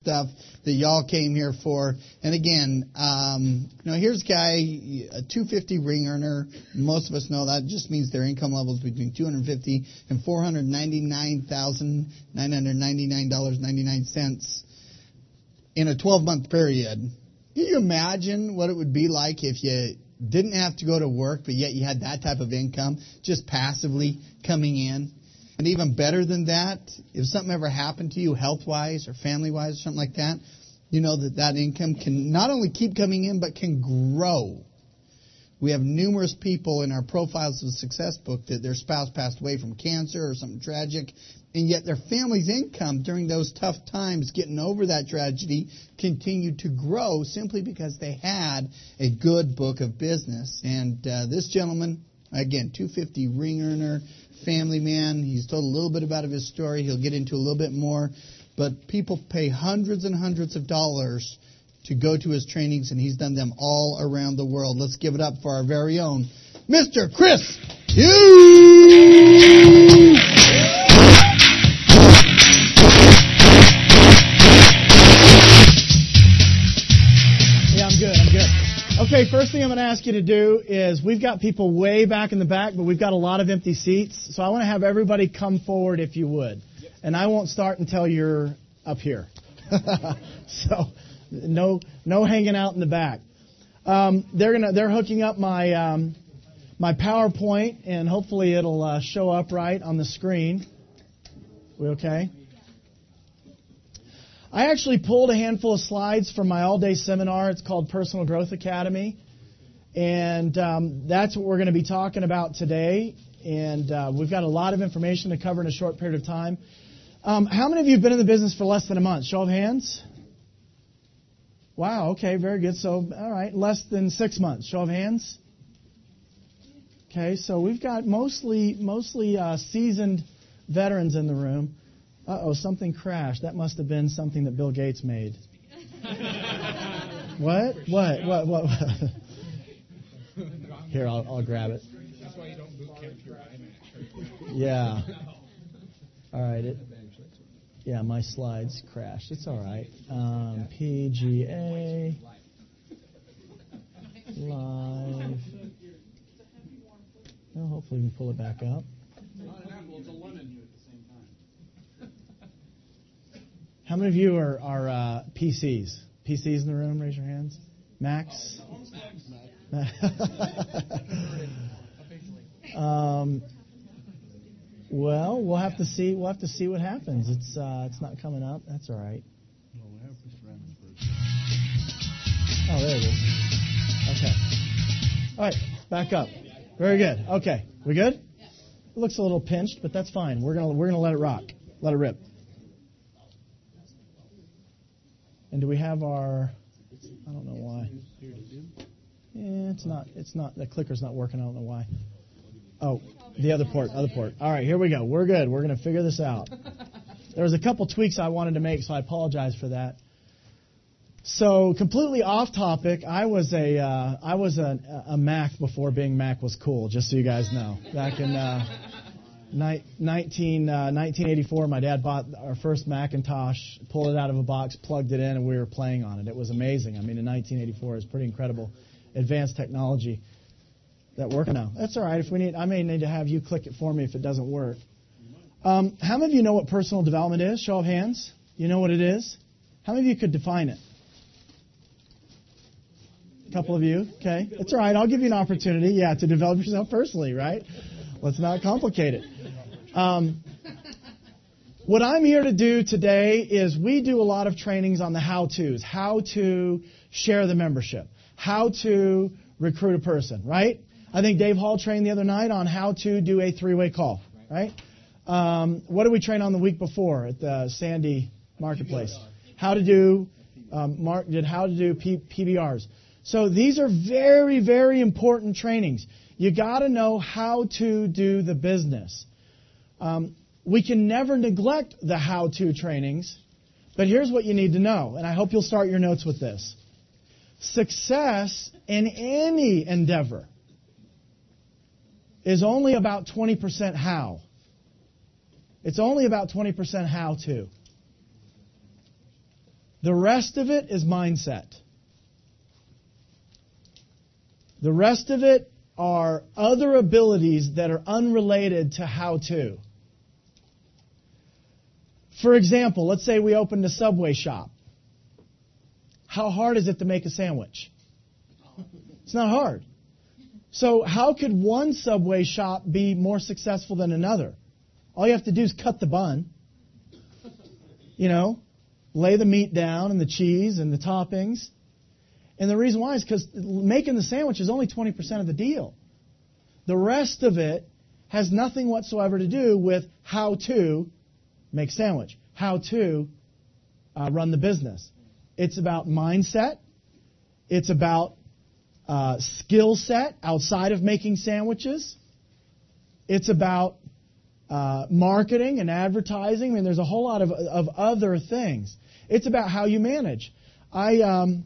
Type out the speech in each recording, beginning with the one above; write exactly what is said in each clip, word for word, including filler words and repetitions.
stuff that y'all came here for. And again, um, you know, here's a guy, a two hundred fifty ring earner. Most of us know that just means their income level is between two hundred fifty and four hundred ninety-nine thousand nine hundred ninety-nine dollars and ninety-nine cents in a twelve-month period. Can you imagine what it would be like if you didn't have to go to work, but yet you had that type of income just passively coming in? And even better than that, if something ever happened to you health-wise or family-wise or something like that, you know that that income can not only keep coming in, but can grow. We have numerous people in our Profiles of Success book that their spouse passed away from cancer or something tragic, and yet their family's income during those tough times getting over that tragedy continued to grow simply because they had a good book of business. And uh, this gentleman, again, two hundred fifty ring earner, family man, he's told a little bit about his story. He'll get into a little bit more. But people pay hundreds and hundreds of dollars to go to his trainings, and he's done them all around the world. Let's give it up for our very own Mister Chris Hughes! Okay, first thing I'm going to ask you to do is we've got people way back in the back, but we've got a lot of empty seats. So I want to have everybody come forward if you would. And I won't start until you're up here. So no no hanging out in the back. Um, they're gonna they're hooking up my um, my PowerPoint, and hopefully it'll uh, show up right on the screen. We okay? I actually pulled a handful of slides from my all-day seminar. It's called Personal Growth Academy. And um, that's what we're going to be talking about today. And uh, we've got a lot of information to cover in a short period of time. Um, how many of you have been in the business for less than a month? Show of hands. Wow, okay, very good. So, all right, less than six months. Show of hands. Okay, so we've got mostly, mostly uh, seasoned veterans in the room. Uh-oh, something crashed. That must have been something that Bill Gates made. What? What? What? What? Here, I'll, I'll grab it. That's why you don't boot camp your iMac. Yeah. All right. It, yeah, my slides crashed. It's all right. Um, P G A Live. Well, hopefully we can pull it back up. How many of you are, are uh, P Cs? P Cs in the room? Raise your hands. Macs? um, well, we'll have to see. We'll have to see what happens. It's uh, it's not coming up. That's all right. Oh, there it is. Okay. All right, back up. Very good. Okay, we good? It looks a little pinched, but that's fine. We're gonna we're gonna let it rock. Let it rip. And do we have our, I don't know why. Yeah, it's not, it's not, the clicker's not working, I don't know why. Oh, the other port, other port. All right, here we go. We're good. We're going to figure this out. There was a couple tweaks I wanted to make, so I apologize for that. So, completely off topic, I was a, uh, I was a, a Mac before being Mac was cool, just so you guys know. Back in uh, nineteen eighty-four, my dad bought our first Macintosh, pulled it out of a box, plugged it in, and we were playing on it. It was amazing. I mean, in nineteen eighty-four, it was pretty incredible advanced technology that worked now. That's all right. If we need, I may need to have you click it for me if it doesn't work. Um, how many of you know what personal development is? Show of hands. You know what it is? How many of you could define it? A couple of you. Okay. That's all right. I'll give you an opportunity, yeah, to develop yourself personally, right? Let's not complicate it. Um, what I'm here to do today is we do a lot of trainings on the how-tos, how to share the membership, how to recruit a person, right? I think Dave Hall trained the other night on how to do a three-way call, right? Um, what did we train on the week before at the Sandy Marketplace? How to do um, Mark did how to do P- PBRs. So these are very, very important trainings. You got to know how to do the business. Um, we can never neglect the how-to trainings, but here's what you need to know, and I hope you'll start your notes with this. Success in any endeavor is only about twenty percent how. It's only about twenty percent how to. The rest of it is mindset. The rest of it are other abilities that are unrelated to how to. For example, let's say we opened a Subway shop. How hard is it to make a sandwich? It's not hard. So how could one Subway shop be more successful than another? All you have to do is cut the bun. You know, lay the meat down and the cheese and the toppings. And the reason why is because making the sandwich is only twenty percent of the deal. The rest of it has nothing whatsoever to do with how to make a sandwich, how to uh, run the business. It's about mindset. It's about uh, skill set outside of making sandwiches. It's about uh, marketing and advertising. I mean, there's a whole lot of, of other things. It's about how you manage. I um,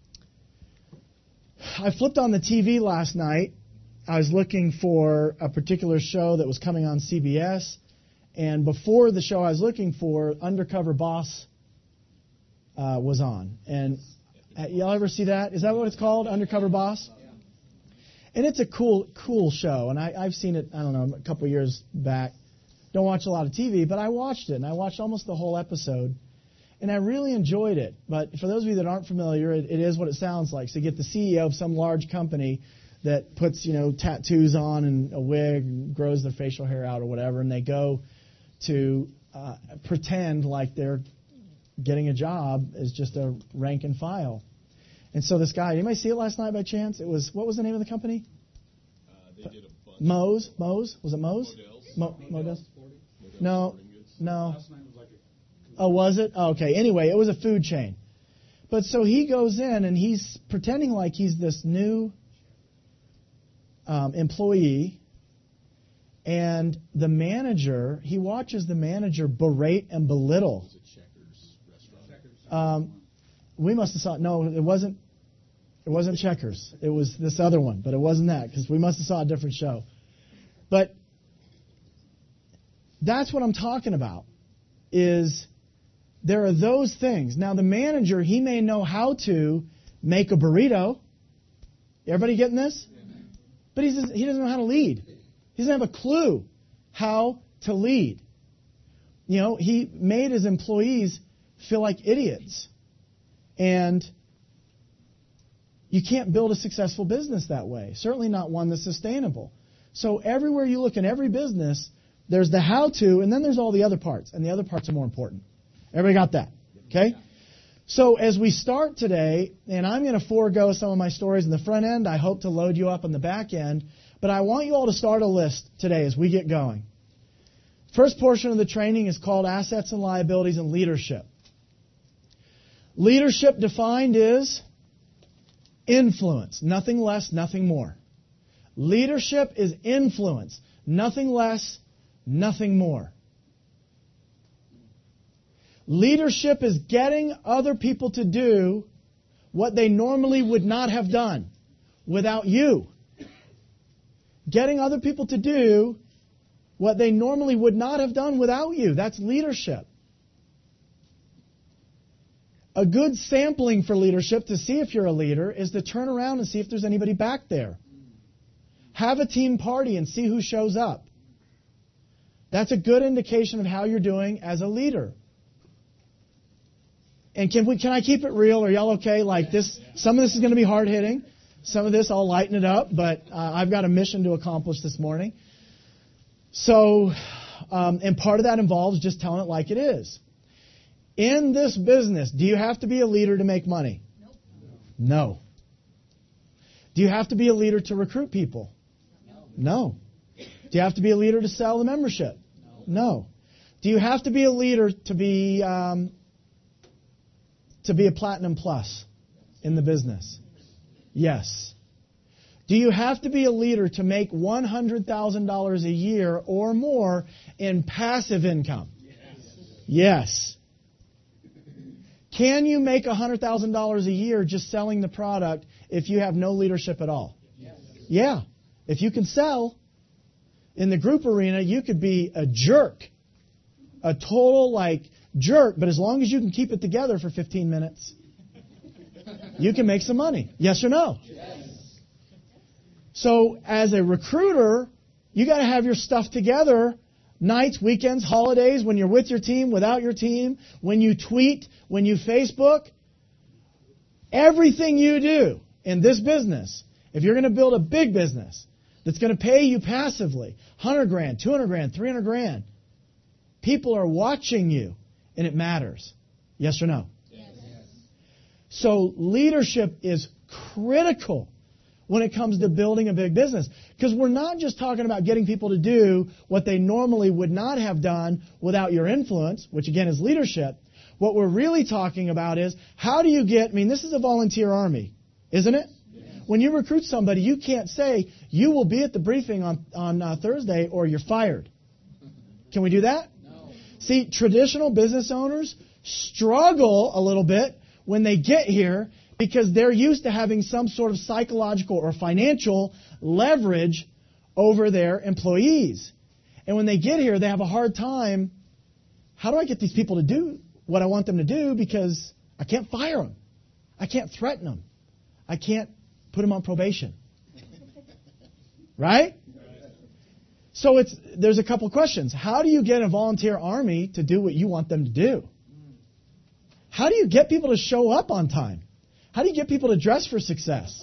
I flipped on the T V last night. I was looking for a particular show that was coming on C B S. And before the show I was looking for, Undercover Boss uh, was on. And uh, y'all ever see that? Is that what it's called, Undercover Boss? Yeah. And it's a cool, cool show. And I, I've seen it, I don't know, a couple years back. Don't watch a lot of T V, but I watched it. And I watched almost the whole episode. And I really enjoyed it. But for those of you that aren't familiar, it, it is what it sounds like. So you get the C E O of some large company that puts, you know, tattoos on and a wig and grows their facial hair out or whatever, and they go to uh, pretend like they're getting a job as just a rank and file. And so this guy, anybody see it last night by chance? It was, what was the name of the company? Uh, they did a bunch. Moe's? Moe's? Was it Moe's? Modell's. Mo- Modell's? Modell's No. Sporting Goods. No. Last night was like a Oh, was it? Oh, okay. Anyway, it was a food chain. But so he goes in and he's pretending like he's this new um, employee. And the manager, he watches the manager berate and belittle. Was it Checkers restaurant? Um, we must have saw no, it wasn't. It wasn't Checkers. It was this other one, but it wasn't that because we must have saw a different show. But that's what I'm talking about. Is there are those things. Now the manager, he may know how to make a burrito. Everybody getting this? But he he doesn't know how to lead. He doesn't have a clue how to lead. You know, he made his employees feel like idiots. And you can't build a successful business that way. Certainly not one that's sustainable. So everywhere you look in every business, there's the how-to, and then there's all the other parts. And the other parts are more important. Everybody got that? Okay? So as we start today, and I'm going to forego some of my stories in the front end. I hope to load you up on the back end. But I want you all to start a list today as we get going. First portion of the training is called Assets and Liabilities and Leadership. Leadership defined is influence, nothing less, nothing more. Leadership is influence, nothing less, nothing more. Leadership is getting other people to do what they normally would not have done without you. Getting other people to do what they normally would not have done without you. That's leadership. A good sampling for leadership to see if you're a leader is to turn around and see if there's anybody back there. Have a team party and see who shows up. That's a good indication of how you're doing as a leader. And can we? Can I keep it real? Are y'all okay? Like this, some of this is going to be hard hitting. Some of this I'll lighten it up, but uh, I've got a mission to accomplish this morning. So, um, and part of that involves just telling it like it is. In this business, do you have to be a leader to make money? Nope. No. Do you have to be a leader to recruit people? No. Do you have to be a leader to sell the membership? No. Do you have to be a leader to be um, to be a platinum plus in the business? Yes. Do you have to be a leader to make one hundred thousand dollars a year or more in passive income? Yes. Yes. Can you make one hundred thousand dollars a year just selling the product if you have no leadership at all? Yes. Yeah. If you can sell in the group arena, you could be a jerk. A total, like, jerk, but as long as you can keep it together for fifteen minutes, you can make some money. Yes or no? Yes. So as a recruiter, you got to have your stuff together nights, weekends, holidays, when you're with your team, without your team, when you tweet, when you Facebook. Everything you do in this business, if you're going to build a big business that's going to pay you passively, one hundred grand, two hundred grand, three hundred grand, people are watching you, and it matters. Yes or no? Yes. So leadership is critical when it comes to building a big business. Because we're not just talking about getting people to do what they normally would not have done without your influence, which again is leadership. What we're really talking about is how do you get, I mean, this is a volunteer army, isn't it? Yes. When you recruit somebody, you can't say, you will be at the briefing on, on uh, Thursday or you're fired. Can we do that? No. See, traditional business owners struggle a little bit when they get here because they're used to having some sort of psychological or financial leverage over their employees. And when they get here, they have a hard time, how do I get these people to do what I want them to do, because I can't fire them. I can't threaten them. I can't put them on probation. Right? So it's there's a couple questions. How do you get a volunteer army to do what you want them to do? How do you get people to show up on time? How do you get people to dress for success?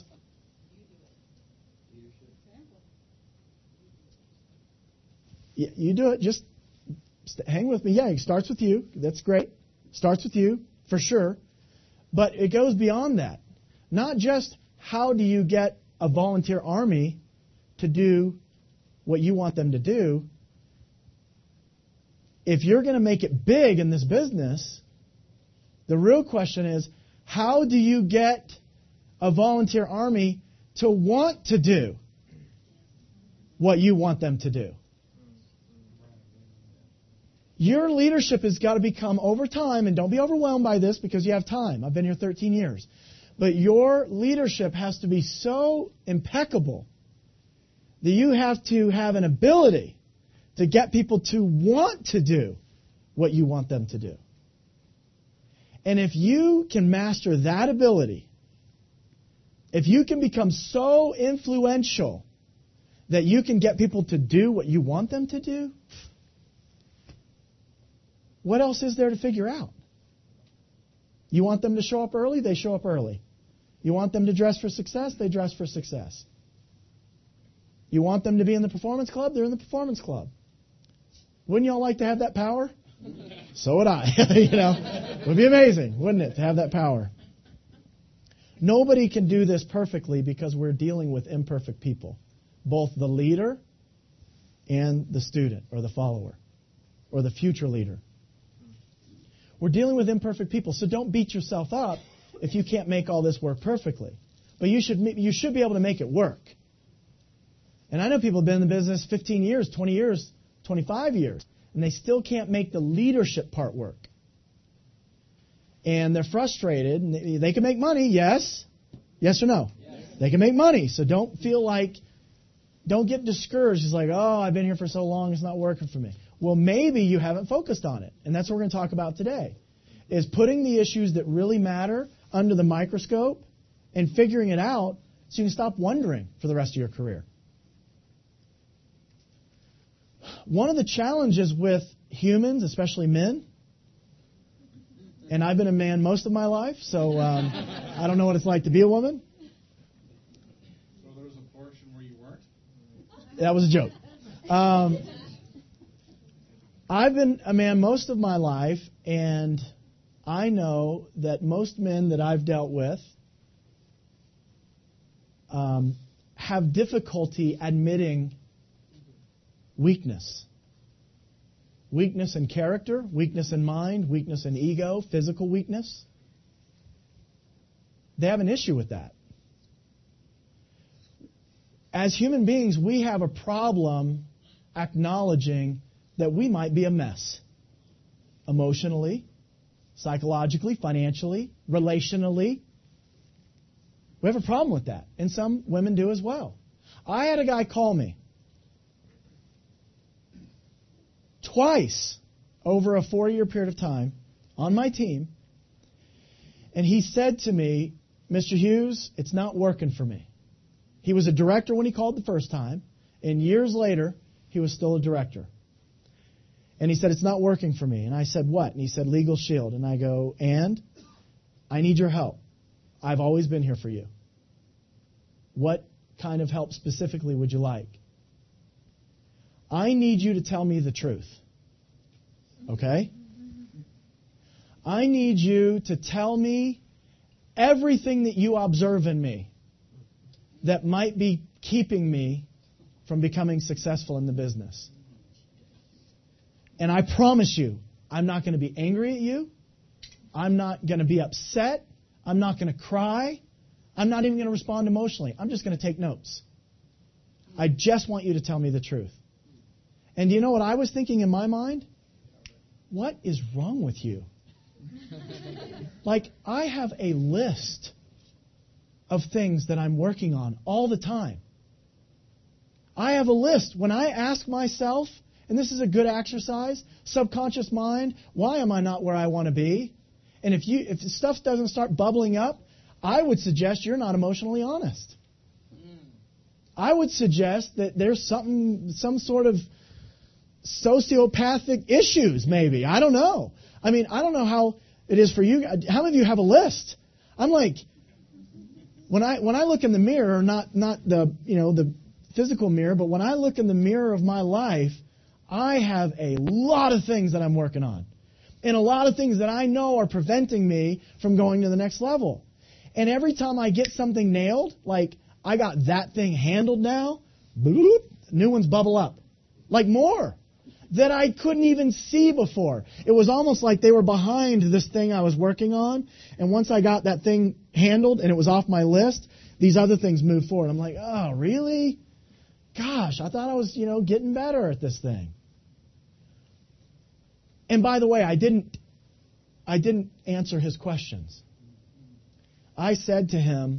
You, you do it. Just hang with me. Yeah, it starts with you. That's great. Starts with you, for sure. But it goes beyond that. Not just how do you get a volunteer army to do what you want them to do. If you're going to make it big in this business, the real question is, how do you get a volunteer army to want to do what you want them to do? Your leadership has got to become, over time, and don't be overwhelmed by this because you have time. I've been here thirteen years. But your leadership has to be so impeccable that you have to have an ability to get people to want to do what you want them to do. And if you can master that ability, if you can become so influential that you can get people to do what you want them to do, what else is there to figure out? You want them to show up early? They show up early. You want them to dress for success? They dress for success. You want them to be in the performance club? They're in the performance club. Wouldn't y'all like to have that power? So would I. You know, it would be amazing, wouldn't it, to have that power? Nobody can do this perfectly because we're dealing with imperfect people, both the leader and the student or the follower or the future leader. We're dealing with imperfect people, so don't beat yourself up if you can't make all this work perfectly. But you should you should be able to make it work. And I know people have been in the business fifteen years, twenty years, twenty-five years, and they still can't make the leadership part work. And they're frustrated. And they can make money, yes. Yes or no? Yes. They can make money, so don't feel like, don't get discouraged. It's like, oh, I've been here for so long, it's not working for me. Well, maybe you haven't focused on it. And that's what we're going to talk about today, is putting the issues that really matter under the microscope and figuring it out so you can stop wondering for the rest of your career. One of the challenges with humans, especially men, and I've been a man most of my life, so um, I don't know what it's like to be a woman. So there was a portion where you weren't? That was a joke. Um, I've been a man most of my life, and I know that most men that I've dealt with um, have difficulty admitting weakness. Weakness in character, weakness in mind, weakness in ego, physical weakness. They have an issue with that. As human beings, we have a problem acknowledging that we might be a mess. Emotionally, psychologically, financially, relationally. We have a problem with that. And some women do as well. I had a guy call me twice over a four-year period of time on my team. And he said to me, Mister Hughes, it's not working for me. He was a director when he called the first time, and years later, he was still a director. And he said, it's not working for me. And I said, what? And he said, Legal Shield. And I go, and? I need your help. I've always been here for you. What kind of help specifically would you like? I need you to tell me the truth. Okay? I need you to tell me everything that you observe in me that might be keeping me from becoming successful in the business. And I promise you, I'm not going to be angry at you. I'm not going to be upset. I'm not going to cry. I'm not even going to respond emotionally. I'm just going to take notes. I just want you to tell me the truth. And do you know what I was thinking in my mind? What is wrong with you? Like, I have a list of things that I'm working on all the time. I have a list. When I ask myself, and this is a good exercise, subconscious mind, why am I not where I want to be? And if you if stuff doesn't start bubbling up, I would suggest you're not emotionally honest. I would suggest that there's something, some sort of sociopathic issues, maybe. I don't know. I mean, I don't know how it is for you. How many of you have a list? I'm like, when I when I look in the mirror, not not the you know the physical mirror, but when I look in the mirror of my life, I have a lot of things that I'm working on. And a lot of things that I know are preventing me from going to the next level. And every time I get something nailed, like I got that thing handled now, bloop, new ones bubble up. Like more that I couldn't even see before. It was almost like they were behind this thing I was working on. And once I got that thing handled and it was off my list, these other things moved forward. I'm like, oh, really? Gosh, I thought I was, you know, getting better at this thing. And by the way, I didn't I didn't answer his questions. I said to him,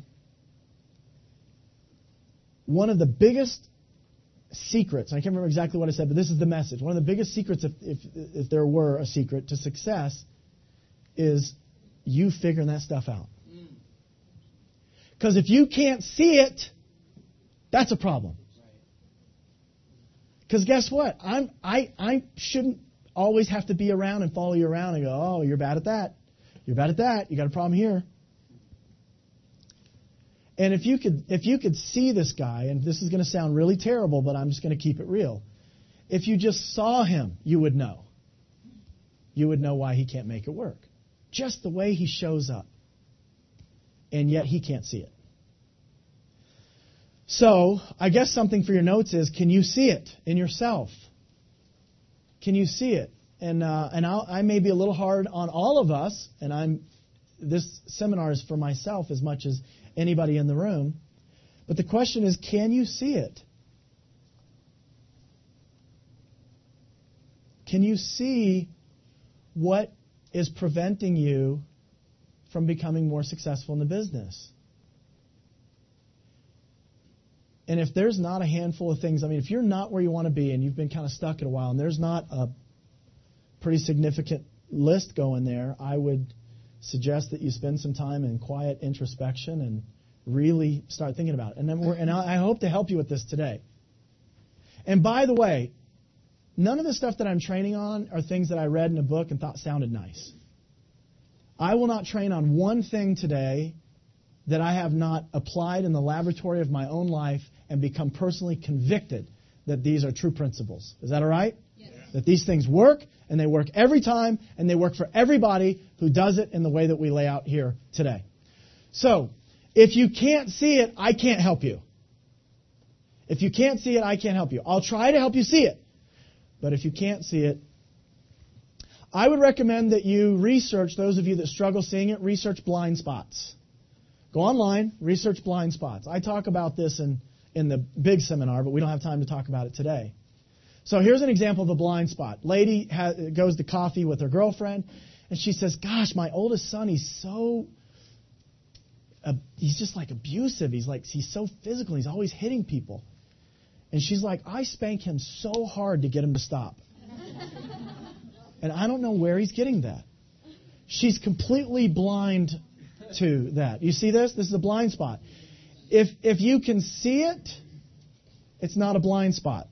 one of the biggest secrets, I can't remember exactly what I said, but this is the message. One of the biggest secrets, if, if, if there were a secret to success, is you figuring that stuff out. Because if you can't see it, that's a problem. Because guess what? I'm, I, I shouldn't always have to be around and follow you around and go, oh, you're bad at that. You're bad at that. You got a problem here. And if you could if you could see this guy, and this is going to sound really terrible, but I'm just going to keep it real. If you just saw him, you would know. You would know why he can't make it work. Just the way he shows up. And yet he can't see it. So, I guess something for your notes is, can you see it in yourself? Can you see it? And uh, and I'll, I may be a little hard on all of us, and I'm this seminar is for myself as much as anybody in the room. But the question is, can you see it? Can you see what is preventing you from becoming more successful in the business? And if there's not a handful of things, I mean, if you're not where you want to be and you've been kind of stuck in a while and there's not a pretty significant list going there, I would suggest that you spend some time in quiet introspection and really start thinking about it. And then we're, and I hope to help you with this today. And by the way, none of the stuff that I'm training on are things that I read in a book and thought sounded nice. I will not train on one thing today that I have not applied in the laboratory of my own life and become personally convicted that these are true principles. Is that all right? Yes. That these things work, and they work every time, and they work for everybody who does it in the way that we lay out here today. So, if you can't see it, I can't help you. If you can't see it, I can't help you. I'll try to help you see it. But if you can't see it, I would recommend that you research, those of you that struggle seeing it, research blind spots. Go online, research blind spots. I talk about this in, in the big seminar, but we don't have time to talk about it today. So here's an example of a blind spot. Lady ha- goes to coffee with her girlfriend, and she says, gosh, my oldest son, he's so, uh, he's just like abusive. He's like, he's so physical. He's always hitting people. And she's like, I spank him so hard to get him to stop. And I don't know where he's getting that. She's completely blind to that. You see this? This is a blind spot. If if you can see it, it's not a blind spot.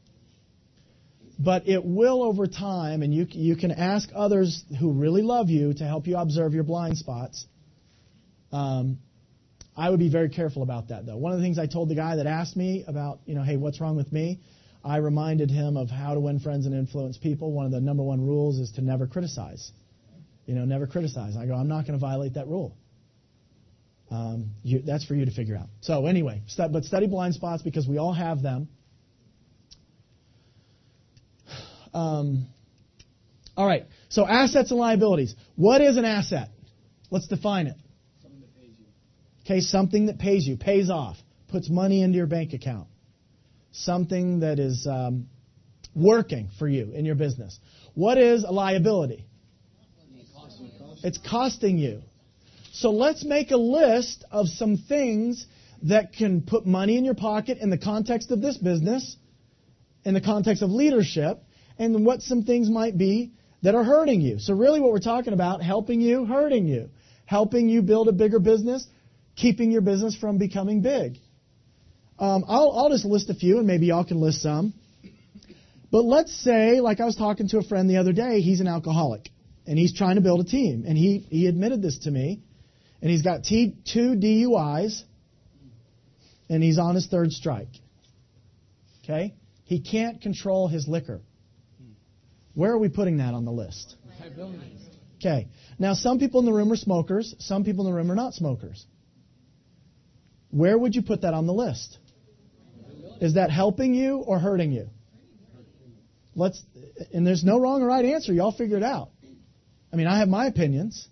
But it will over time, and you you can ask others who really love you to help you observe your blind spots. Um, I would be very careful about that, though. One of the things I told the guy that asked me about, you know, hey, what's wrong with me? I reminded him of how to win friends and influence people. One of the number one rules is to never criticize. You know, never criticize. I go, I'm not going to violate that rule. Um, you, that's for you to figure out. So anyway, st- but study blind spots because we all have them. Um, all right. So assets and liabilities. What is an asset? Let's define it. Something that pays you. Okay, something that pays you, pays off, puts money into your bank account. Something that is um, working for you in your business. What is a liability? It's costing you. So let's make a list of some things that can put money in your pocket in the context of this business, in the context of leadership, and what some things might be that are hurting you. So really what we're talking about, helping you, hurting you. Helping you build a bigger business, keeping your business from becoming big. Um, I'll, I'll just list a few, and maybe y'all can list some. But let's say, like I was talking to a friend the other day, he's an alcoholic, and he's trying to build a team. And he, he admitted this to me. And he's got t- two D U Is, and he's on his third strike. Okay? He can't control his liquor. Where are we putting that on the list? Okay. Now, some people in the room are smokers. Some people in the room are not smokers. Where would you put that on the list? Is that helping you or hurting you? Let's. And there's no wrong or right answer. Y'all figure it out. I mean, I have my opinions.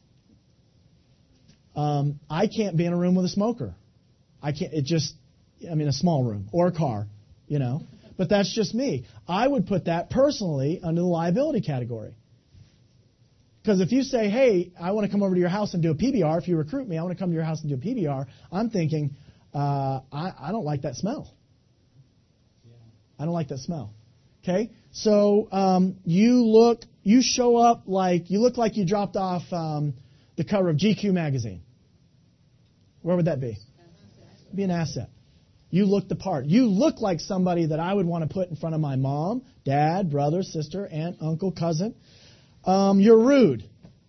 Um, I can't be in a room with a smoker. I can't. It just. I mean, a small room or a car, you know. But that's just me. I would put that personally under the liability category. Because if you say, hey, I want to come over to your house and do a P B R, if you recruit me, I want to come to your house and do a P B R, I'm thinking, uh, I, I don't like that smell. I don't like that smell. Okay? So um, you look, you show up like, you look like you dropped off um, the cover of G Q magazine. Where would that be? It'd be an asset. You look the part. You look like somebody that I would want to put in front of my mom, dad, brother, sister, aunt, uncle, cousin. Um, you're rude.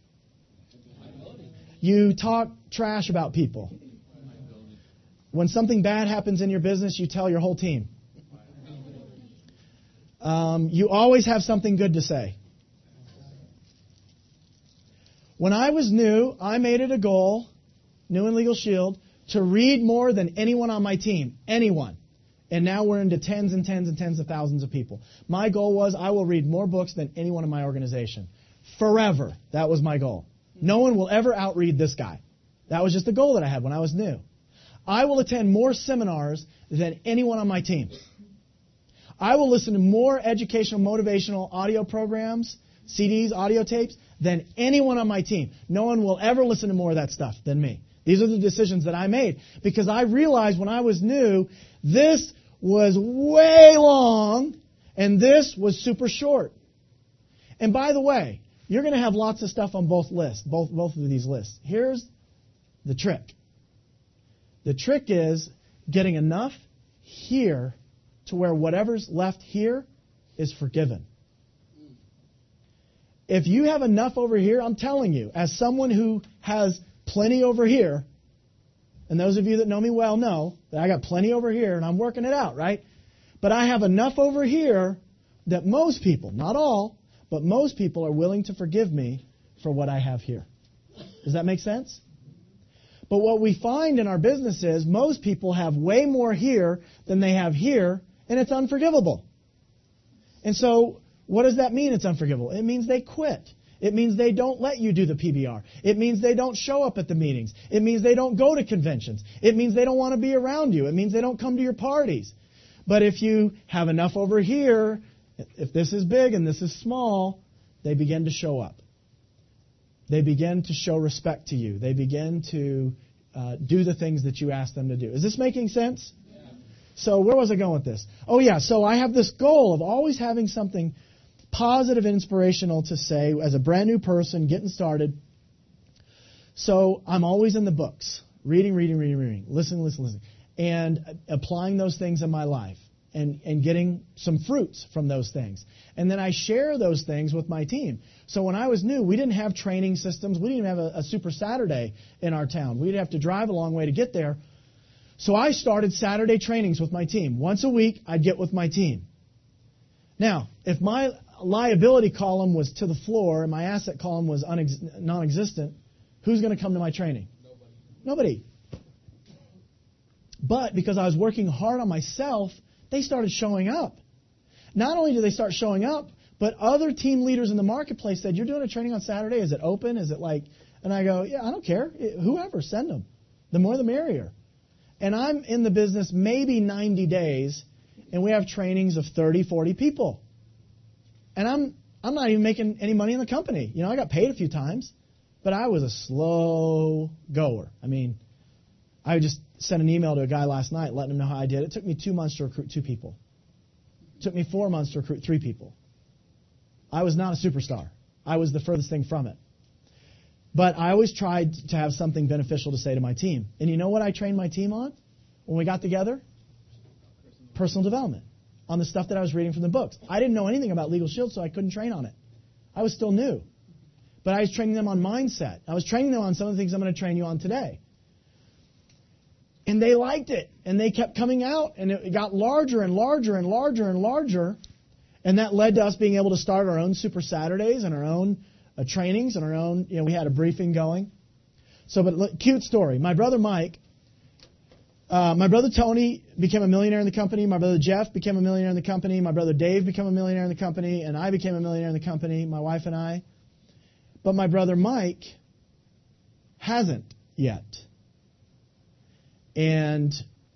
You talk trash about people. When something bad happens in your business, you tell your whole team. Um, you always have something good to say. When I was new, I made it a goal, new in Legal Shield, to read more than anyone on my team. Anyone. And now we're into tens and tens and tens of thousands of people. My goal was I will read more books than anyone in my organization. Forever. That was my goal. No one will ever outread this guy. That was just the goal that I had when I was new. I will attend more seminars than anyone on my team. I will listen to more educational, motivational audio programs, C Ds, audio tapes, than anyone on my team. No one will ever listen to more of that stuff than me. These are the decisions that I made because I realized when I was new, this was way long and this was super short. And by the way, you're going to have lots of stuff on both lists, both, both of these lists. Here's the trick. The trick is getting enough here to where whatever's left here is forgiven. If you have enough over here, I'm telling you, as someone who has plenty over here, and those of you that know me well know that I got plenty over here and I'm working it out, right? But I have enough over here that most people, not all, but most people are willing to forgive me for what I have here. Does that make sense? But what we find in our business is most people have way more here than they have here, and it's unforgivable. And so what does that mean it's unforgivable? It means they quit. It means they don't let you do the P B R. It means they don't show up at the meetings. It means they don't go to conventions. It means they don't want to be around you. It means they don't come to your parties. But if you have enough over here, if this is big and this is small, they begin to show up. They begin to show respect to you. They begin to uh, do the things that you ask them to do. Is this making sense? Yeah. So where was I going with this? Oh, yeah. So I have this goal of always having something positive and inspirational to say as a brand new person getting started. So I'm always in the books, reading, reading, reading, reading, listening, listening, listening, and applying those things in my life and, and getting some fruits from those things. And then I share those things with my team. So when I was new, we didn't have training systems. We didn't even have a, a Super Saturday in our town. We'd have to drive a long way to get there. So I started Saturday trainings with my team. Once a week, I'd get with my team. Now, if my liability column was to the floor and my asset column was unex- non-existent, who's going to come to my training? Nobody. Nobody. But because I was working hard on myself, they started showing up. Not only did they start showing up, but other team leaders in the marketplace said, you're doing a training on Saturday? Is it open? Is it like... And I go, yeah, I don't care. Whoever, send them. The more the merrier. And I'm in the business maybe ninety days, and we have trainings of thirty, forty people. And I'm I'm not even making any money in the company. You know, I got paid a few times, but I was a slow goer. I mean, I just sent an email to a guy last night letting him know how I did. It took me two months to recruit two people. It took me four months to recruit three people. I was not a superstar. I was the furthest thing from it. But I always tried to have something beneficial to say to my team. And you know what I trained my team on when we got together? Personal development. On the stuff that I was reading from the books. I didn't know anything about Legal Shield, so I couldn't train on it. I was still new. But I was training them on mindset. I was training them on some of the things I'm going to train you on today. And they liked it. And they kept coming out. And it got larger and larger and larger and larger. And that led to us being able to start our own Super Saturdays and our own uh, trainings and our own, you know, we had a briefing going. So, but look, cute story. My brother Mike, uh, my brother Tony became a millionaire in the company. My brother Jeff became a millionaire in the company. My brother Dave became a millionaire in the company. And I became a millionaire in the company, my wife and I. But my brother Mike hasn't yet. And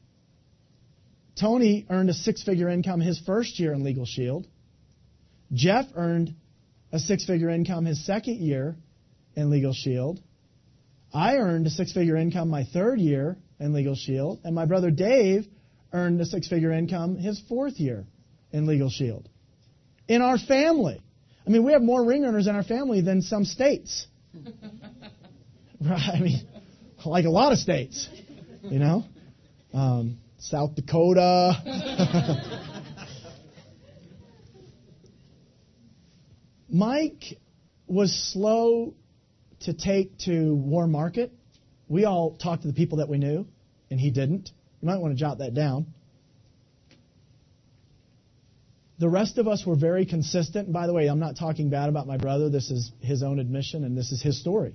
Tony earned a six-figure income his first year in Legal Shield. Jeff earned a six-figure income his second year in Legal Shield. I earned a six-figure income my third year in Legal Shield. And my brother Dave earned a six-figure income his fourth year in Legal Shield. In our family. I mean, we have more ring earners in our family than some states. Right? I mean, like a lot of states. You know? Um, South Dakota. Mike was slow to take to warm market. We all talked to the people that we knew, and he didn't. You might want to jot that down. The rest of us were very consistent. And by the way, I'm not talking bad about my brother. This is his own admission, and this is his story.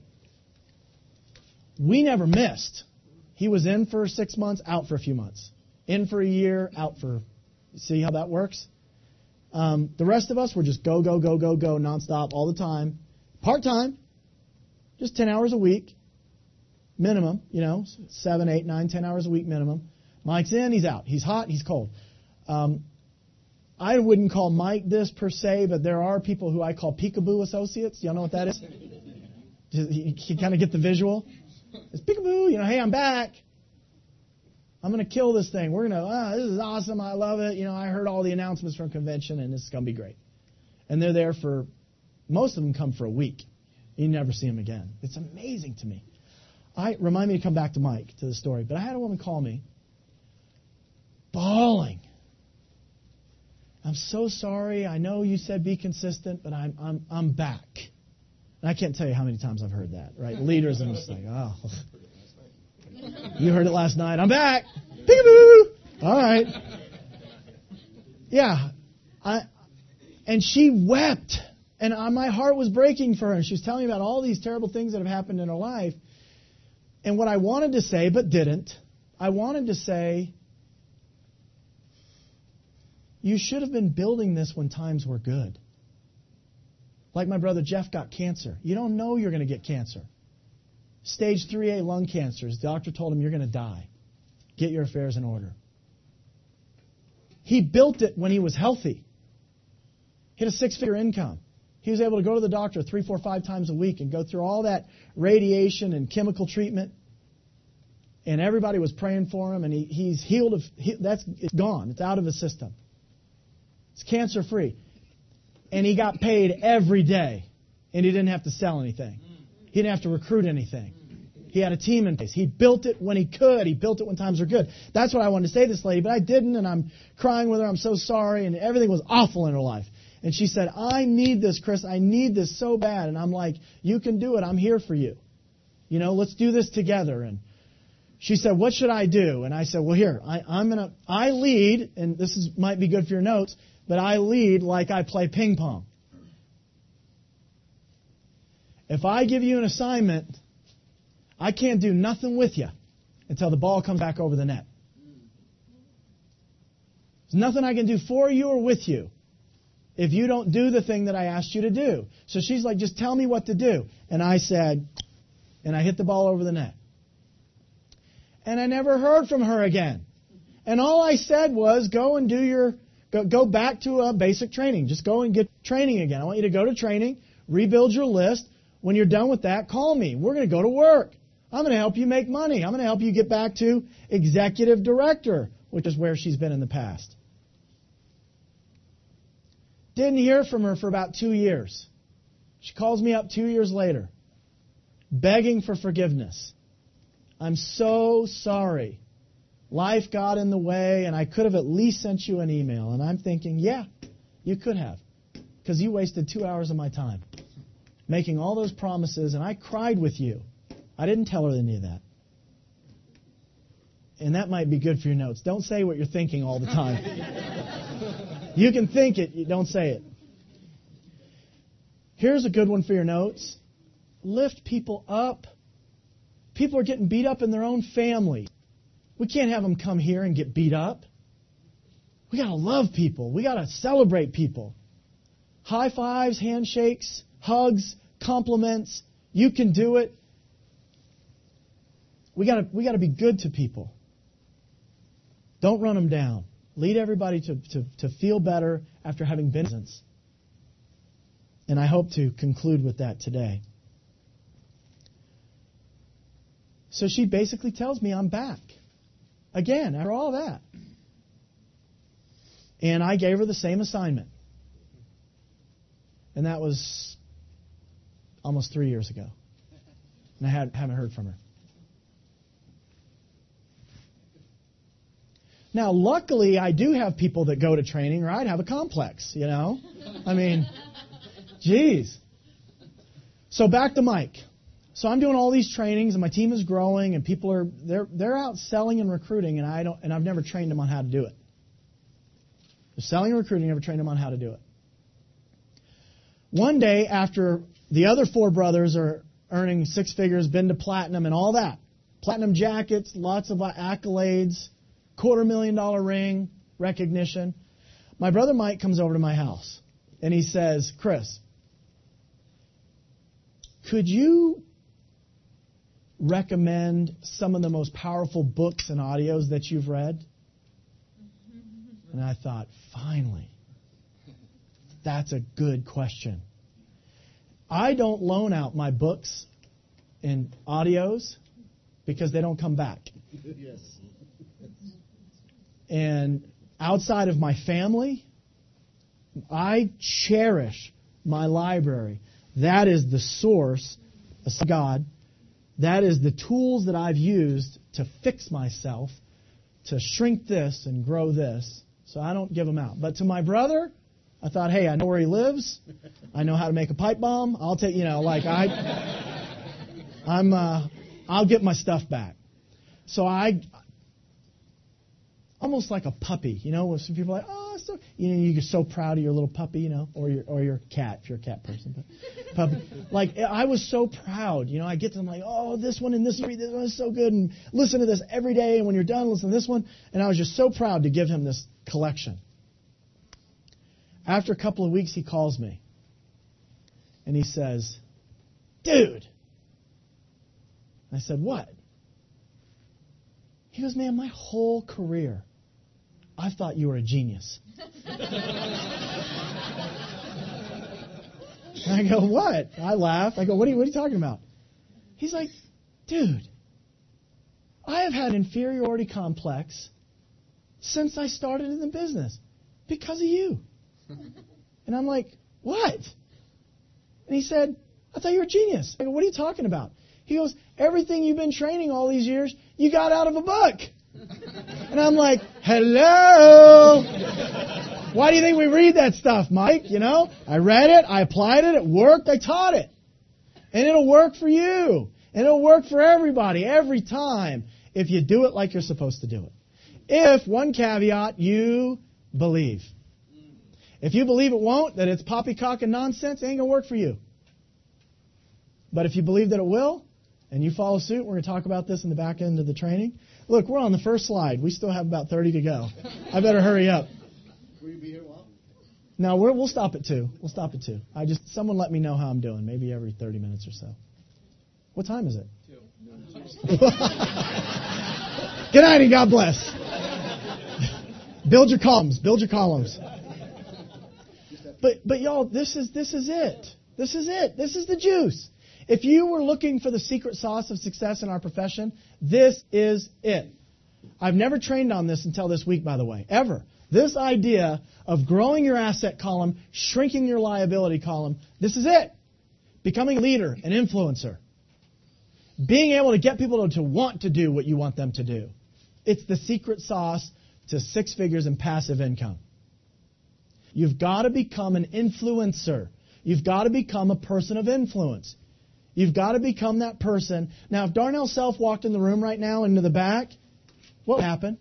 We never missed. He was in for six months, out for a few months. In for a year, out for... See how that works? Um, the rest of us were just go, go, go, go, go, nonstop, all the time. Part-time. Just ten hours a week. Minimum, you know, seven, eight, nine, ten hours a week minimum. Mike's in, he's out. He's hot, he's cold. Um, I wouldn't call Mike this per se, but there are people who I call peekaboo associates. Do y'all know what that is? You can kind of get the visual. It's peekaboo, you know, hey, I'm back. I'm going to kill this thing. We're going to, ah, this is awesome. I love it. You know, I heard all the announcements from convention, and this is going to be great. And they're there for, most of them come for a week. You never see them again. It's amazing to me. I remind me to come back to Mike, to the story. But I had a woman call me, bawling. I'm so sorry. I know you said be consistent, but I'm I'm I'm back. And I can't tell you how many times I've heard that, right? Leaders are just like, oh. You heard it last night. I'm back. Peekaboo. All right. Yeah. I, and she wept. And I, my heart was breaking for her. And she was telling me about all these terrible things that have happened in her life. And what I wanted to say, but didn't, I wanted to say, you should have been building this when times were good. Like my brother Jeff got cancer. You don't know you're going to get cancer. Stage three A lung cancer. His doctor told him you're going to die. Get your affairs in order. He built it when he was healthy. He had a six-figure income. He was able to go to the doctor three, four, five times a week and go through all that radiation and chemical treatment. And everybody was praying for him, and he, he's healed of he, that's it's gone. It's out of his system. It's cancer-free. And he got paid every day. And he didn't have to sell anything. He didn't have to recruit anything. He had a team in place. He built it when he could. He built it when times were good. That's what I wanted to say to this lady, but I didn't, and I'm crying with her. I'm so sorry, and everything was awful in her life. And she said, I need this, Chris. I need this so bad. And I'm like, you can do it. I'm here for you. You know, let's do this together. And she said, what should I do? And I said, well, here, I, I'm going to, I lead, and this is might be good for your notes, but I lead like I play ping pong. If I give you an assignment, I can't do nothing with you until the ball comes back over the net. There's nothing I can do for you or with you if you don't do the thing that I asked you to do. So she's like, just tell me what to do. And I said, and I hit the ball over the net. And I never heard from her again. And all I said was, go and do your, go, go back to a basic training. Just go and get training again. I want you to go to training, rebuild your list. When you're done with that, call me. We're going to go to work. I'm going to help you make money. I'm going to help you get back to executive director, which is where she's been in the past. Didn't hear from her for about two years. She calls me up two years later, begging for forgiveness. I'm so sorry. Life got in the way, and I could have at least sent you an email. And I'm thinking, yeah, you could have, because you wasted two hours of my time making all those promises, and I cried with you. I didn't tell her any of that. And that might be good for your notes. Don't say what you're thinking all the time. You can think it, you don't say it. Here's a good one for your notes. Lift people up. People are getting beat up in their own family. We can't have them come here and get beat up. We got to love people. We got to celebrate people. High fives, handshakes, hugs, compliments. You can do it. We got to we got to be good to people. Don't run them down. Lead everybody to, to, to feel better after having been present. And I hope to conclude with that today. So she basically tells me I'm back. Again, after all that. And I gave her the same assignment. And that was almost three years ago. And I had, haven't heard from her. Now, luckily, I do have people that go to training, or I'd have a complex, you know. I mean, geez. So back to Mike. So I'm doing all these trainings, and my team is growing, and people are they're they're out selling and recruiting, and I don't and I've never trained them on how to do it. They're selling and recruiting, never trained them on how to do it. One day, after the other four brothers are earning six figures, been to platinum and all that, platinum jackets, lots of accolades, quarter million dollar ring, recognition, my brother Mike comes over to my house, and he says, Chris, could you recommend some of the most powerful books and audios that you've read? And I thought, finally, that's a good question. I don't loan out my books and audios because they don't come back. Yes. And outside of my family, I cherish my library. That is the source of God. That is the tools that I've used to fix myself, to shrink this and grow this. So I don't give them out. But to my brother, I thought, hey, I know where he lives. I know how to make a pipe bomb. I'll take, you know, like I, I'm, uh, I'll get my stuff back. So I, almost like a puppy, you know, when some people are like, oh, so, you know, you're so proud of your little puppy, you know, or your or your cat, if you're a cat person. But puppy. Like, I was so proud, you know, I get to them like, oh, this one and this one, this one is so good, and listen to this every day, and when you're done, listen to this one. And I was just so proud to give him this collection. After a couple of weeks, he calls me, and he says, dude. I said, what? He goes, man, my whole career, I thought you were a genius. I go, what? I laugh. I go, what are you, what are you talking about? He's like, dude, I have had inferiority complex since I started in the business because of you. And I'm like, what? And he said, I thought you were a genius. I go, what are you talking about? He goes, everything you've been training all these years, you got out of a book. And I'm like, hello? Why do you think we read that stuff, Mike? You know, I read it, I applied it, it worked, I taught it. And it'll work for you. And it'll work for everybody, every time, if you do it like you're supposed to do it. If, one caveat, you believe. If you believe it won't, that it's poppycock and nonsense, it ain't going to work for you. But if you believe that it will, and you follow suit, we're going to talk about this in the back end of the training. Look, we're on the first slide. We still have about thirty to go. I better hurry up. Will you be here a while? No, we're, we'll stop at two. We'll stop at two. I just someone let me know how I'm doing. Maybe every thirty minutes or so. What time is it? Two. Good night and God bless. Build your columns. Build your columns. But but y'all, this is this is it. This is it. This is the juice. If you were looking for the secret sauce of success in our profession, this is it. I've never trained on this until this week, by the way, ever. This idea of growing your asset column, shrinking your liability column, this is it. Becoming a leader, an influencer. Being able to get people to want to do what you want them to do. It's the secret sauce to six figures in passive income. You've got to become an influencer. You've got to become a person of influence. You've got to become that person. Now, if Darnell Self walked in the room right now into the back, what would happen?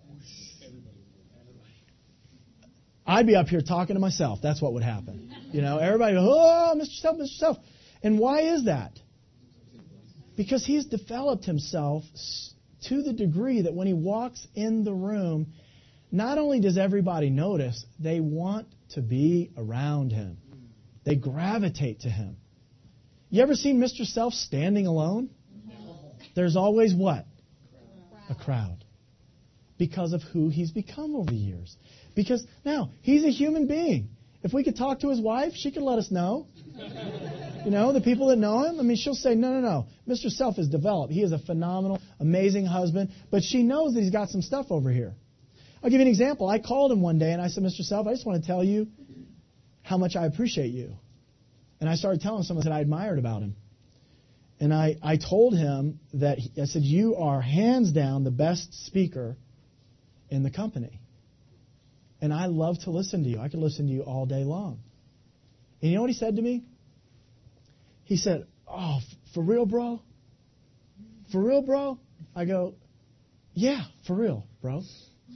I'd be up here talking to myself. That's what would happen. You know, everybody goes, oh, Mister Self, Mister Self. And why is that? Because he's developed himself to the degree that when he walks in the room, not only does everybody notice, they want to be around him. They gravitate to him. You ever seen Mister Self standing alone? No. There's always what? A crowd. Because of who he's become over the years. Because now, he's a human being. If we could talk to his wife, she could let us know. You know, the people that know him, I mean, she'll say, no, no, no. Mister Self is developed. He is a phenomenal, amazing husband. But she knows that he's got some stuff over here. I'll give you an example. I called him one day and I said, Mister Self, I just want to tell you how much I appreciate you. And I started telling him something that I admired about him. And I, I told him that, he, I said, you are hands down the best speaker in the company. And I love to listen to you. I could listen to you all day long. And you know what he said to me? He said, oh, for real, bro? For real, bro? I go, yeah, for real, bro.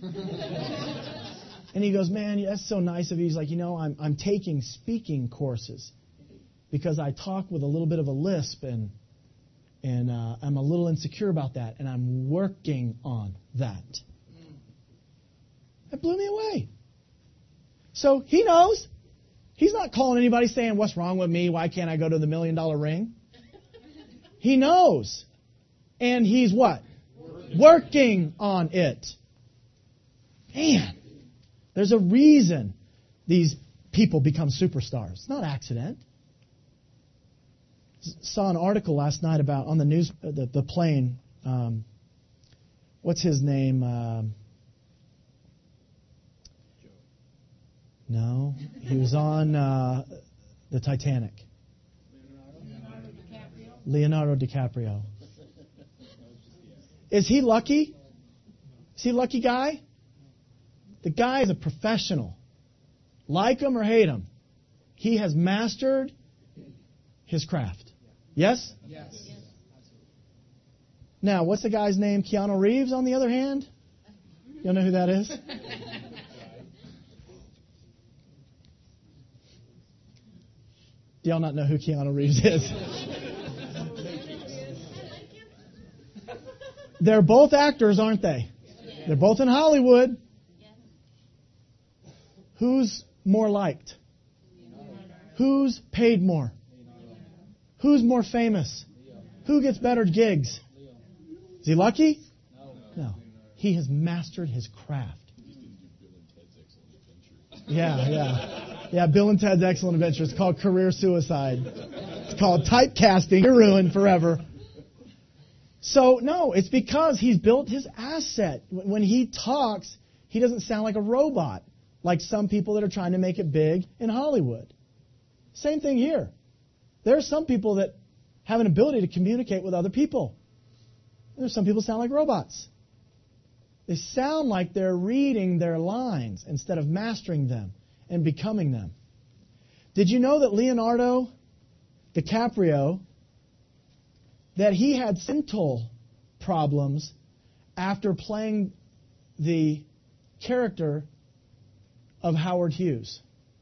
And he goes, man, that's so nice of you. He's like, you know, I'm I'm taking speaking courses because I talk with a little bit of a lisp and and uh, I'm a little insecure about that, and I'm working on that. That blew me away. So he knows. He's not calling anybody saying, what's wrong with me? Why can't I go to the million dollar ring? He knows. And he's what? Working on it. Man, there's a reason these people become superstars. It's not accident. Saw an article last night about on the news, the, the plane. Um, what's his name? Um, no, he was on uh, the Titanic. Leonardo DiCaprio. Leonardo DiCaprio. Is he lucky? Is he a lucky guy? The guy is a professional. Like him or hate him, he has mastered his craft. Yes? Yes. Now, what's the guy's name? Keanu Reeves, on the other hand? You know who that is? Do y'all not know who Keanu Reeves is? They're both actors, aren't they? They're both in Hollywood. Who's more liked? Who's paid more? Who's more famous? Who gets better gigs? Is he lucky? No. He has mastered his craft. Yeah, yeah. Yeah, Bill and Ted's Excellent Adventure. It's called Career Suicide. It's called Typecasting. You're ruined forever. So, no, it's because he's built his asset. When he talks, he doesn't sound like a robot, like some people that are trying to make it big in Hollywood. Same thing here. There are some people that have an ability to communicate with other people. There's some people sound like robots. They sound like they're reading their lines instead of mastering them and becoming them. Did you know that Leonardo DiCaprio, that he had mental problems after playing the character of Howard Hughes?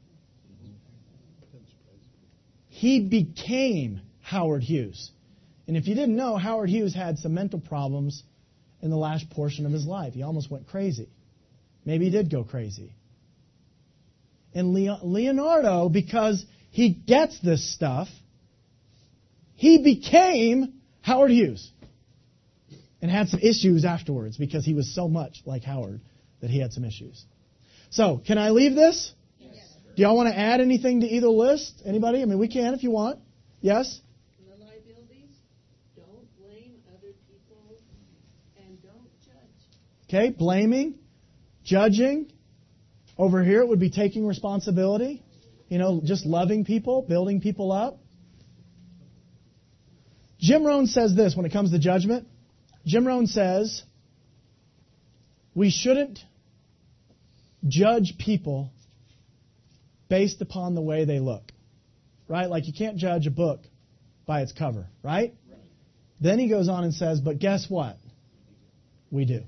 He became Howard Hughes. And if you didn't know, Howard Hughes had some mental problems in the last portion of his life. He almost went crazy. Maybe he did go crazy. And Leonardo, because he gets this stuff, he became Howard Hughes. And had some issues afterwards because he was so much like Howard that he had some issues. So, can I leave this? Yes. Do y'all want to add anything to either list? Anybody? I mean, we can if you want. Yes? The liabilities, don't blame other people and don't judge. Okay, blaming, judging. Over here it would be taking responsibility. You know, just loving people, building people up. Jim Rohn says this when it comes to judgment. Jim Rohn says, we shouldn't judge people based upon the way they look. Right? Like you can't judge a book by its cover. Right? Right. Then he goes on and says, but guess what? We do.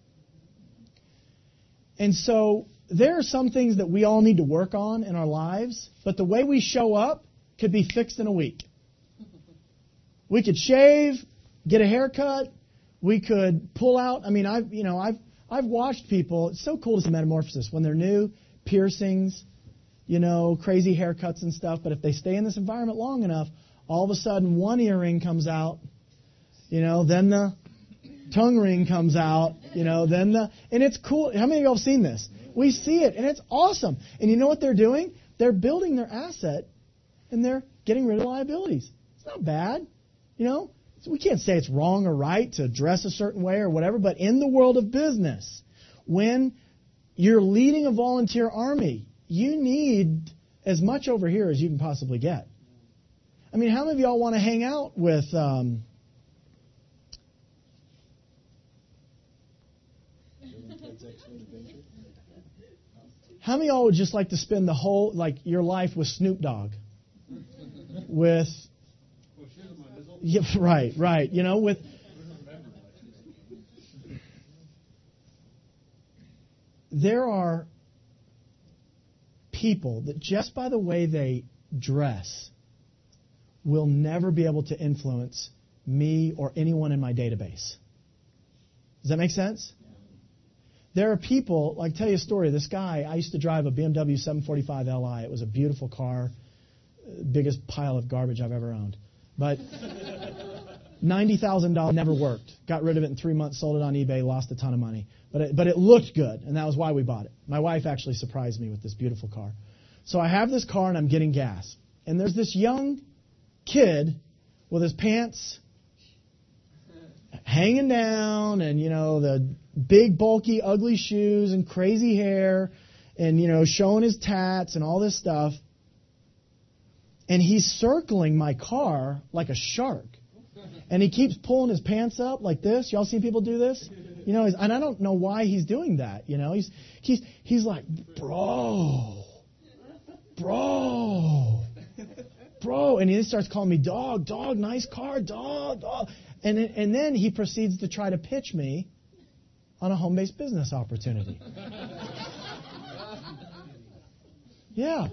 And so there are some things that we all need to work on in our lives, but the way we show up could be fixed in a week. We could shave, get a haircut. We could pull out. I mean, I've you know I've I've watched people. It's so cool to see metamorphosis when they're new, piercings, you know, crazy haircuts and stuff. But if they stay in this environment long enough, all of a sudden one earring comes out, you know, then the tongue ring comes out, you know, then the and it's cool. How many of y'all have seen this? We see it, and it's awesome. And you know what they're doing? They're building their asset, and they're getting rid of liabilities. It's not bad. You know, so we can't say it's wrong or right to dress a certain way or whatever, but in the world of business, when you're leading a volunteer army, you need as much over here as you can possibly get. I mean, how many of y'all want to hang out with um, how many of y'all would just like to spend the whole, like, your life with Snoop Dogg? With Yeah, right, right. You know, with there are people that just by the way they dress will never be able to influence me or anyone in my database. Does that make sense? There are people, like, tell you a story. This guy, I used to drive a B M W seven forty-five L I. It was a beautiful car, biggest pile of garbage I've ever owned. But ninety thousand dollars never worked. Got rid of it in three months, sold it on eBay, lost a ton of money. But it, but it looked good, and that was why we bought it. My wife actually surprised me with this beautiful car. So I have this car, and I'm getting gas. And there's this young kid with his pants hanging down and, you know, the big, bulky, ugly shoes and crazy hair and, you know, showing his tats and all this stuff. And he's circling my car like a shark. And he keeps pulling his pants up like this. Y'all seen people do this? You know, and I don't know why he's doing that. You know, he's he's he's like, bro, bro, bro. And he starts calling me dog, dog, nice car, dog, dog. And then, and then he proceeds to try to pitch me on a home-based business opportunity. Yeah.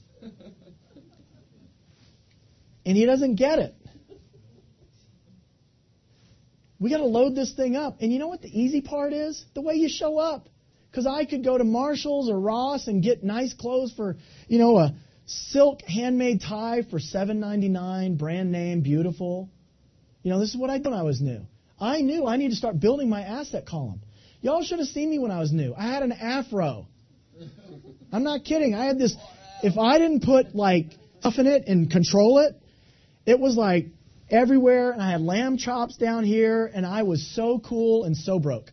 And he doesn't get it. We got to load this thing up. And you know what the easy part is? The way you show up. Because I could go to Marshall's or Ross and get nice clothes for, you know, a silk handmade tie for seven ninety-nine, brand name, beautiful. You know, this is what I did when I was new. I knew I needed to start building my asset column. Y'all should have seen me when I was new. I had an afro. I'm not kidding. I had this. If I didn't put, like, stuff in it and control it, it was like everywhere, and I had lamb chops down here, and I was so cool and so broke.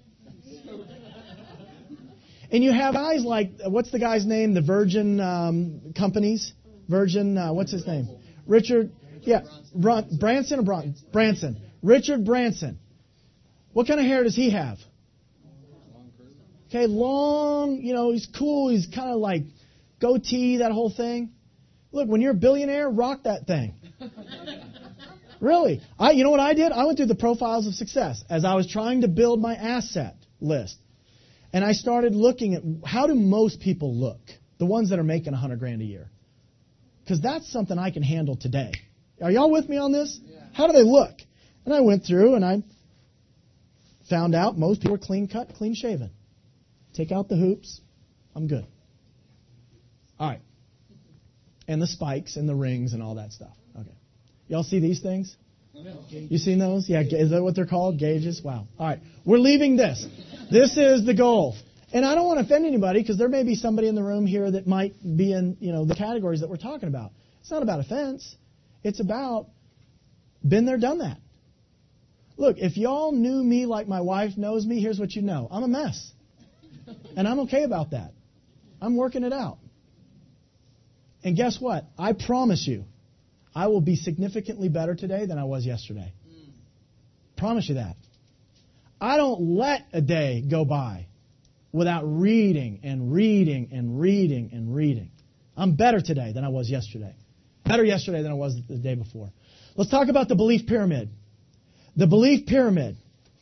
And you have guys like, what's the guy's name, the Virgin um, companies? Virgin, uh, what's his name? Richard, yeah, Bron- Branson or Bron- Branson. Richard Branson. What kind of hair does he have? Okay, long, you know, he's cool. He's kind of like goatee, that whole thing. Look, when you're a billionaire, rock that thing. Really. I, you know what I did? I went through the profiles of success as I was trying to build my asset list. And I started looking at how do most people look, the ones that are making one hundred grand a year. Because that's something I can handle today. Are y'all with me on this? Yeah. How do they look? And I went through and I found out most people are clean cut, clean shaven. Take out the hoops. I'm good. All right. And the spikes and the rings and all that stuff. Okay. Y'all see these things? You seen those? Yeah. Is that what they're called? Gauges? Wow. All right. We're leaving this. This is the goal. And I don't want to offend anybody because there may be somebody in the room here that might be in, you know, the categories that we're talking about. It's not about offense. It's about been there, done that. Look, if y'all knew me like my wife knows me, here's what you know. I'm a mess. And I'm okay about that. I'm working it out. And guess what? I promise you, I will be significantly better today than I was yesterday. Mm. Promise you that. I don't let a day go by without reading and reading and reading and reading. I'm better today than I was yesterday. Better yesterday than I was the day before. Let's talk about the belief pyramid. The belief pyramid.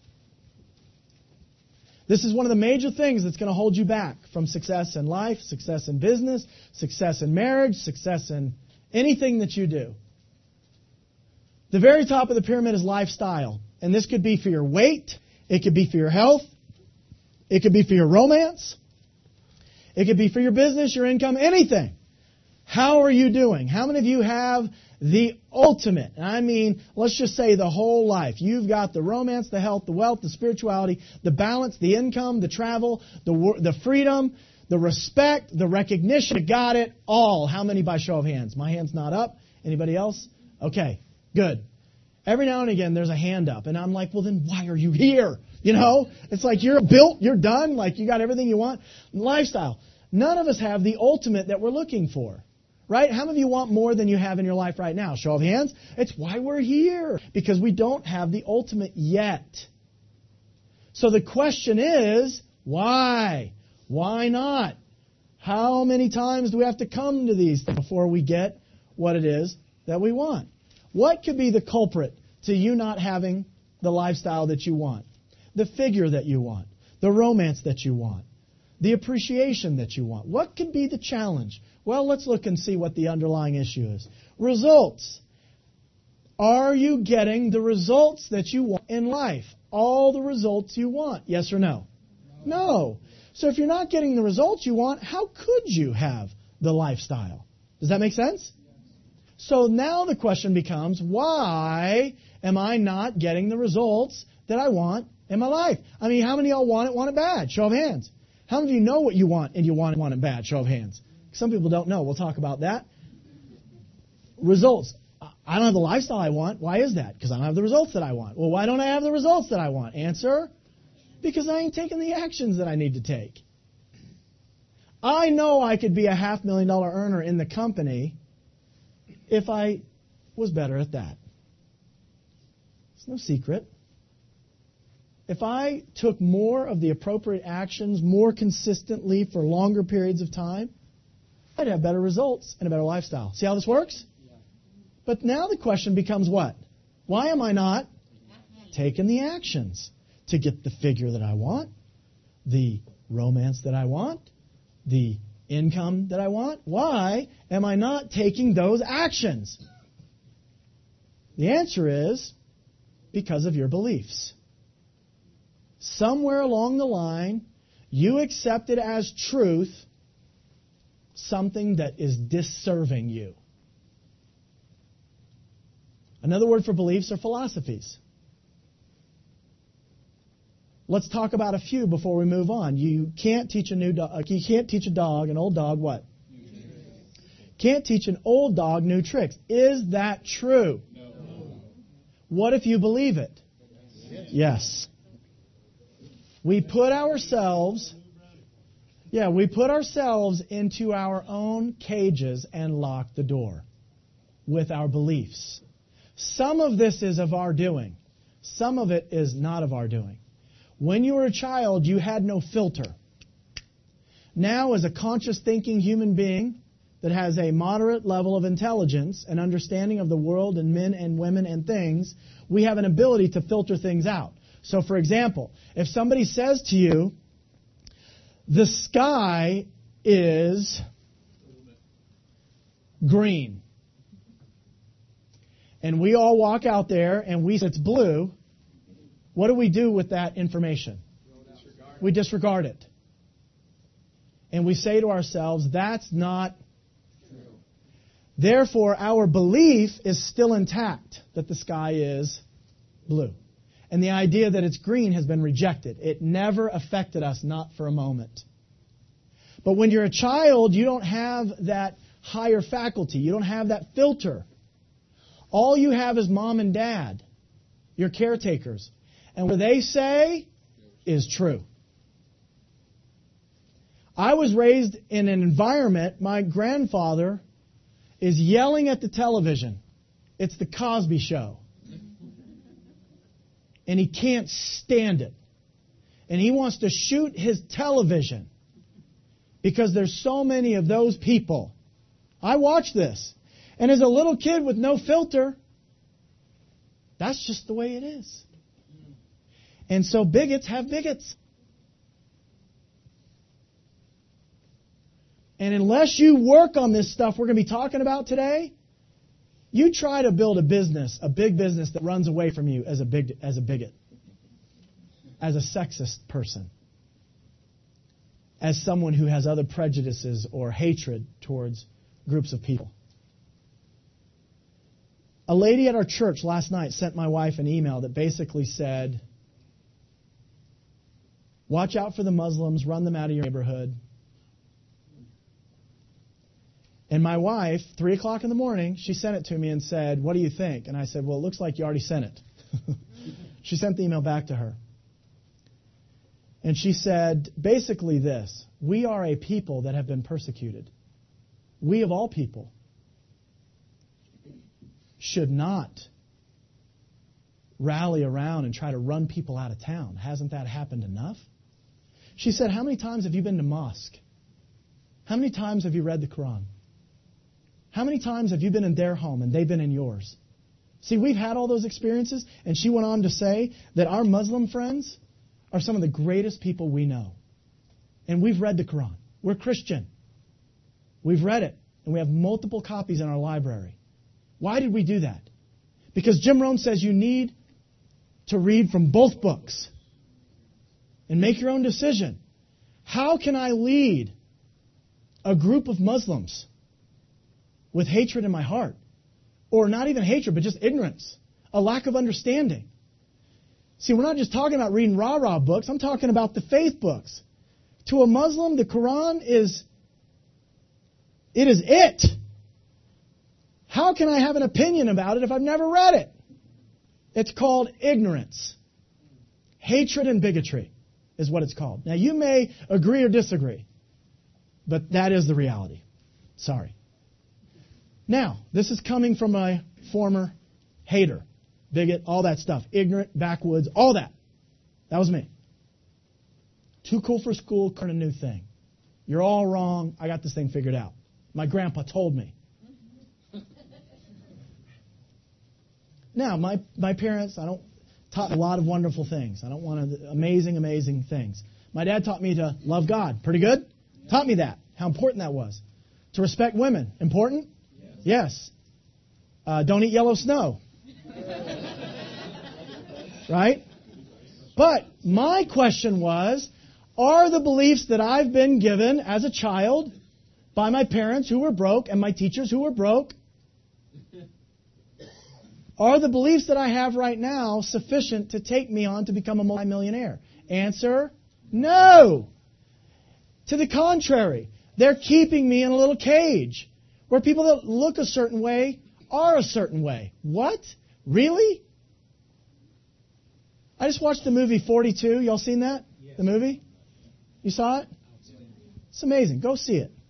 This is one of the major things that's going to hold you back from success in life, success in business, success in marriage, success in anything that you do. The very top of the pyramid is lifestyle. And this could be for your weight. It could be for your health. It could be for your romance. It could be for your business, your income, anything. How are you doing? How many of you have the ultimate? And I mean, let's just say the whole life. You've got the romance, the health, the wealth, the spirituality, the balance, the income, the travel, the the freedom, the respect, the recognition. You got it all. How many by show of hands? My hand's not up. Anybody else? Okay, good. Every now and again, there's a hand up. And I'm like, well, then why are you here? You know, it's like you're built, you're done, like you got everything you want. Lifestyle. None of us have the ultimate that we're looking for. Right? How many of you want more than you have in your life right now? Show of hands. It's why we're here. Because we don't have the ultimate yet. So the question is, why? Why not? How many times do we have to come to these things before we get what it is that we want? What could be the culprit to you not having the lifestyle that you want? The figure that you want? The romance that you want? The appreciation that you want? What could be the challenge? Well, let's look and see what the underlying issue is. Results. Are you getting the results that you want in life? All the results you want? Yes or no? No. So if you're not getting the results you want, how could you have the lifestyle? Does that make sense? So now the question becomes, why am I not getting the results that I want in my life? I mean, how many of y'all want it, want it bad? Show of hands. How many of you know what you want and you want it, want it bad? Show of hands. Some people don't know. We'll talk about that. Results. I don't have the lifestyle I want. Why is that? Because I don't have the results that I want. Well, why don't I have the results that I want? Answer. Because I ain't taking the actions that I need to take. I know I could be a half million dollar earner in the company if I was better at that. It's no secret. If I took more of the appropriate actions more consistently for longer periods of time, I'd have better results and a better lifestyle. See how this works? Yeah. But now the question becomes what? Why am I not taking the actions to get the figure that I want, the romance that I want, the income that I want? Why am I not taking those actions? The answer is because of your beliefs. Somewhere along the line, you accepted as truth something that is disserving you. Another word for beliefs are philosophies. Let's talk about a few before we move on. You can't teach a new dog. You can't teach a dog, an old dog, what? Can't teach an old dog new tricks. Is that true? No. What if you believe it? Yes. We put ourselves Yeah, we put ourselves into our own cages and lock the door with our beliefs. Some of this is of our doing. Some of it is not of our doing. When you were a child, you had no filter. Now, as a conscious thinking human being that has a moderate level of intelligence and understanding of the world and men and women and things, we have an ability to filter things out. So, for example, if somebody says to you, the sky is green, and we all walk out there and we say it's blue, what do we do with that information? We disregard it. And we say to ourselves, that's not true. Therefore, our belief is still intact that the sky is blue. And the idea that it's green has been rejected. It never affected us, not for a moment. But when you're a child, you don't have that higher faculty. You don't have that filter. All you have is mom and dad, your caretakers. And what they say is true. I was raised in an environment, my grandfather is yelling at the television. It's the Cosby Show. And he can't stand it. And he wants to shoot his television because there's so many of those people. I watch this. And as a little kid with no filter, that's just the way it is. And so bigots have bigots. And unless you work on this stuff we're going to be talking about today, you try to build a business, a big business that runs away from you as a big, as a bigot, as a sexist person, as someone who has other prejudices or hatred towards groups of people. A lady at our church last night sent my wife an email that basically said, watch out for the Muslims, run them out of your neighborhood. And my wife, three o'clock in the morning, she sent it to me and said, what do you think? And I said, well, it looks like you already sent it. She sent the email back to her. And she said basically this: we are a people that have been persecuted. We of all people should not rally around and try to run people out of town. Hasn't that happened enough? She said, how many times have you been to mosque? How many times have you read the Quran? How many times have you been in their home and they've been in yours? See, we've had all those experiences, and she went on to say that our Muslim friends are some of the greatest people we know. And we've read the Quran. We're Christian. We've read it, and we have multiple copies in our library. Why did we do that? Because Jim Rohn says you need to read from both books and make your own decision. How can I lead a group of Muslims with hatred in my heart? Or not even hatred, but just ignorance, a lack of understanding. See, we're not just talking about reading rah-rah books. I'm talking about the faith books. To a Muslim, the Quran is, it is it. How can I have an opinion about it if I've never read it? It's called ignorance. Hatred and bigotry is what it's called. Now, you may agree or disagree, but that is the reality. Sorry. Now, this is coming from a former hater, bigot, all that stuff, ignorant, backwoods, all that. That was me. Too cool for school, learn a new thing. You're all wrong. I got this thing figured out. My grandpa told me. Now, my, my parents, I don't taught a lot of wonderful things. I don't want to, amazing, amazing things. My dad taught me to love God. Pretty good? Taught me that, how important that was. To respect women. Important? Yes. Uh, don't eat yellow snow. Right? But my question was, are the beliefs that I've been given as a child by my parents who were broke and my teachers who were broke, are the beliefs that I have right now sufficient to take me on to become a multimillionaire? Answer, no. To the contrary, they're keeping me in a little cage where people that look a certain way are a certain way. What? Really? I just watched the movie forty-two. Y'all seen that? Yes. The movie? You saw it? It's amazing. Go see it.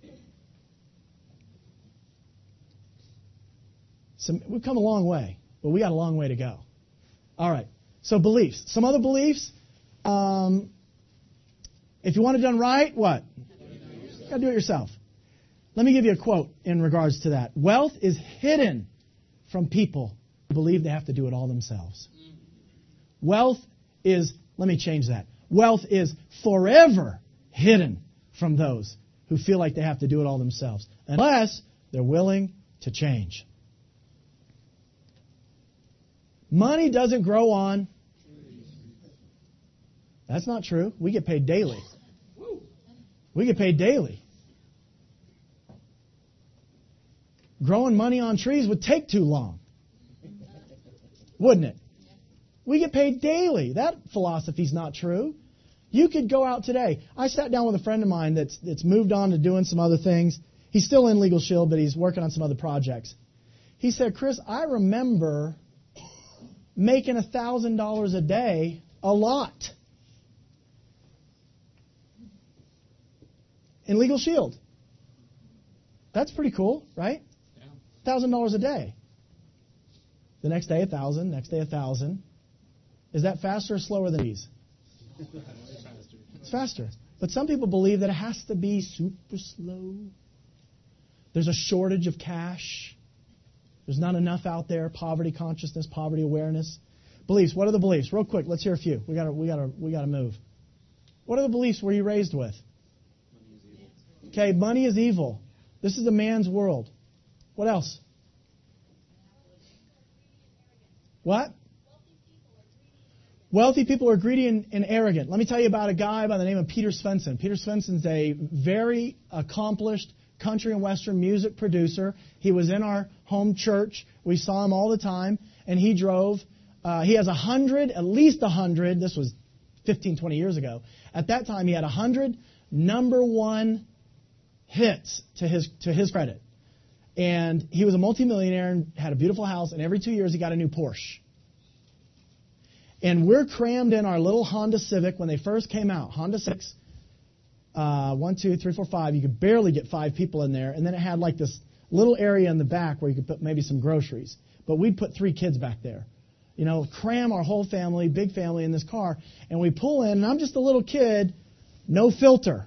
So we've come a long way, but we got a long way to go. All right. So beliefs. Some other beliefs. Um, if you want it done right, what? You got to do it yourself. Let me give you a quote in regards to that. Wealth is hidden from people who believe they have to do it all themselves. Wealth is, let me change that. Wealth is forever hidden from those who feel like they have to do it all themselves, unless they're willing to change. Money doesn't grow on. That's not true. We get paid daily. We get paid daily. Growing money on trees would take too long, wouldn't it? We get paid daily. That philosophy's not true. You could go out today. I sat down with a friend of mine that's that's moved on to doing some other things. He's still in Legal Shield, but he's working on some other projects. He said, Chris, I remember making one thousand dollars a day a lot in Legal Shield. That's pretty cool, right? one thousand dollars a day. The next day, one thousand dollars. Next day, one thousand dollars. Is that faster or slower than these? It's faster. But some people believe that it has to be super slow. There's a shortage of cash. There's not enough out there. Poverty consciousness, poverty awareness. Beliefs. What are the beliefs? Real quick, let's hear a few. We gotta, we gotta, we gotta move. What are the beliefs were you raised with? Okay, money is evil. This is a man's world. What else? What? Wealthy people are greedy and, and arrogant. Let me tell you about a guy by the name of Peter Svensson. Peter Svensson's a very accomplished country and western music producer. He was in our home church. We saw him all the time, and he drove. Uh, he has a hundred, at least a hundred. This was fifteen, twenty years ago. At that time, he had a hundred number one hits to his to his credit, and he was a multimillionaire and had a beautiful house. And every two years, he got a new Porsche. And we're crammed in our little Honda Civic when they first came out. Honda Civics, uh, one, two, three, four, five. You could barely get five people in there. And then it had like this little area in the back where you could put maybe some groceries. But we'd put three kids back there. You know, cram our whole family, big family in this car. And we pull in, and I'm just a little kid, no filter.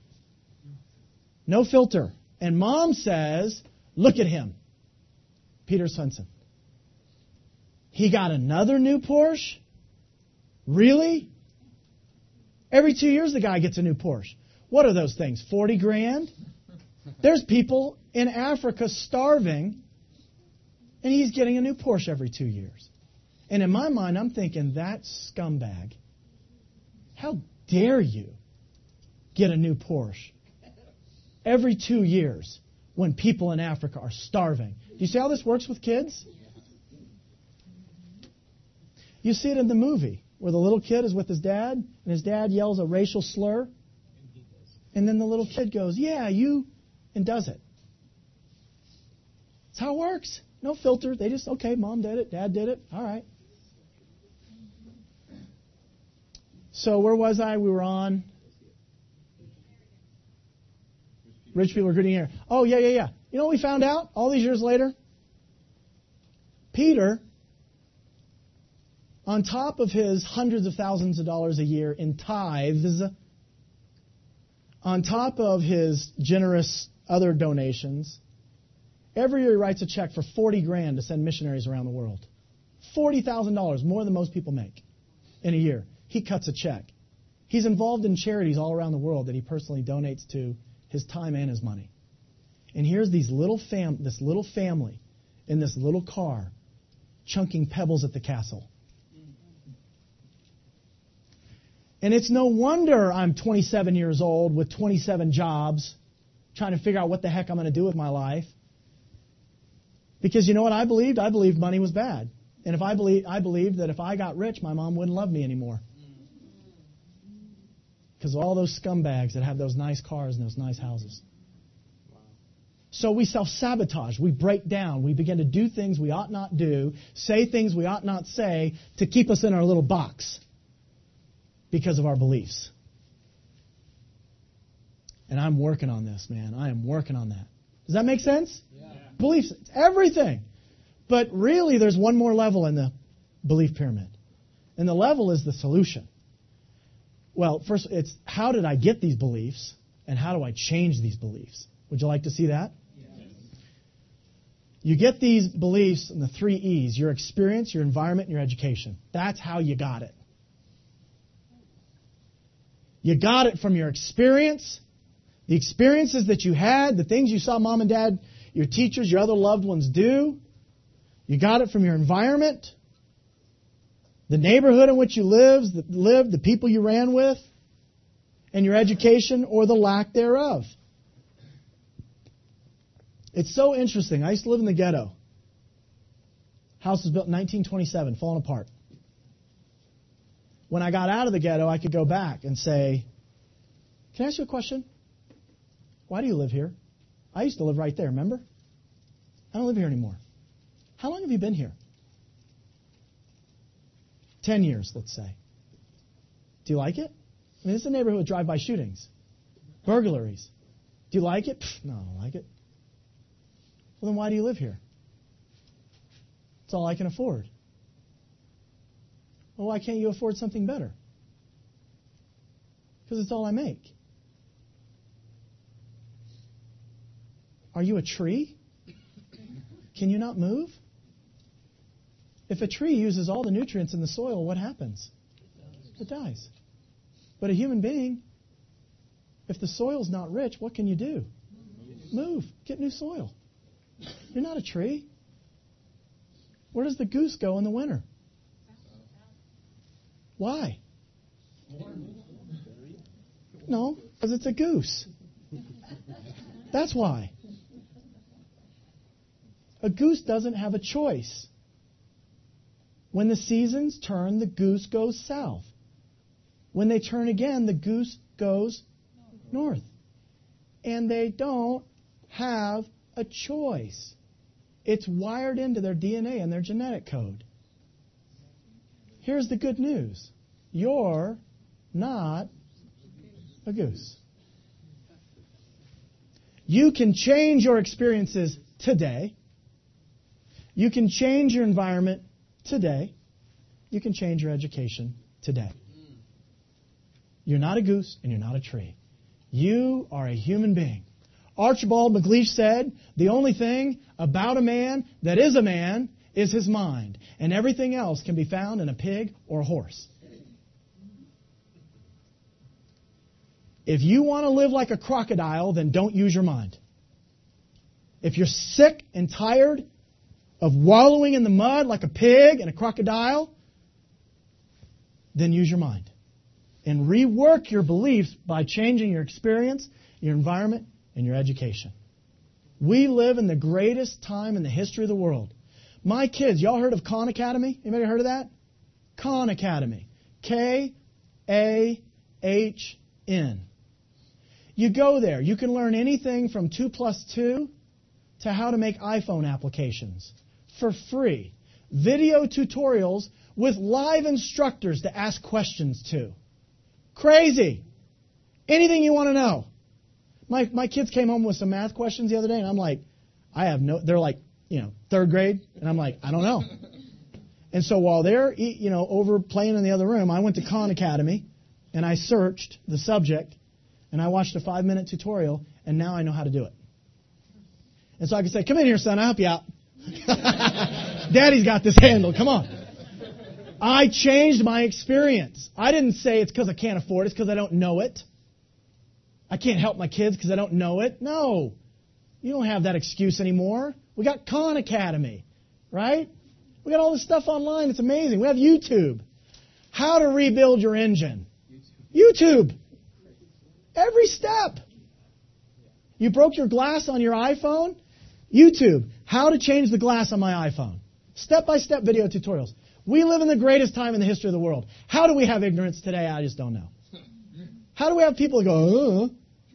No filter. And Mom says, look at him. Peter Svensson. He got another new Porsche? Really? Every two years the guy gets a new Porsche. What are those things? forty grand? There's people in Africa starving, and he's getting a new Porsche every two years. And in my mind, I'm thinking, that scumbag. How dare you get a new Porsche every two years when people in Africa are starving? Do you see how this works with kids? You see it in the movie where the little kid is with his dad, and his dad yells a racial slur, and then the little kid goes, yeah, you, and does it. That's how it works. No filter. They just, okay, Mom did it, Dad did it, all right. So where was I? We were on rich people are greedy here. Oh, yeah, yeah, yeah. You know what we found out all these years later? Peter, on top of his hundreds of thousands of dollars a year in tithes, on top of his generous other donations, every year he writes a check for forty grand to send missionaries around the world. forty thousand dollars, more than most people make in a year. He cuts a check. He's involved in charities all around the world that he personally donates to, his time and his money. And here's these little fam- this little family in this little car chunking pebbles at the castle. And it's no wonder I'm twenty-seven years old with twenty-seven jobs trying to figure out what the heck I'm going to do with my life. Because you know what I believed? I believed money was bad. And if I believe, I believed that if I got rich, my mom wouldn't love me anymore. Because of all those scumbags that have those nice cars and those nice houses. So we self-sabotage. We break down. We begin to do things we ought not do, say things we ought not say to keep us in our little box because of our beliefs. And I'm working on this, man. I am working on that. Does that make sense? Yeah. Beliefs, it's everything. But really, there's one more level in the belief pyramid. And the level is the solution. Well, first, it's how did I get these beliefs, and how do I change these beliefs? Would you like to see that? Yes. You get these beliefs in the three E's, your experience, your environment, and your education. That's how you got it. You got it from your experience, the experiences that you had, the things you saw mom and dad, your teachers, your other loved ones do. You got it from your environment, the neighborhood in which you lived, the, lived, the people you ran with, and your education or the lack thereof. It's so interesting. I used to live in the ghetto. House was built in nineteen twenty-seven, falling apart. When I got out of the ghetto, I could go back and say, can I ask you a question? Why do you live here? I used to live right there, remember? I don't live here anymore. How long have you been here? Ten years, let's say. Do you like it? I mean, this is a neighborhood with drive-by shootings, burglaries. Do you like it? Pfft, no, I don't like it. Well, then why do you live here? It's all I can afford. Well, why can't you afford something better? Because it's all I make. Are you a tree? Can you not move? If a tree uses all the nutrients in the soil, what happens? It dies. But a human being, if the soil's not rich, what can you do? Move. Get new soil. You're not a tree. Where does the goose go in the winter? Why? No, because it's a goose. That's why. A goose doesn't have a choice. When the seasons turn, the goose goes south. When they turn again, the goose goes north. And they don't have a choice. It's wired into their D N A and their genetic code. Here's the good news. You're not a goose. You can change your experiences today. You can change your environment today. You can change your education today. You're not a goose and you're not a tree. You are a human being. Archibald MacLeish said, the only thing about a man that is a man is his mind, and everything else can be found in a pig or a horse. If you want to live like a crocodile, then don't use your mind. If you're sick and tired of wallowing in the mud like a pig and a crocodile, then use your mind. And rework your beliefs by changing your experience, your environment, and your education. We live in the greatest time in the history of the world. My kids, y'all heard of Khan Academy? Anybody heard of that? Khan Academy. K A H N. You go there. You can learn anything from two plus two to how to make iPhone applications for free. Video tutorials with live instructors to ask questions to. Crazy. Anything you want to know. My my kids came home with some math questions the other day, and I'm like, I have no, they're like, you know, third grade, and I'm like, I don't know. And so while they're, you know, over playing in the other room, I went to Khan Academy, and I searched the subject, and I watched a five-minute tutorial, and now I know how to do it. And so I can say, come in here, son, I'll help you out. Daddy's got this handled, come on. I changed my experience. I didn't say it's because I can't afford it, it's because I don't know it. I can't help my kids because I don't know it. No. You don't have that excuse anymore. We got Khan Academy, right? We got all this stuff online. It's amazing. We have YouTube. How to rebuild your engine. YouTube. Every step. You broke your glass on your iPhone? YouTube. How to change the glass on my iPhone. Step-by-step video tutorials. We live in the greatest time in the history of the world. How do we have ignorance today? I just don't know. How do we have people go, uh,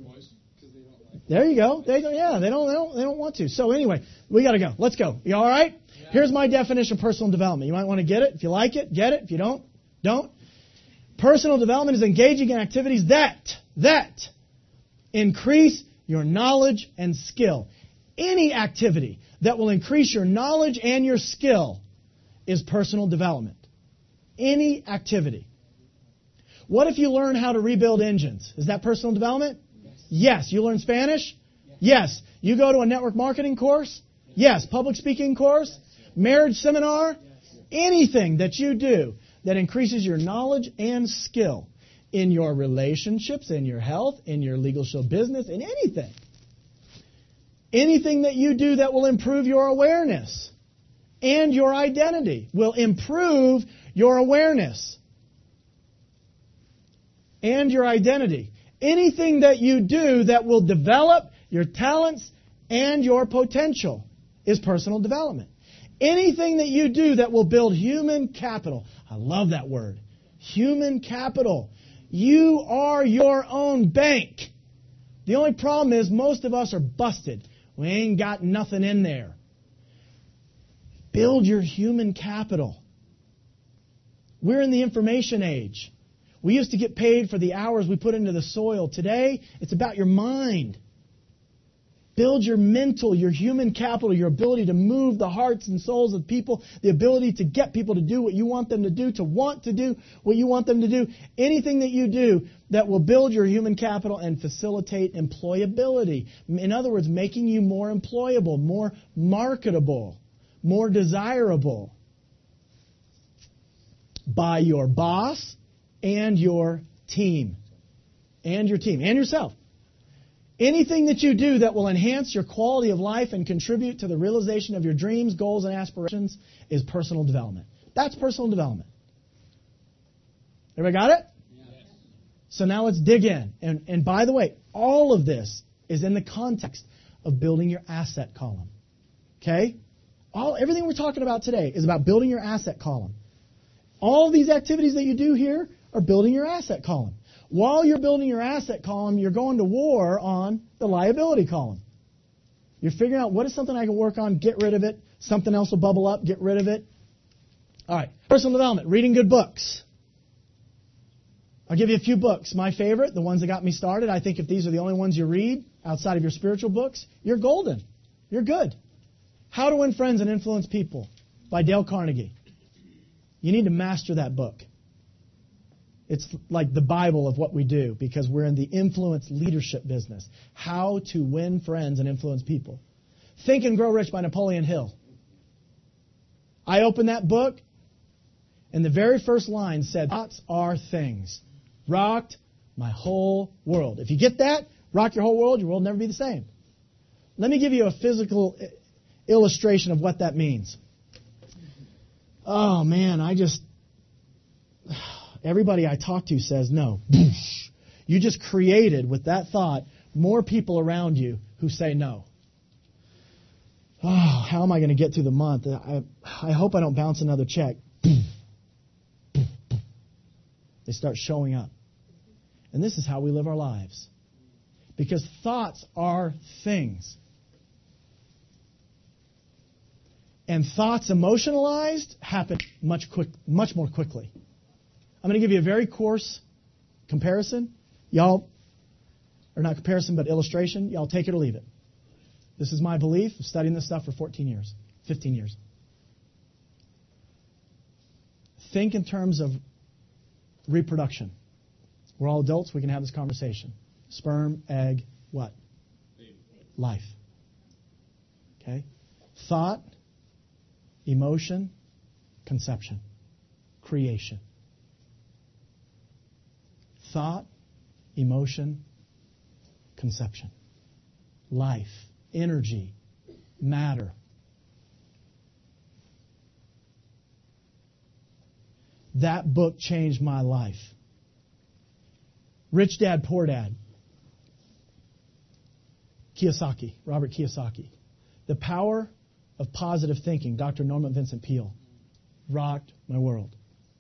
there you go. They go, yeah, they don't, they don't, they don't want to. So anyway, we got to go. Let's go. You all right? Yeah. Here's my definition of personal development. You might want to get it. If you like it, get it. If you don't, don't. Personal development is engaging in activities that, that Increase your knowledge and skill. Any activity that will increase your knowledge and your skill is personal development. Any activity. What if you learn how to rebuild engines? Is that personal development? Yes. You learn Spanish? Yes. You go to a network marketing course? Yes. Public speaking course? Marriage seminar? Anything that you do that increases your knowledge and skill in your relationships, in your health, in your legal show business, in anything. Anything that you do that will improve your awareness and your identity will improve your awareness and your identity. Anything that you do that will develop your talents and your potential is personal development. Anything that you do that will build human capital. I love that word. Human capital. You are your own bank. The only problem is most of us are busted. We ain't got nothing in there. Build your human capital. We're in the information age. We used to get paid for the hours we put into the soil. Today, it's about your mind. Build your mental, your human capital, your ability to move the hearts and souls of people, the ability to get people to do what you want them to do, to want to do what you want them to do. Anything that you do that will build your human capital and facilitate employability. In other words, making you more employable, more marketable, more desirable by your boss and your team. And your team. And yourself. Anything that you do that will enhance your quality of life and contribute to the realization of your dreams, goals, and aspirations is personal development. That's personal development. Everybody got it? Yes. So now let's dig in. And, and by the way, all of this is in the context of building your asset column. Okay? All everything we're talking about today is about building your asset column. All of these activities that you do here are building your asset column. While you're building your asset column, you're going to war on the liability column. You're figuring out what is something I can work on, get rid of it. Something else will bubble up, get rid of it. All right, personal development, reading good books. I'll give you a few books. My favorite, the ones that got me started, I think if these are the only ones you read outside of your spiritual books, you're golden. You're good. How to Win Friends and Influence People by Dale Carnegie. You need to master that book. It's like the Bible of what we do because we're in the influence leadership business. How to win friends and influence people. Think and Grow Rich by Napoleon Hill. I opened that book and the very first line said, thoughts are things. Rocked my whole world. If you get that, rock your whole world, your world will never be the same. Let me give you a physical illustration of what that means. Oh man, I just... Everybody I talk to says no. You just created, with that thought, more people around you who say no. Oh, how am I going to get through the month? I, I hope I don't bounce another check. They start showing up. And this is how we live our lives. Because thoughts are things. And thoughts emotionalized happen much quick, much more quickly. I'm going to give you a very coarse comparison. Y'all, or not comparison, but illustration. Y'all take it or leave it. This is my belief. I'm studying this stuff for fourteen years, fifteen years. Think in terms of reproduction. We're all adults. We can have this conversation. Sperm, egg, what? Life. Okay? Thought, emotion, conception, creation. Thought, emotion, conception, life, energy, matter. That book changed my life. Rich Dad, Poor Dad. Kiyosaki, Robert Kiyosaki. The Power of Positive Thinking, Doctor Norman Vincent Peale. Rocked my world.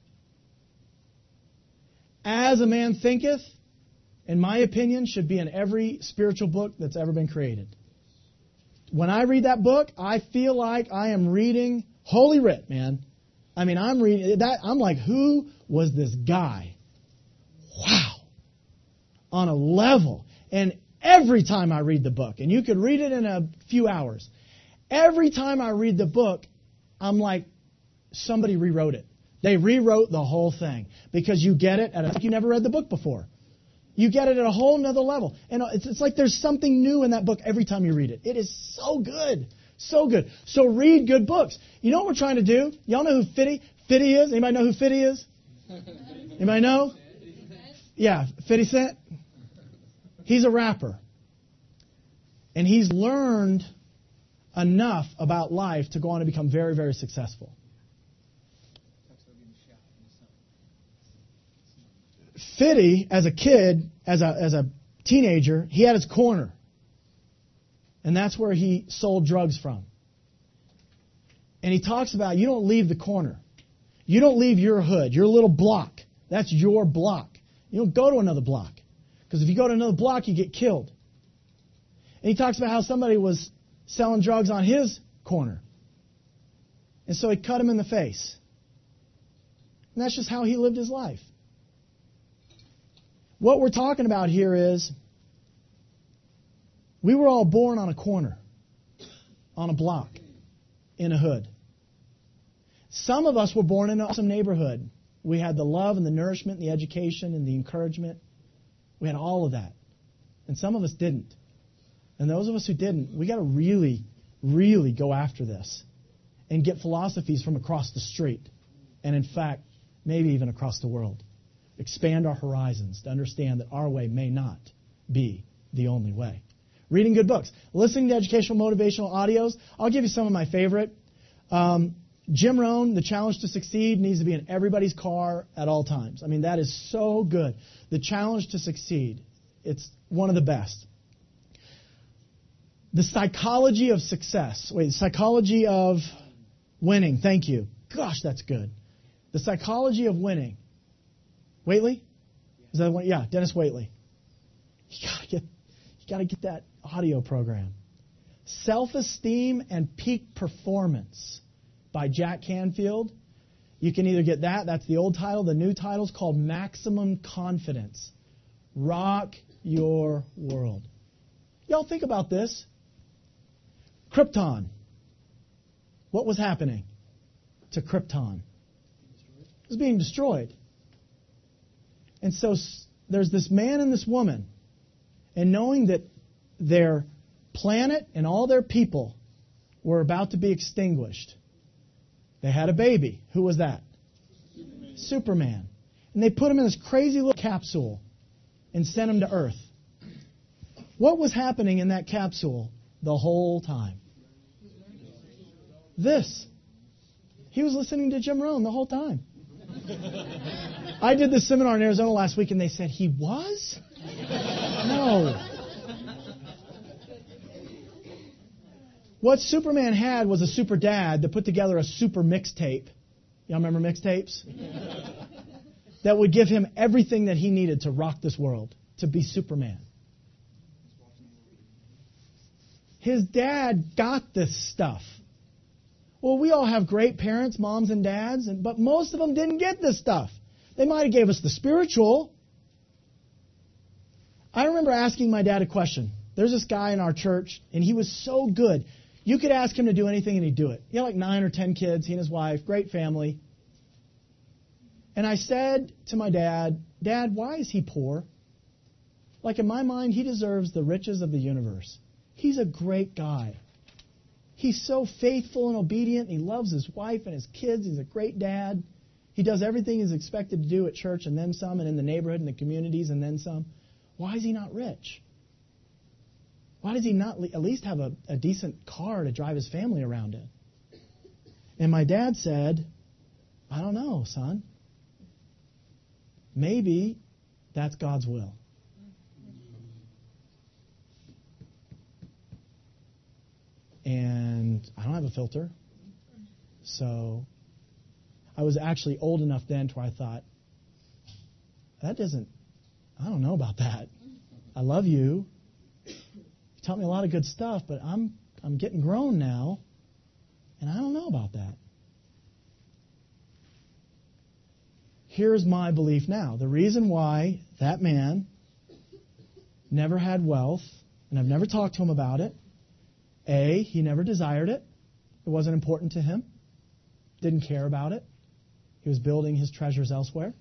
As a Man Thinketh, in my opinion, should be in every spiritual book that's ever been created. When I read that book, I feel like I am reading Holy Writ, man. I mean, I'm reading that. I'm like, who was this guy? Wow. On a level. And every time I read the book, and you could read it in a few hours, every time I read the book, I'm like, somebody rewrote it. They rewrote the whole thing because you get it at a, like you never read the book before. You get it at a whole nother level. And it's, it's like there's something new in that book every time you read it. It is so good. So good. So read good books. You know what we're trying to do? Y'all know who Fitty, Fitty is? Anybody know who Fitty is? Anybody know? Yeah, fifty Cent. He's a rapper. And he's learned enough about life to go on and become very, very successful. Fitty, as a kid, as a as a teenager, he had his corner. And that's where he sold drugs from. And he talks about you don't leave the corner. You don't leave your hood, your little block. That's your block. You don't go to another block. Because if you go to another block, you get killed. And he talks about how somebody was selling drugs on his corner. And so he cut him in the face. And that's just how he lived his life. What we're talking about here is we were all born on a corner, on a block, in a hood. Some of us were born in an awesome neighborhood. We had the love and the nourishment and the education and the encouragement. We had all of that. And some of us didn't. And those of us who didn't, we got to really, really go after this and get philosophies from across the street. And in fact, maybe even across the world. Expand our horizons to understand that our way may not be the only way. Reading good books. Listening to educational, motivational audios. I'll give you some of my favorite. Um, Jim Rohn, The Challenge to Succeed, needs to be in everybody's car at all times. I mean, that is so good. The Challenge to Succeed. It's one of the best. The Psychology of Success. Wait, Psychology of Winning. Thank you. Gosh, that's good. The Psychology of Winning. Waitley? Is that one? Yeah, Dennis Waitley. You gotta get, you gotta get that audio program. Self-Esteem and Peak Performance by Jack Canfield. You can either get that, that's the old title. The new title is called Maximum Confidence. Rock your world. Y'all think about this. Krypton. What was happening to Krypton? It was being destroyed. And so there's this man and this woman, and knowing that their planet and all their people were about to be extinguished, they had a baby. Who was that? Superman. Superman. And they put him in this crazy little capsule and sent him to Earth. What was happening in that capsule the whole time? This. He was listening to Jim Rohn the whole time. I did this seminar in Arizona last week, and they said, he was? No. What Superman had was a super dad that put together a super mixtape. Y'all remember mixtapes? That would give him everything that he needed to rock this world, to be Superman. His dad got this stuff. Well, we all have great parents, moms and dads, and, but most of them didn't get this stuff. They might have gave us the spiritual. I remember asking my dad a question. There's this guy in our church, and he was so good. You could ask him to do anything, and he'd do it. He had like nine or ten kids, he and his wife, great family. And I said to my dad, Dad, why is he poor? Like in my mind, he deserves the riches of the universe. He's a great guy. He's so faithful and obedient. And he loves his wife and his kids. He's a great dad. He does everything he's expected to do at church and then some, and in the neighborhood and the communities and then some. Why is he not rich? Why does he not at least have a, a decent car to drive his family around in? And my dad said, I don't know, son. Maybe that's God's will. And I don't have a filter. So I was actually old enough then to where I thought, that doesn't, I don't know about that. I love you. You taught me a lot of good stuff, but I'm I'm getting grown now, and I don't know about that. Here's my belief now. The reason why that man never had wealth, and I've never talked to him about it. A, he never desired it. It wasn't important to him. Didn't care about it. He was building his treasures elsewhere.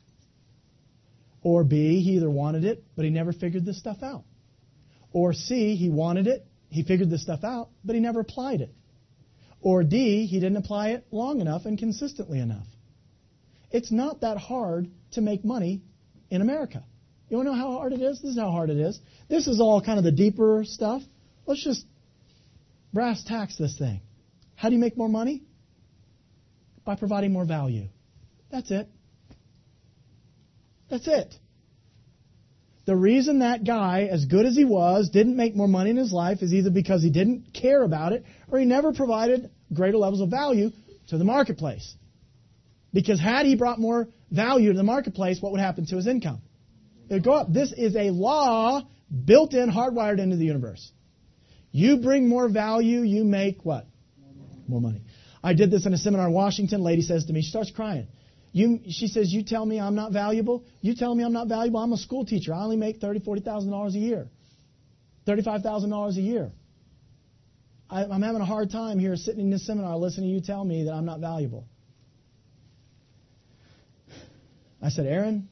Or B, he either wanted it, but he never figured this stuff out. Or C, he wanted it, he figured this stuff out, but he never applied it. Or D, he didn't apply it long enough and consistently enough. It's not that hard to make money in America. You want to know how hard it is? This is how hard it is. This is all kind of the deeper stuff. Let's just brass tacks this thing. How do you make more money? By providing more value. That's it. That's it. The reason that guy, as good as he was, didn't make more money in his life is either because he didn't care about it or he never provided greater levels of value to the marketplace. Because had he brought more value to the marketplace, what would happen to his income? It would go up. This is a law built in, hardwired into the universe. You bring more value, you make what? More money. I did this in a seminar in Washington. A lady says to me, she starts crying. You, she says, you tell me I'm not valuable? You tell me I'm not valuable? I'm a school teacher. I only make thirty thousand dollars, forty thousand dollars a year. thirty-five thousand dollars a year. I, I'm having a hard time here sitting in this seminar listening to you tell me that I'm not valuable. I said, Aaron,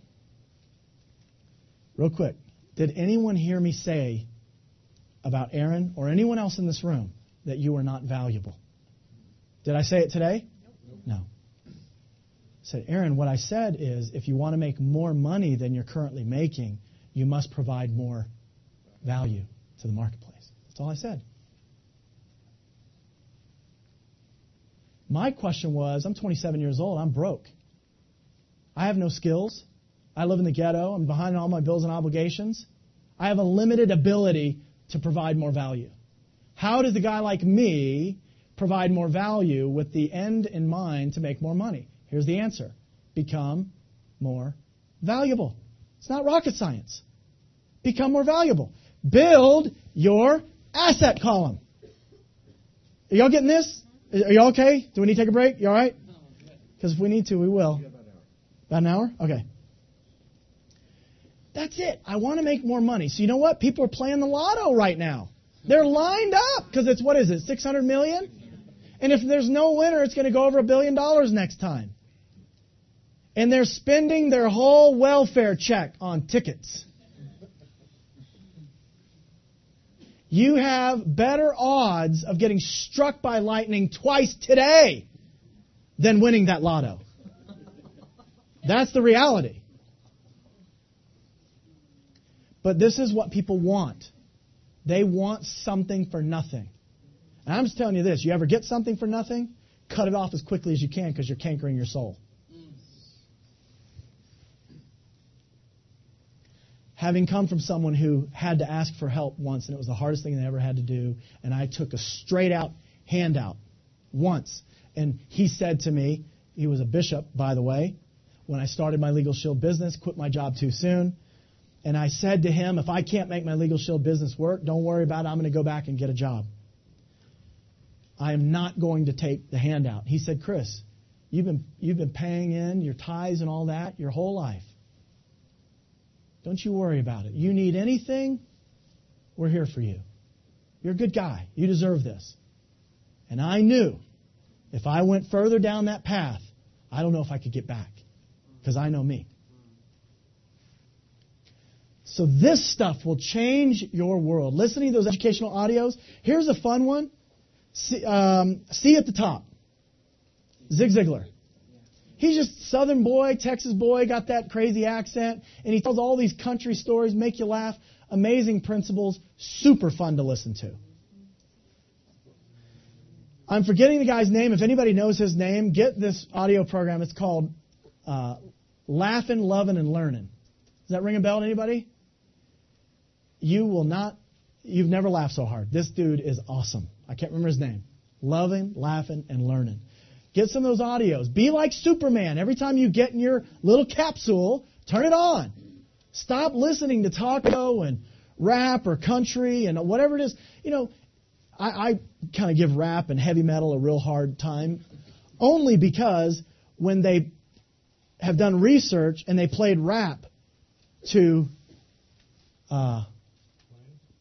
real quick, did anyone hear me say about Aaron or anyone else in this room that you are not valuable? Did I say it today? No. I said, Aaron, what I said is if you want to make more money than you're currently making, you must provide more value to the marketplace. That's all I said. My question was, I'm twenty-seven years old. I'm broke. I have no skills. I live in the ghetto. I'm behind on all my bills and obligations. I have a limited ability to provide more value. How does a guy like me provide more value with the end in mind to make more money? Here's the answer. Become more valuable. It's not rocket science. Become more valuable. Build your asset column. Are y'all getting this? Are y'all okay? Do we need to take a break? You all right? Because if we need to, we will. About an hour? Okay. That's it. I want to make more money. So you know what? People are playing the lotto right now. They're lined up because it's, what is it, six hundred million? And if there's no winner, it's going to go over a billion dollars next time. And they're spending their whole welfare check on tickets. You have better odds of getting struck by lightning twice today than winning that lotto. That's the reality. But this is what people want. They want something for nothing. And I'm just telling you this. You ever get something for nothing? Cut it off as quickly as you can because you're cankering your soul. Having come from someone who had to ask for help once, and it was the hardest thing they ever had to do, and I took a straight-out handout once. And he said to me, he was a bishop, by the way, when I started my Legal Shield business, quit my job too soon. And I said to him, if I can't make my Legal Shield business work, don't worry about it. I'm going to go back and get a job. I am not going to take the handout. He said, Chris, you've been, you've been paying in your tithes and all that your whole life. Don't you worry about it. You need anything, we're here for you. You're a good guy. You deserve this. And I knew if I went further down that path, I don't know if I could get back. Because I know me. So this stuff will change your world. Listening to those educational audios. Here's a fun one. See, um, see at the top. Zig Ziglar. He's just Southern boy, Texas boy, got that crazy accent, and he tells all these country stories, make you laugh. Amazing principles, super fun to listen to. I'm forgetting the guy's name. If anybody knows his name, get this audio program. It's called uh, Laughing, Loving, and Learning. Does that ring a bell to anybody? You will not, you've never laughed so hard. This dude is awesome. I can't remember his name. Loving, laughing, and learning. Get some of those audios. Be like Superman. Every time you get in your little capsule, turn it on. Stop listening to talk show and rap or country and whatever it is. You know, I, I kind of give rap and heavy metal a real hard time only because when they have done research and they played rap to uh,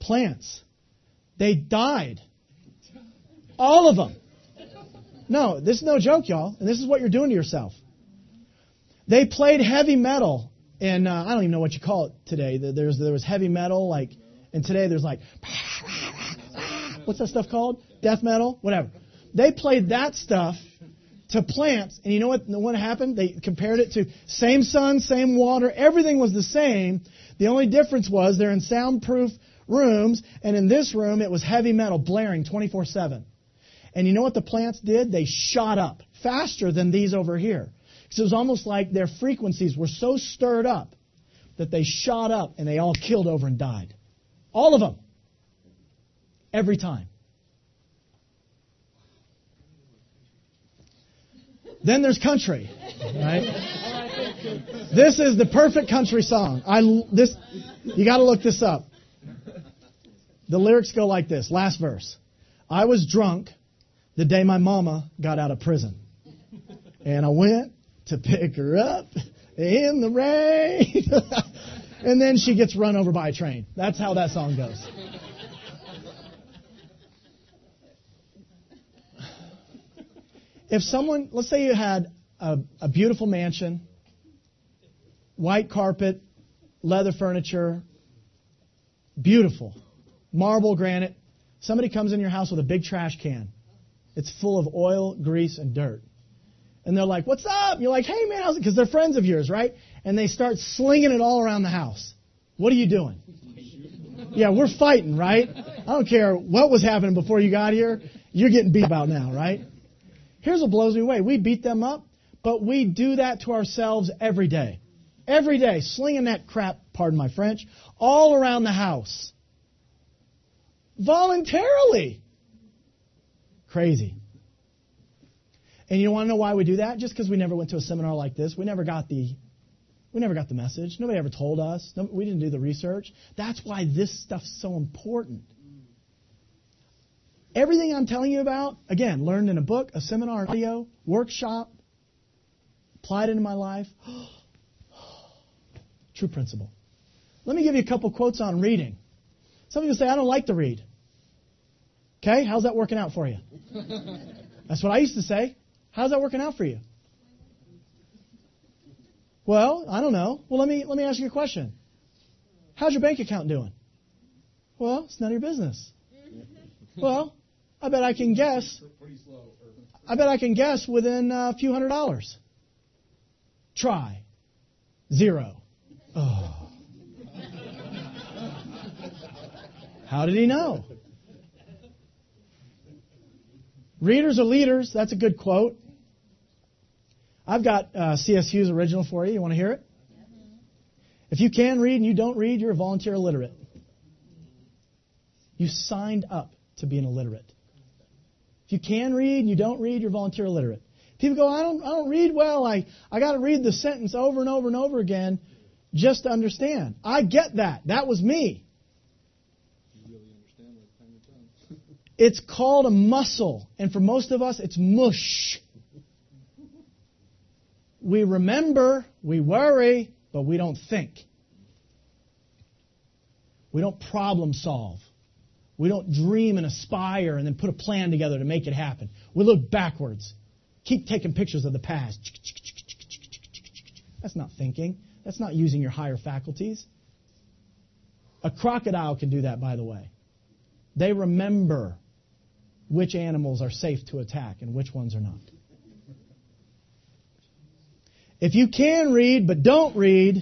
plants. They died. All of them. No, this is no joke, y'all. And this is what you're doing to yourself. They played heavy metal. And uh, I don't even know what you call it today. There's, there was heavy metal, like, and today there's like, what's that stuff called? Death metal? Whatever. They played that stuff to plants. And you know what, what happened? They compared it to same sun, same water. Everything was the same. The only difference was they're in soundproof rooms. And in this room, it was heavy metal blaring twenty-four seven. And you know what the plants did? They shot up faster than these over here. Because it was almost like their frequencies were so stirred up that they shot up and they all killed over and died. All of them. Every time. Then there's country, right? This is the perfect country song. I this you got to look this up. The lyrics go like this. Last verse. I was drunk the day my mama got out of prison. And I went to pick her up in the rain. And then she gets run over by a train. That's how that song goes. If someone, let's say you had a, a beautiful mansion, white carpet, leather furniture, beautiful, marble, granite. Somebody comes in your house with a big trash can. It's full of oil, grease, and dirt. And they're like, what's up? You're like, hey, man, how's it? Because they're friends of yours, right? And they start slinging it all around the house. What are you doing? Yeah, we're fighting, right? I don't care what was happening before you got here. You're getting beat about now, right? Here's what blows me away. We beat them up, but we do that to ourselves every day. Every day, slinging that crap, pardon my French, all around the house. Voluntarily. Crazy. And you want to know why we do that? Just because we never went to a seminar like this. We never got the we never got the message. Nobody ever told us. No, we didn't do the research. That's why this stuff's so important. Everything I'm telling you about, again, learned in a book, a seminar, an audio, workshop, applied into my life. True principle. Let me give you a couple quotes on reading. Some of you say, I don't like to read. Okay, how's that working out for you? That's what I used to say. How's that working out for you? Well, I don't know. Well, let me let me ask you a question. How's your bank account doing? Well, it's none of your business. Well, I bet I can guess. I bet I can guess within a few hundred dollars. Try. Zero. Oh. How did he know? Readers are leaders. That's a good quote. I've got uh, C S Hughes' original for you. You want to hear it? If you can read and you don't read, you're a volunteer illiterate. You signed up to be an illiterate. If you can read and you don't read, you're volunteer illiterate. People go, I don't, I don't read well. I, I got to read the sentence over and over and over again just to understand. I get that. That was me. It's called a muscle. And for most of us, it's mush. We remember, we worry, but we don't think. We don't problem solve. We don't dream and aspire and then put a plan together to make it happen. We look backwards. Keep taking pictures of the past. That's not thinking. That's not using your higher faculties. A crocodile can do that, by the way. They remember which animals are safe to attack and which ones are not. If you can read but don't read,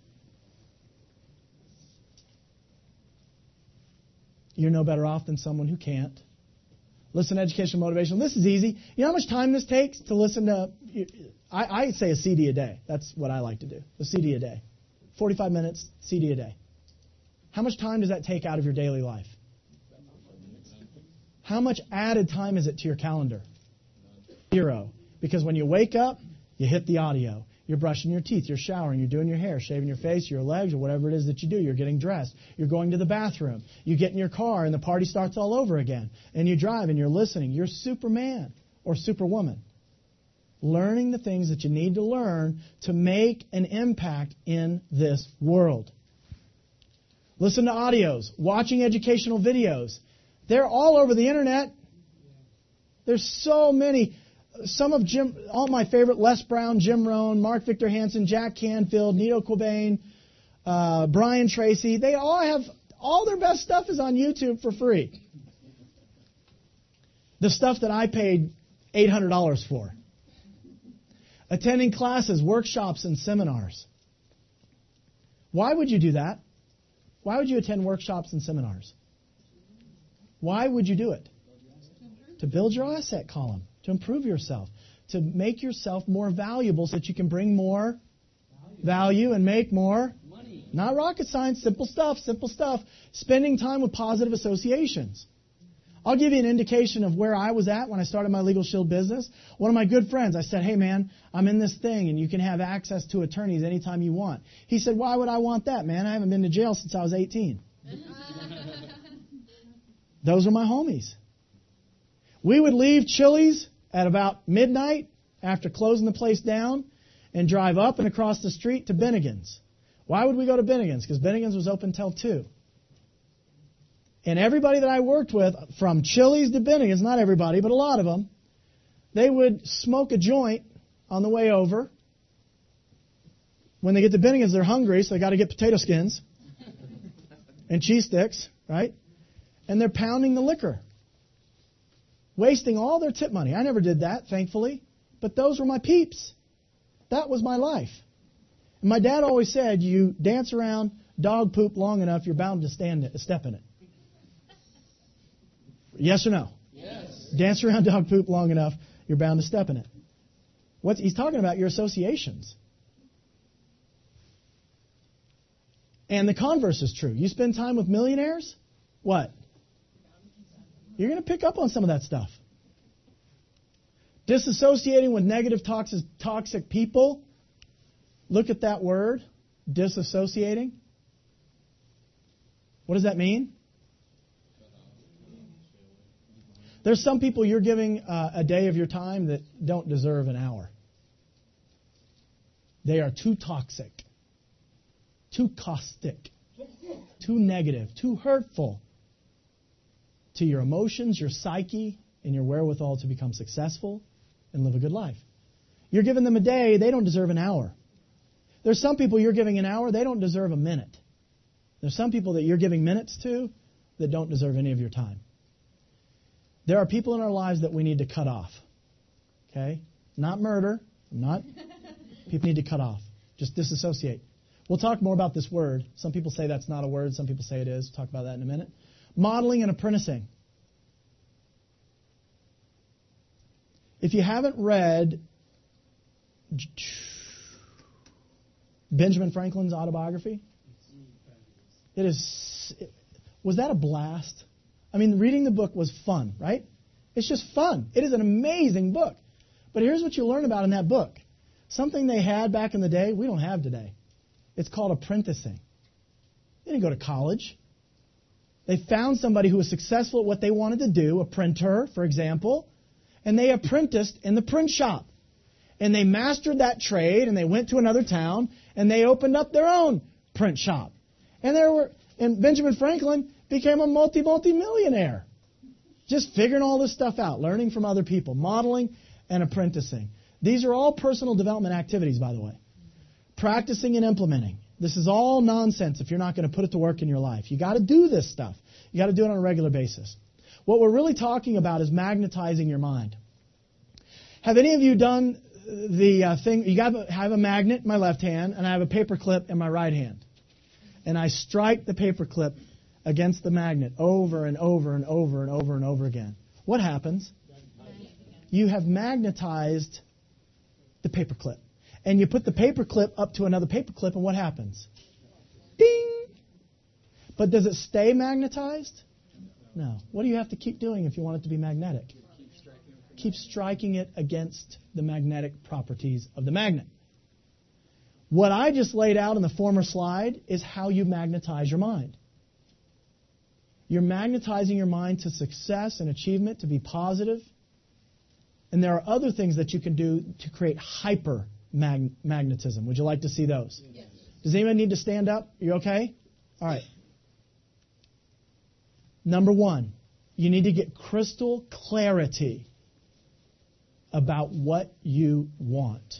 you're no better off than someone who can't. Listen to Education Motivation. This is easy. You know how much time this takes to listen to? I, I say a C D a day. That's what I like to do. A C D a day. forty-five minutes, C D a day. How much time does that take out of your daily life? How much added time is it to your calendar? Zero. Because when you wake up, you hit the audio. You're brushing your teeth, you're showering, you're doing your hair, shaving your face, your legs, or whatever it is that you do. You're getting dressed. You're going to the bathroom. You get in your car and the party starts all over again. And you drive and you're listening. You're Superman or Superwoman. Learning the things that you need to learn to make an impact in this world. listen to audios, watching educational videos. They're all over the internet. There's so many. Some of Jim, all my favorite, Les Brown, Jim Rohn, Mark Victor Hansen, Jack Canfield, Nito Cobain, uh, Brian Tracy. They all have, all their best stuff is on YouTube for free. The stuff that I paid eight hundred dollars for. Attending classes, workshops, and seminars. Why would you do that? Why would you attend workshops and seminars? Why would you do it? To build your asset column, to improve yourself, to make yourself more valuable so that you can bring more value and make more money. Not rocket science, simple stuff, simple stuff. Spending time with positive associations. I'll give you an indication of where I was at when I started my Legal Shield business. One of my good friends, I said, hey man, I'm in this thing and you can have access to attorneys anytime you want. He said, why would I want that, man? I haven't been to jail since I was eighteen. Those are my homies. We would leave Chili's at about midnight after closing the place down and drive up and across the street to Bennigan's. Why would we go to Bennigan's? Because Bennigan's was open till two. And everybody that I worked with, from Chili's to Bennigan's, not everybody, but a lot of them, they would smoke a joint on the way over. When they get to Bennigan's, they're hungry, so they got to get potato skins and cheese sticks, right? And they're pounding the liquor, wasting all their tip money. I never did that, thankfully, but those were my peeps. That was my life. And my dad always said, you dance around dog poop long enough, you're bound to stand it, step in it. Yes or no? Yes. Dance around dog poop long enough, you're bound to step in it. What's, he's talking about your associations. And the converse is true. You spend time with millionaires, what? You're going to pick up on some of that stuff. Disassociating with negative toxic, toxic people. Look at that word, disassociating. What does that mean? There's some people you're giving uh, a day of your time that don't deserve an hour. They are too toxic, too caustic, too negative, too hurtful to your emotions, your psyche, and your wherewithal to become successful and live a good life. You're giving them a day, they don't deserve an hour. There's some people you're giving an hour, they don't deserve a minute. There's some people that you're giving minutes to that don't deserve any of your time. There are people in our lives that we need to cut off. Okay? Not murder. Not. People need to cut off. Just disassociate. We'll talk more about this word. Some people say that's not a word. Some people say it is. We'll talk about that in a minute. Modeling and apprenticing. If you haven't read Benjamin Franklin's autobiography, it is. Was that a blast? I mean, reading the book was fun, right? It's just fun. It is an amazing book. But here's what you learn about in that book. Something they had back in the day, we don't have today. It's called apprenticing. They didn't go to college. They found somebody who was successful at what they wanted to do, a printer, for example, and they apprenticed in the print shop. And they mastered that trade, and they went to another town, and they opened up their own print shop. And there were, and Benjamin Franklin became a multi, multi-millionaire. Just figuring all this stuff out, learning from other people, modeling and apprenticing. These are all personal development activities, by the way. Practicing and implementing. This is all nonsense if you're not going to put it to work in your life. You got to do this stuff. You got to do it on a regular basis. What we're really talking about is magnetizing your mind. Have any of you done the uh, thing? You got, have a magnet in my left hand, and I have a paper clip in my right hand. And I strike the paper clip against the magnet over and over and over and over and over again. What happens? You have magnetized the paper clip. And you put the paper clip up to another paper clip, and what happens? Ding! But does it stay magnetized? No. What do you have to keep doing if you want it to be magnetic? Keep striking it against the magnetic properties of the magnet. What I just laid out in the former slide is how you magnetize your mind. You're magnetizing your mind to success and achievement, to be positive. And there are other things that you can do to create hyper magnetism. Would you like to see those? Yes. Does anyone need to stand up? Are you okay? All right. Number one, you need to get crystal clarity about what you want.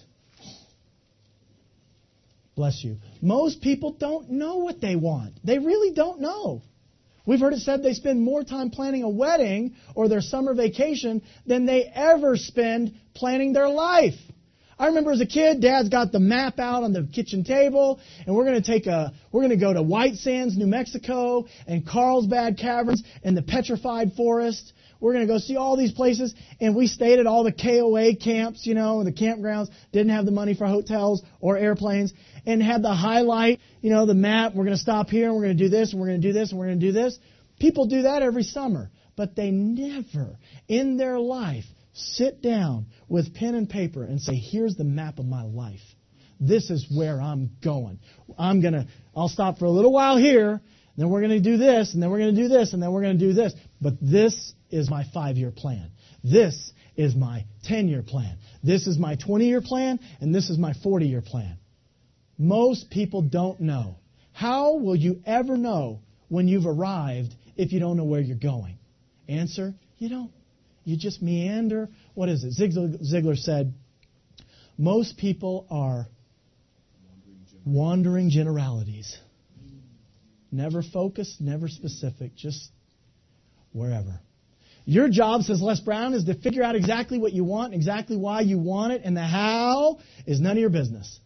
Bless you. Most people don't know what they want. They really don't know. We've heard it said they spend more time planning a wedding or their summer vacation than they ever spend planning their life. I remember as a kid, Dad's got the map out on the kitchen table, and we're going to take a, we're going to go to White Sands, New Mexico, and Carlsbad Caverns, and the Petrified Forest. We're going to go see all these places, and we stayed at all the K O A camps, you know, the campgrounds, didn't have the money for hotels or airplanes, and had the highlight, you know, the map. We're going to stop here, and we're going to do this, and we're going to do this, and we're going to do this. People do that every summer, but they never in their life sit down with pen and paper and say, here's the map of my life. This is where I'm going. I'm going to, I'll stop for a little while here, then we're going to do this, and then we're going to do this, and then we're going to do this. But this is my five-year plan. This is my ten-year plan. This is my twenty-year plan, and this is my forty-year plan. Most people don't know. How will you ever know when you've arrived if you don't know where you're going? Answer, you don't. You just meander. What is it? Zig Ziglar said, most people are wandering generalities. Never focused, never specific, just wherever. Your job, says Les Brown, is to figure out exactly what you want, exactly why you want it, and the how is none of your business.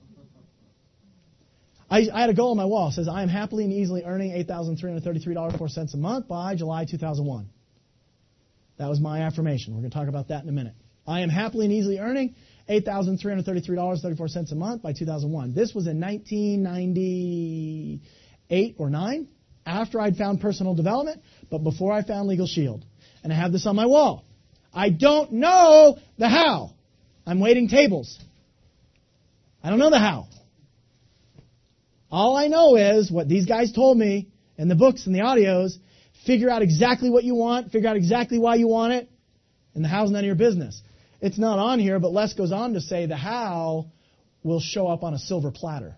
I, I had a goal on my wall. It says, I am happily and easily earning eight thousand three hundred thirty-three dollars and four cents a month by July two thousand one. That was my affirmation. We're going to talk about that in a minute. I am happily and easily earning eight thousand three hundred thirty-three dollars and thirty-four cents a month by two thousand one. This was in nineteen ninety-eight or nine, after I'd found personal development, but before I found Legal Shield. And I have this on my wall. I don't know the how. I'm waiting tables. I don't know the how. All I know is what these guys told me in the books and the audios. Figure out exactly what you want. Figure out exactly why you want it. And the how's none of your business. It's not on here, but Les goes on to say the how will show up on a silver platter.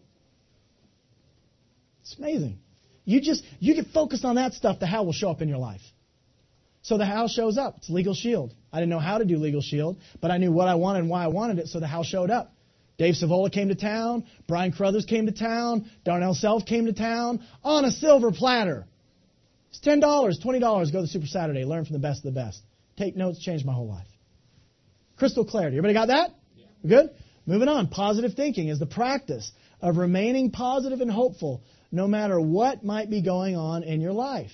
It's amazing. You just, you get focused on that stuff, the how will show up in your life. So the how shows up. It's Legal Shield. I didn't know how to do Legal Shield, but I knew what I wanted and why I wanted it, so the how showed up. Dave Savola came to town. Brian Carruthers came to town. Darnell Self came to town on a silver platter. It's ten dollars, twenty dollars. Go to Super Saturday. Learn from the best of the best. Take notes. Change my whole life. Crystal clarity. Everybody got that? Yeah. Good? Moving on. Positive thinking is the practice of remaining positive and hopeful no matter what might be going on in your life.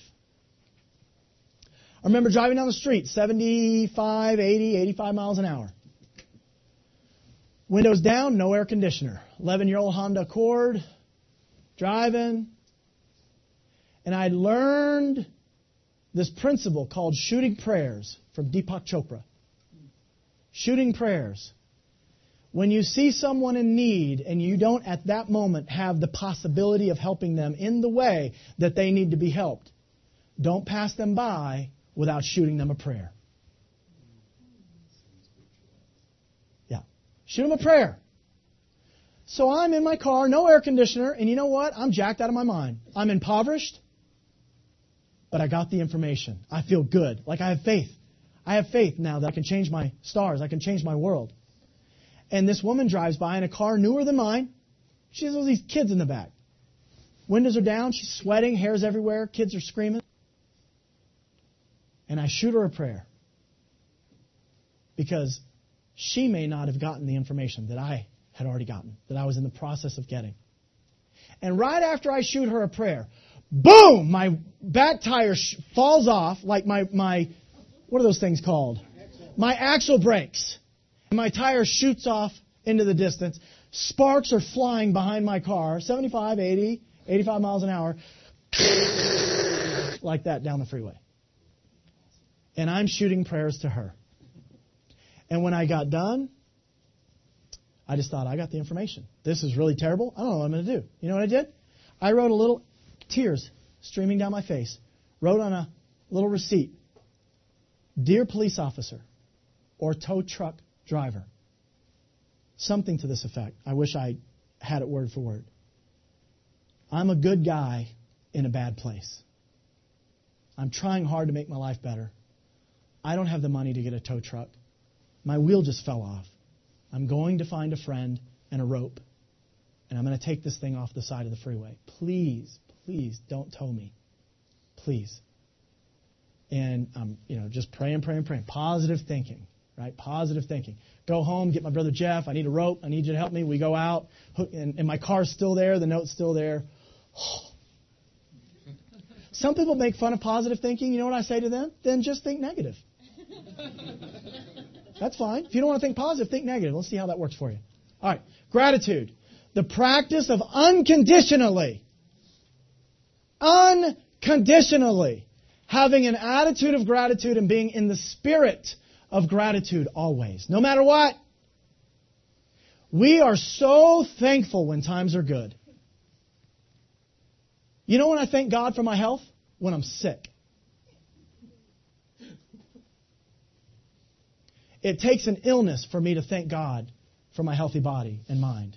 I remember driving down the street, seventy-five, eighty, eighty-five miles an hour. Windows down, no air conditioner. eleven-year-old Honda Accord, driving. And I learned this principle called shooting prayers from Deepak Chopra. Shooting prayers. When you see someone in need and you don't at that moment have the possibility of helping them in the way that they need to be helped, don't pass them by without shooting them a prayer. Yeah. Shoot them a prayer. So I'm in my car, no air conditioner, and you know what? I'm jacked out of my mind. I'm impoverished, but I got the information. I feel good. Like I have faith. I have faith now that I can change my stars. I can change my world. And this woman drives by in a car newer than mine. She has all these kids in the back. Windows are down. She's sweating. Hair's everywhere. Kids are screaming. And I shoot her a prayer. Because she may not have gotten the information that I had already gotten, that I was in the process of getting. And right after I shoot her a prayer, boom! My back tire sh- falls off, like my, my, what are those things called? My axle breaks. And my tire shoots off into the distance. Sparks are flying behind my car, seventy-five, eighty, eighty-five miles an hour, like that down the freeway. And I'm shooting prayers to her. And when I got done, I just thought, I got the information. This is really terrible. I don't know what I'm going to do. You know what I did? I wrote a little, tears streaming down my face, wrote on a little receipt, "Dear police officer or tow truck driver." Something to this effect. I wish I had it word for word. I'm a good guy in a bad place. I'm trying hard to make my life better. I don't have the money to get a tow truck. My wheel just fell off. I'm going to find a friend and a rope, and I'm going to take this thing off the side of the freeway. Please, please don't tow me. Please. And I'm, you know, just praying, praying, praying. Positive thinking, right? Positive thinking. Go home, get my brother Jeff. I need a rope. I need you to help me. We go out, and, and my car's still there. The note's still there. Some people make fun of positive thinking. You know what I say to them? Then just think negative. That's fine. If you don't want to think positive, think negative. Let's see how that works for you. All right. Gratitude. The practice of unconditionally, unconditionally having an attitude of gratitude and being in the spirit of gratitude always. No matter what. We are so thankful when times are good. You know when I thank God for my health? When I'm sick. It takes an illness for me to thank God for my healthy body and mind.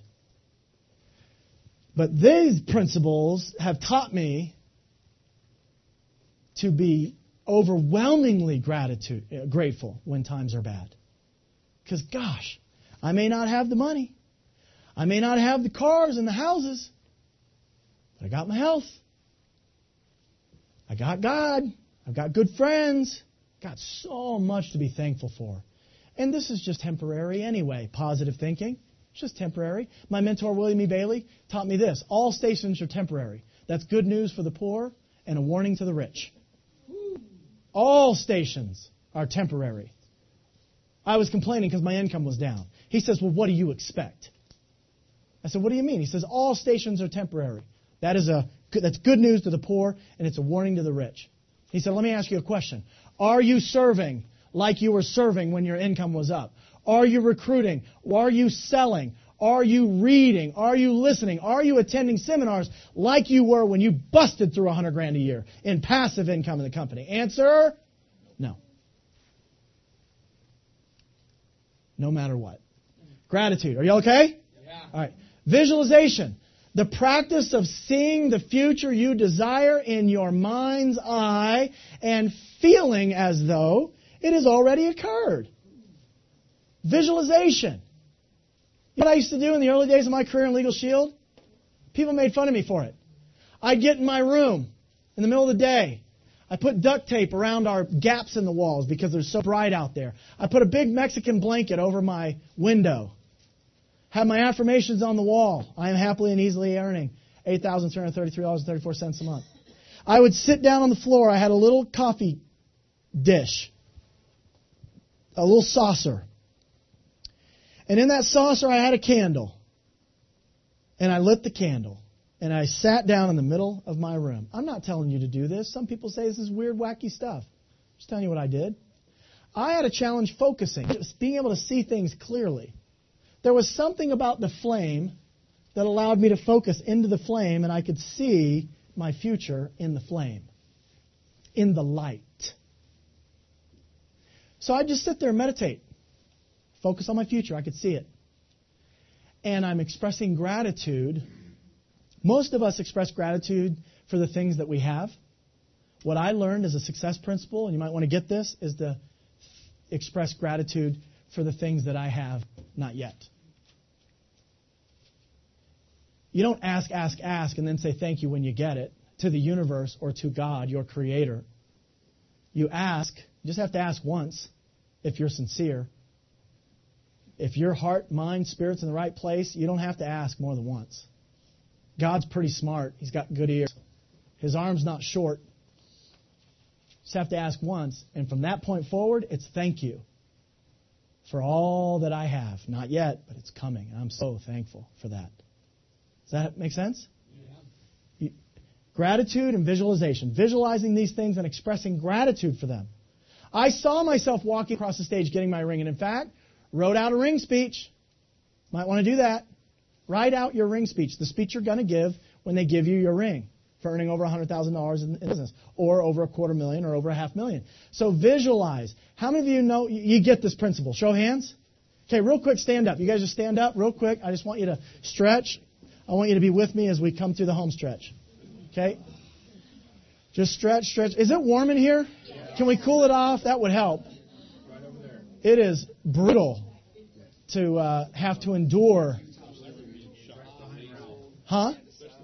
But these principles have taught me to be overwhelmingly gratitude, uh, grateful when times are bad. Because, gosh, I may not have the money. I may not have the cars and the houses. But I got my health. I got God. I've got good friends. Got so much to be thankful for. And this is just temporary anyway, positive thinking. It's just temporary. My mentor, William E. Bailey, taught me this. All stations are temporary. That's good news for the poor and a warning to the rich. All stations are temporary. I was complaining because my income was down. He says, well, what do you expect? I said, what do you mean? He says, all stations are temporary. That is a, that's good news to the poor, and it's a warning to the rich. He said, let me ask you a question. Are you serving like you were serving when your income was up? Are you recruiting? Are you selling? Are you reading? Are you listening? Are you attending seminars like you were when you busted through a hundred grand a year in passive income in the company? Answer, no. No matter what. Gratitude. Are you okay? Yeah. All right. Visualization. The practice of seeing the future you desire in your mind's eye and feeling as though it has already occurred. Visualization. You know what I used to do in the early days of my career in Legal Shield? People made fun of me for it. I'd get in my room in the middle of the day. I put duct tape around our gaps in the walls because they're so bright out there. I put a big Mexican blanket over my window. Had my affirmations on the wall. I am happily and easily earning eight thousand three hundred thirty-three dollars and thirty-four cents a month. I would sit down on the floor. I had a little coffee dish, a little saucer. And in that saucer, I had a candle. And I lit the candle. And I sat down in the middle of my room. I'm not telling you to do this. Some people say this is weird, wacky stuff. I'm just telling you what I did. I had a challenge focusing, just being able to see things clearly. There was something about the flame that allowed me to focus into the flame, and I could see my future in the flame, in the light. So I'd just sit there and meditate. Focus on my future. I could see it. And I'm expressing gratitude. Most of us express gratitude for the things that we have. What I learned as a success principle, and you might want to get this, is to express gratitude for the things that I have not yet. You don't ask, ask, ask, and then say thank you when you get it to the universe or to God, your creator. You ask. You just have to ask once if you're sincere. If your heart, mind, spirit's in the right place, you don't have to ask more than once. God's pretty smart. He's got good ears. His arm's not short. Just have to ask once. And from that point forward, it's thank you for all that I have. Not yet, but it's coming. And I'm so thankful for that. Does that make sense? Yeah. Gratitude and visualization. Visualizing these things and expressing gratitude for them. I saw myself walking across the stage getting my ring. And in fact, wrote out a ring speech. Might want to do that. Write out your ring speech, the speech you're going to give when they give you your ring for earning over one hundred thousand dollars in business, or over a quarter million, or over a half million. So visualize. How many of you know, you get this principle? Show of hands. Okay, real quick, stand up. You guys just stand up real quick. I just want you to stretch. I want you to be with me as we come through the home stretch. Okay? Just stretch, stretch. Is it warm in here? Can we cool it off? That would help. It is brutal to uh, have to endure. Huh?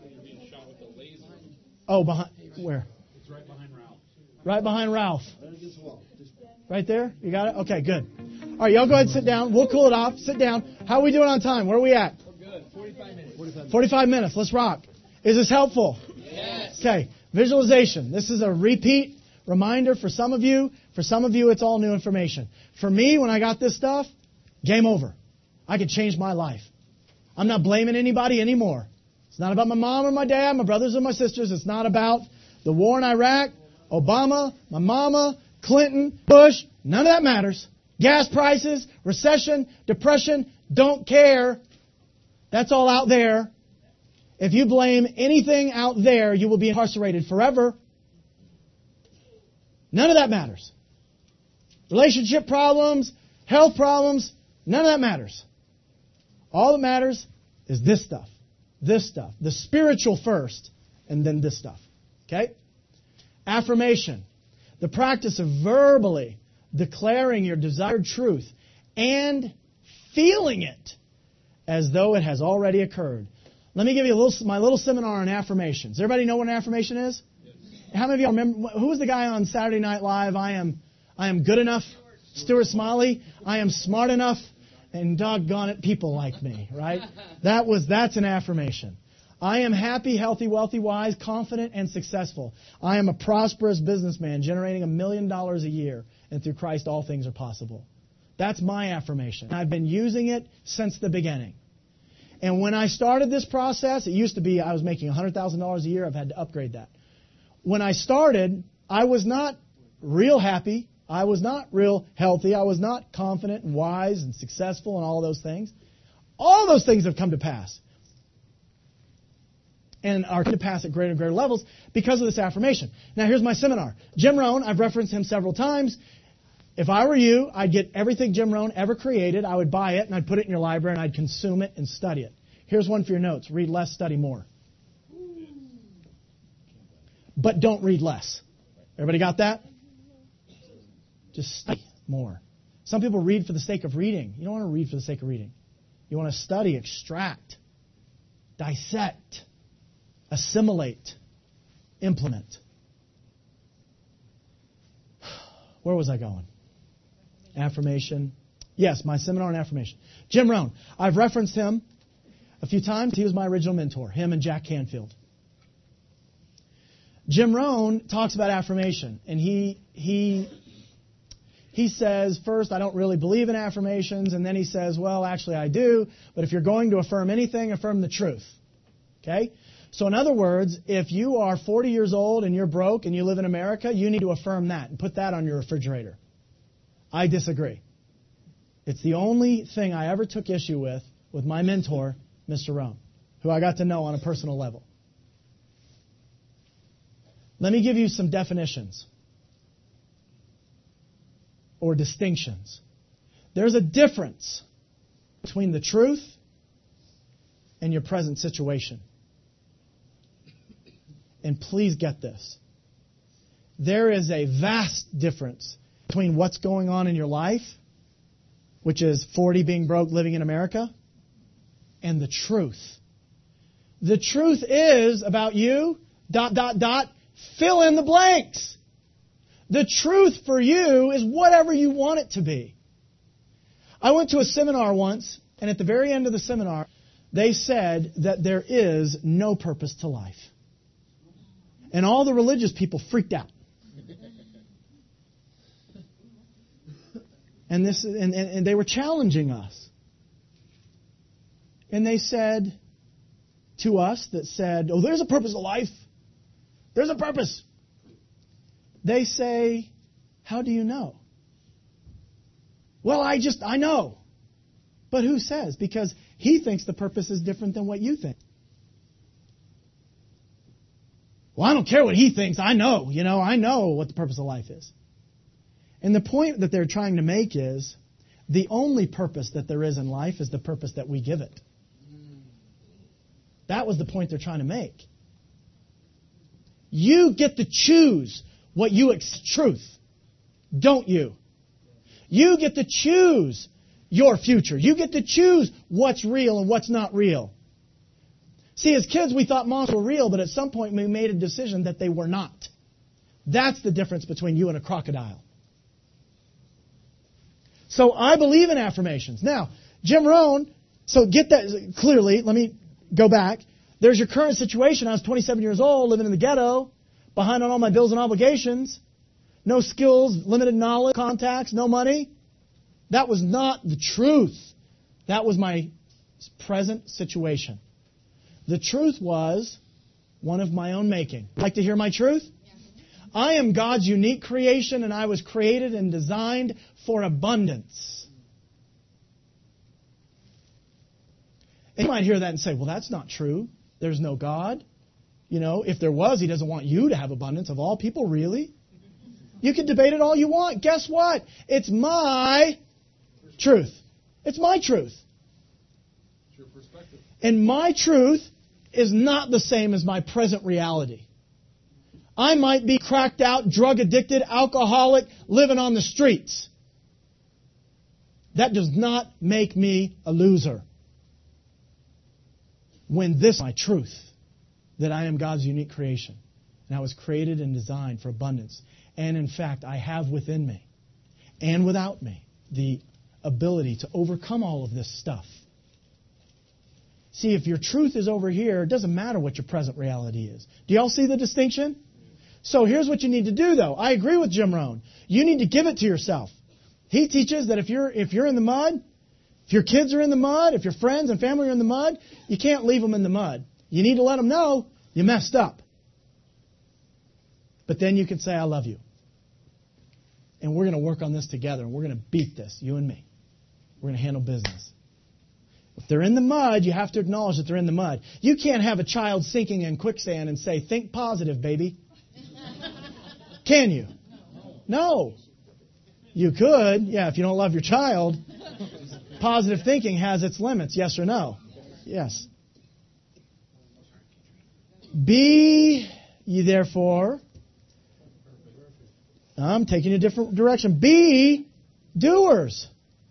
Oh, behind where? It's right behind Ralph. Right behind Ralph. Right there? You got it? Okay, good. All right, y'all go ahead and sit down. We'll cool it off. Sit down. How are we doing on time? Where are we at? We're good. forty-five minutes. forty-five minutes. Let's rock. Is this helpful? Yes. Okay. Visualization. This is a repeat reminder for some of you. For some of you, it's all new information. For me, when I got this stuff, game over. I could change my life. I'm not blaming anybody anymore. It's not about my mom or my dad, my brothers or my sisters. It's not about the war in Iraq, Obama, my mama, Clinton, Bush. None of that matters. Gas prices, recession, depression, don't care. That's all out there. If you blame anything out there, you will be incarcerated forever. None of that matters. Relationship problems, health problems, none of that matters. All that matters is this stuff. This stuff. The spiritual first, and then this stuff. Okay? Affirmation. The practice of verbally declaring your desired truth and feeling it as though it has already occurred. Let me give you a little, my little seminar on affirmations. Does everybody know what an affirmation is? Yes. How many of you remember, who was the guy on Saturday Night Live? I am, I am good enough. Stuart Smiley. I am smart enough. And doggone it, people like me, right? That was, that's an affirmation. I am happy, healthy, wealthy, wise, confident, and successful. I am a prosperous businessman generating a million dollars a year. And through Christ, all things are possible. That's my affirmation. I've been using it since the beginning. And when I started this process, it used to be I was making one hundred thousand dollars a year. I've had to upgrade that. When I started, I was not real happy. I was not real healthy. I was not confident and wise and successful and all those things. All those things have come to pass. And are to pass at greater and greater levels because of this affirmation. Now here's my seminar. Jim Rohn, I've referenced him several times. If I were you, I'd get everything Jim Rohn ever created. I would buy it and I'd put it in your library and I'd consume it and study it. Here's one for your notes. Read less, study more. But don't read less. Everybody got that? Just study more. Some people read for the sake of reading. You don't want to read for the sake of reading. You want to study, extract, dissect, assimilate, implement. Where was I going? Affirmation. Yes, my seminar on affirmation. Jim Rohn. I've referenced him a few times. He was my original mentor, him and Jack Canfield. Jim Rohn talks about affirmation, and he he he says, first, I don't really believe in affirmations, and then he says, well, actually I do, but if you're going to affirm anything, affirm the truth. Okay? So in other words, if you are forty years old and you're broke and you live in America, you need to affirm that and put that on your refrigerator. I disagree. It's the only thing I ever took issue with with my mentor, Mister Rohn, who I got to know on a personal level. Let me give you some definitions or distinctions. There's a difference between the truth and your present situation. And please get this. There is a vast difference between what's going on in your life, which is forty being broke, living in America, and the truth. The truth is about you, dot, dot, dot, fill in the blanks. The truth for you is whatever you want it to be. I went to a seminar once, and at the very end of the seminar, they said that there is no purpose to life. And all the religious people freaked out. And this, and, and, and they were challenging us. And they said to us that said, oh, there's a purpose of life. There's a purpose. They say, how do you know? Well, I just, I know. But who says? Because he thinks the purpose is different than what you think. Well, I don't care what he thinks. I know, you know, I know what the purpose of life is. And the point that they're trying to make is the only purpose that there is in life is the purpose that we give it. That was the point they're trying to make. You get to choose what you accept truth, don't you? You get to choose your future. You get to choose what's real and what's not real. See, as kids, we thought monsters were real, but at some point we made a decision that they were not. That's the difference between you and a crocodile. So I believe in affirmations. Now, Jim Rohn, so get that clearly. Let me go back. There's your current situation. I was twenty-seven years old, living in the ghetto, behind on all my bills and obligations, no skills, limited knowledge, contacts, no money. That was not the truth. That was my present situation. The truth was one of my own making. Like to hear my truth? I am God's unique creation, and I was created and designed for abundance. And you might hear that and say, well, that's not true. There's no God. You know, if there was, He doesn't want you to have abundance. Of all people, really? You can debate it all you want. Guess what? It's my truth. It's my truth. It's your perspective. And my truth is not the same as my present reality. I might be cracked out, drug addicted, alcoholic, living on the streets. That does not make me a loser. When this is my truth, that I am God's unique creation, and I was created and designed for abundance. And in fact, I have within me and without me the ability to overcome all of this stuff. See, if your truth is over here, it doesn't matter what your present reality is. Do you all see the distinction? So here's what you need to do, though. I agree with Jim Rohn. You need to give it to yourself. He teaches that if you're if you're in the mud, if your kids are in the mud, if your friends and family are in the mud, you can't leave them in the mud. You need to let them know you messed up. But then you can say, I love you. And we're going to work on this together, and we're going to beat this, you and me. We're going to handle business. If they're in the mud, you have to acknowledge that they're in the mud. You can't have a child sinking in quicksand and say, think positive, baby. Can you? No. You could, yeah, if you don't love your child. Positive thinking has its limits, yes or no? Yes. Be ye therefore, I'm taking a different direction, be doers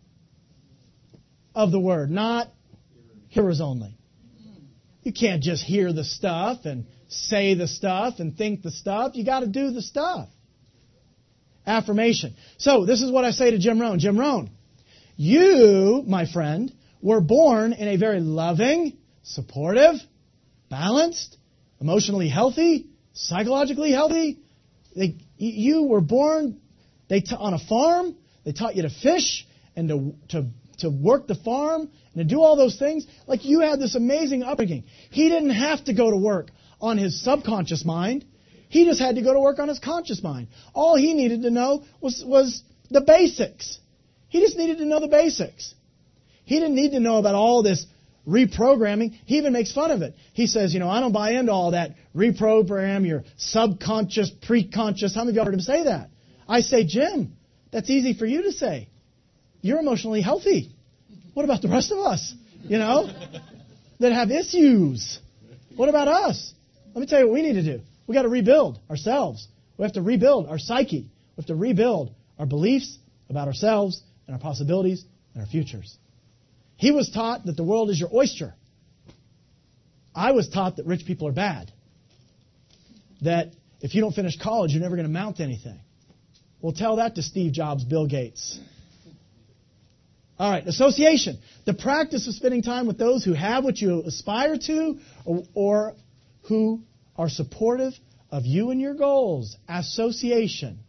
of the word, not hearers only. You can't just hear the stuff and say the stuff and think the stuff. You got to do the stuff. Affirmation. So this is what I say to Jim Rohn. Jim Rohn, you, my friend, were born in a very loving, supportive, balanced, emotionally healthy, psychologically healthy. They, you were born they t- on a farm. They taught you to fish and to, to, to work the farm and to do all those things. Like you had this amazing upbringing. He didn't have to go to work on his subconscious mind. He just had to go to work on his conscious mind. All he needed to know was, was the basics. He just needed to know the basics. He didn't need to know about all this reprogramming. He even makes fun of it. He says, you know, I don't buy into all that reprogram, your subconscious, preconscious. How many of y'all heard him say that? I say, Jim, that's easy for you to say. You're emotionally healthy. What about the rest of us, you know, that have issues? What about us? Let me tell you what we need to do. We've got to rebuild ourselves. We have to rebuild our psyche. We have to rebuild our beliefs about ourselves and our possibilities and our futures. He was taught that the world is your oyster. I was taught that rich people are bad. That if you don't finish college, you're never going to amount to anything. Well, tell that to Steve Jobs, Bill Gates. All right, association. The practice of spending time with those who have what you aspire to or, or who are supportive of you and your goals. Association.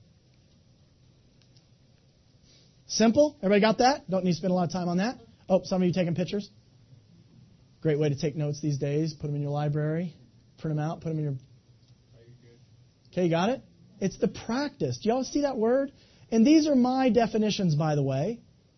Simple? Everybody got that? Don't need to spend a lot of time on that? Oh, some of you taking pictures? Great way to take notes these days. Put them in your library. Print them out. Put them in your... Okay, you got it? It's the practice. Do y'all see that word? And these are my definitions, by the way.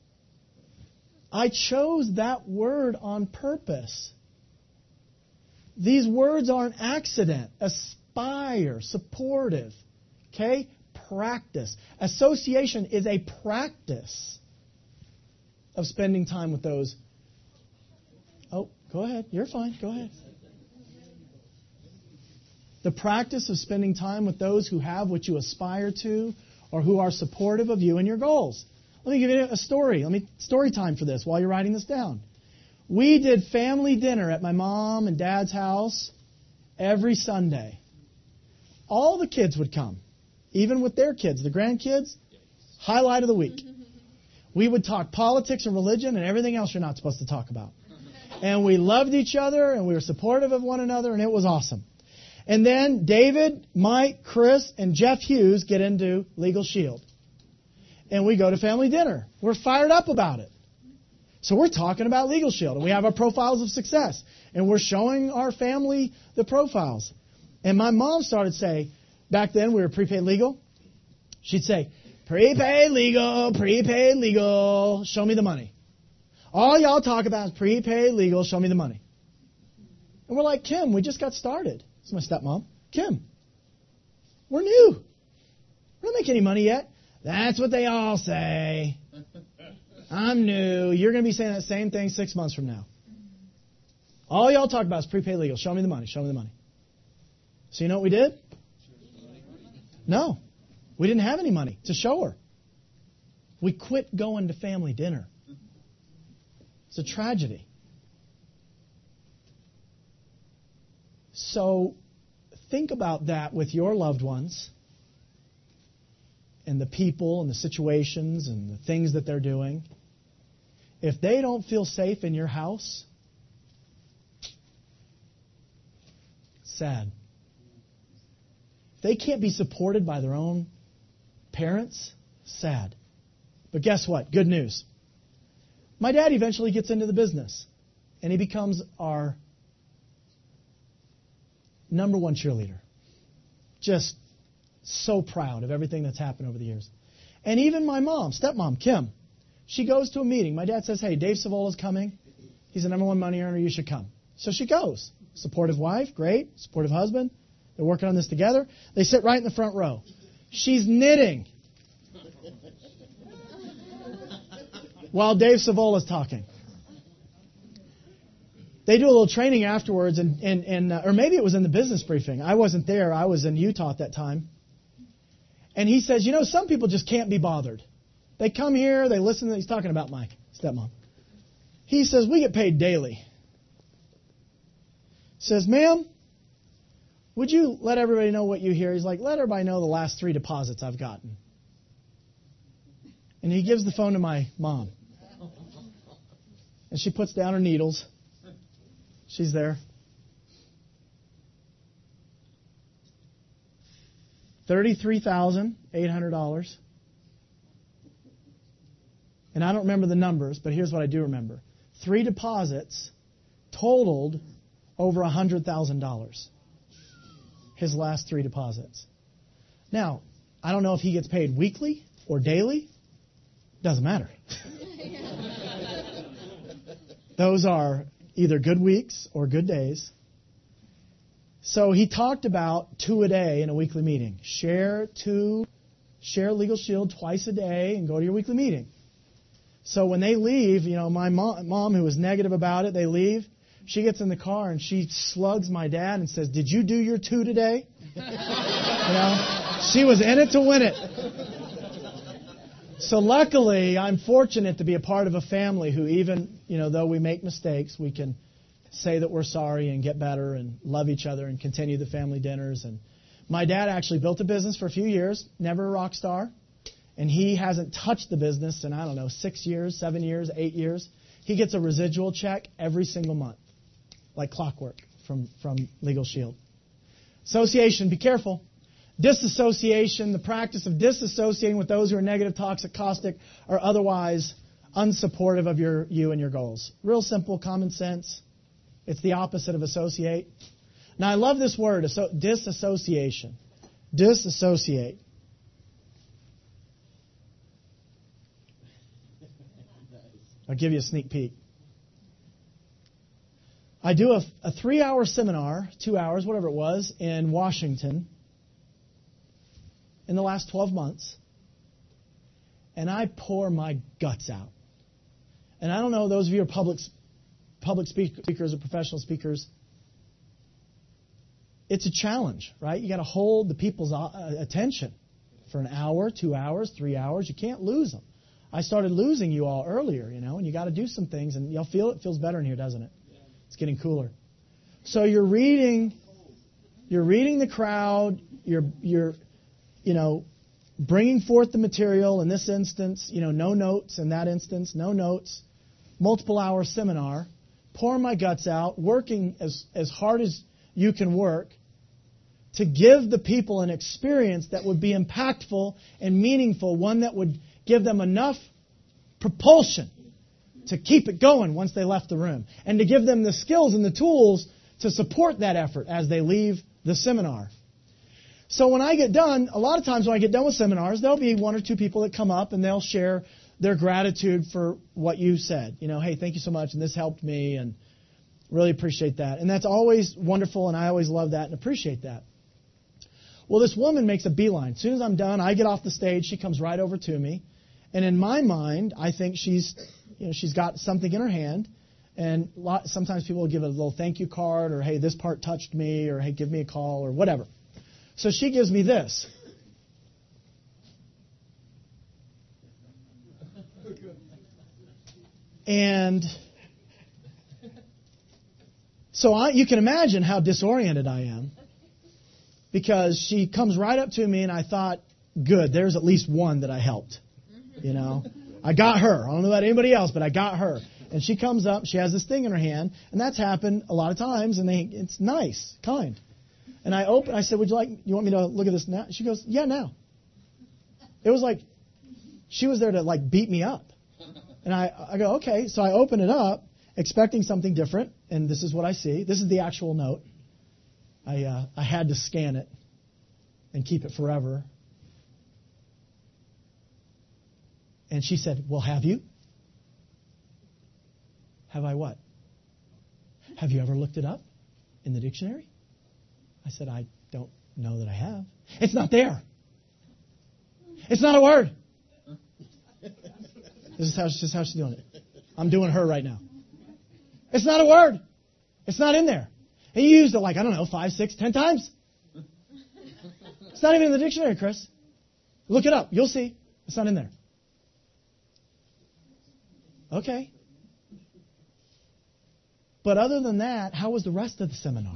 I chose that word on purpose. These words are an accident. Aspire, supportive. Okay? Practice. Association is a practice of spending time with those. Oh, go ahead. You're fine. Go ahead. The practice of spending time with those who have what you aspire to or who are supportive of you and your goals. Let me give you a story. Let me story time for this while you're writing this down. We did family dinner at my mom and dad's house every Sunday. All the kids would come, even with their kids, the grandkids. Highlight of the week. We would talk politics and religion and everything else you're not supposed to talk about. And we loved each other and we were supportive of one another and it was awesome. And then David, Mike, Chris, and Jeff Hughes get into Legal Shield. And we go to family dinner. We're fired up about it. So we're talking about Legal Shield. And we have our profiles of success. And we're showing our family the profiles. And my mom started saying, back then we were prepaid legal. She'd say, prepaid legal, prepaid legal, show me the money. All y'all talk about is prepaid legal, show me the money. And we're like, Kim, we just got started. This is my stepmom. Kim, we're new. We don't make any money yet. That's what they all say. I'm new. You're going to be saying that same thing six months from now. All y'all talk about is prepaid legal. Show me the money. Show me the money. So you know what we did? No. We didn't have any money to show her. We quit going to family dinner. It's a tragedy. So think about that with your loved ones and the people and the situations and the things that they're doing. If they don't feel safe in your house, sad. If they can't be supported by their own parents, sad. But guess what? Good news. My dad eventually gets into the business, and he becomes our number one cheerleader. Just so proud of everything that's happened over the years. And even my mom, stepmom, Kim, she goes to a meeting. My dad says, hey, Dave Savola's coming. He's the number one money earner. You should come. So she goes. Supportive wife, great. Supportive husband. They're working on this together. They sit right in the front row. She's knitting while Dave Savola's talking. They do a little training afterwards, and, and, and uh, or maybe it was in the business briefing. I wasn't there. I was in Utah at that time. And he says, you know, some people just can't be bothered. They come here, they listen. To, he's talking about my stepmom. He says, we get paid daily. Says, ma'am, would you let everybody know what you hear? He's like, let everybody know the last three deposits I've gotten. And he gives the phone to my mom. And she puts down her needles. She's there. thirty-three thousand eight hundred dollars. And I don't remember the numbers, but here's what I do remember. Three deposits totaled over one hundred thousand dollars. His last three deposits. Now, I don't know if he gets paid weekly or daily. Doesn't matter. Those are either good weeks or good days. So he talked about two a day in a weekly meeting. Share two, share Legal Shield twice a day and go to your weekly meeting. So when they leave, you know, my mom, mom who was negative about it, they leave. She gets in the car and she slugs my dad and says, did you do your two today? You know, she was in it to win it. So luckily, I'm fortunate to be a part of a family who even, you know, though we make mistakes, we can say that we're sorry and get better and love each other and continue the family dinners. And my dad actually built a business for a few years, never a rock star. And he hasn't touched the business in, I don't know, six years, seven years, eight years. He gets a residual check every single month, like clockwork from, from Legal Shield. Association, be careful. Disassociation, the practice of disassociating with those who are negative, toxic, caustic, or otherwise unsupportive of your you and your goals. Real simple, common sense. It's the opposite of associate. Now, I love this word, disassociation. Disassociate. I'll give you a sneak peek. I do a, a three-hour seminar, two hours, whatever it was, in Washington in the last twelve months. And I pour my guts out. And I don't know, those of you who are public, public speakers or professional speakers, it's a challenge, right? You got to hold the people's uh, attention for an hour, two hours, three hours. You can't lose them. I started losing you all earlier, you know, and you got to do some things, and you'll feel it feels better in here, doesn't it? It's getting cooler. So you're reading, you're reading the crowd. You're you're, you know, bringing forth the material. In this instance, you know, no notes. In that instance, no notes. Multiple hour seminar. Pouring my guts out, working as as hard as you can work to give the people an experience that would be impactful and meaningful, one that would give them enough propulsion to keep it going once they left the room, and to give them the skills and the tools to support that effort as they leave the seminar. So when I get done, a lot of times when I get done with seminars, there'll be one or two people that come up and they'll share their gratitude for what you said. You know, hey, thank you so much, and this helped me, and really appreciate that. And that's always wonderful, and I always love that and appreciate that. Well, this woman makes a beeline. As soon as I'm done, I get off the stage. She comes right over to me. And in my mind, I think she's, you know, she's got something in her hand. And a lot, sometimes people will give a little thank you card, or, hey, this part touched me, or, hey, give me a call, or whatever. So she gives me this. And so I, you can imagine how disoriented I am, because she comes right up to me, and I thought, good, there's at least one that I helped. You know, I got her. I don't know about anybody else, but I got her. And she comes up, she has this thing in her hand, and that's happened a lot of times, and they, it's nice, kind. And I open, I said, would you like, you want me to look at this now? She goes, yeah, now. It was like she was there to like beat me up. And I, I go, okay. So I open it up, expecting something different, and this is what I see. This is the actual note. I uh, I had to scan it and keep it forever. And she said, well, have you? Have I what? Have you ever looked it up in the dictionary? I said, I don't know that I have. It's not there. It's not a word. This is how, this is how she's doing it. I'm doing her right now. It's not a word. It's not in there. And you used it like, I don't know, five, six, ten times. It's not even in the dictionary, Chris. Look it up. You'll see. It's not in there. Okay. But other than that, how was the rest of the seminar?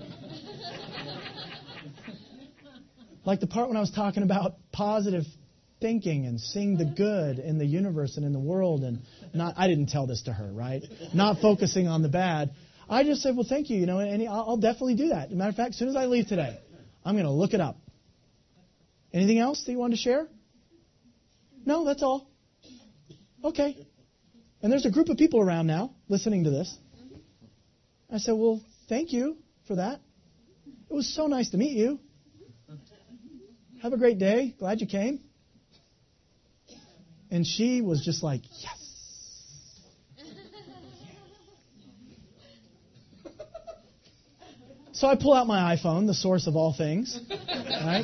Like the part when I was talking about positive thinking and seeing the good in the universe and in the world, and not, I didn't tell this to her, right? Not focusing on the bad. I just said, well, thank you, you know, and I'll definitely do that. As a matter of fact, as soon as I leave today, I'm going to look it up. Anything else that you want to share? No, that's all. Okay. And there's a group of people around now listening to this. I said, well, thank you for that. It was so nice to meet you. Have a great day. Glad you came. And she was just like, yes. So I pull out my iPhone, the source of all things, right?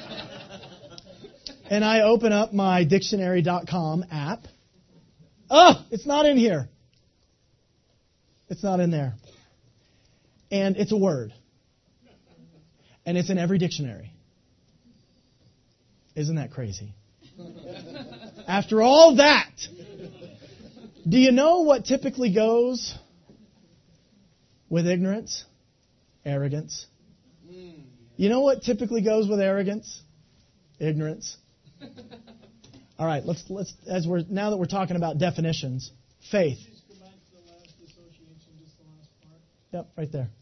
And I open up my dictionary dot com app. Oh, it's not in here. It's not in there. And it's a word. And it's in every dictionary. Isn't that crazy? After all that, do you know what typically goes with ignorance? Arrogance. You know what typically goes with arrogance? Ignorance. All right, let's let's as we're now that we're talking about definitions, faith. Just go back to the last association, just the last part. Yep, right there.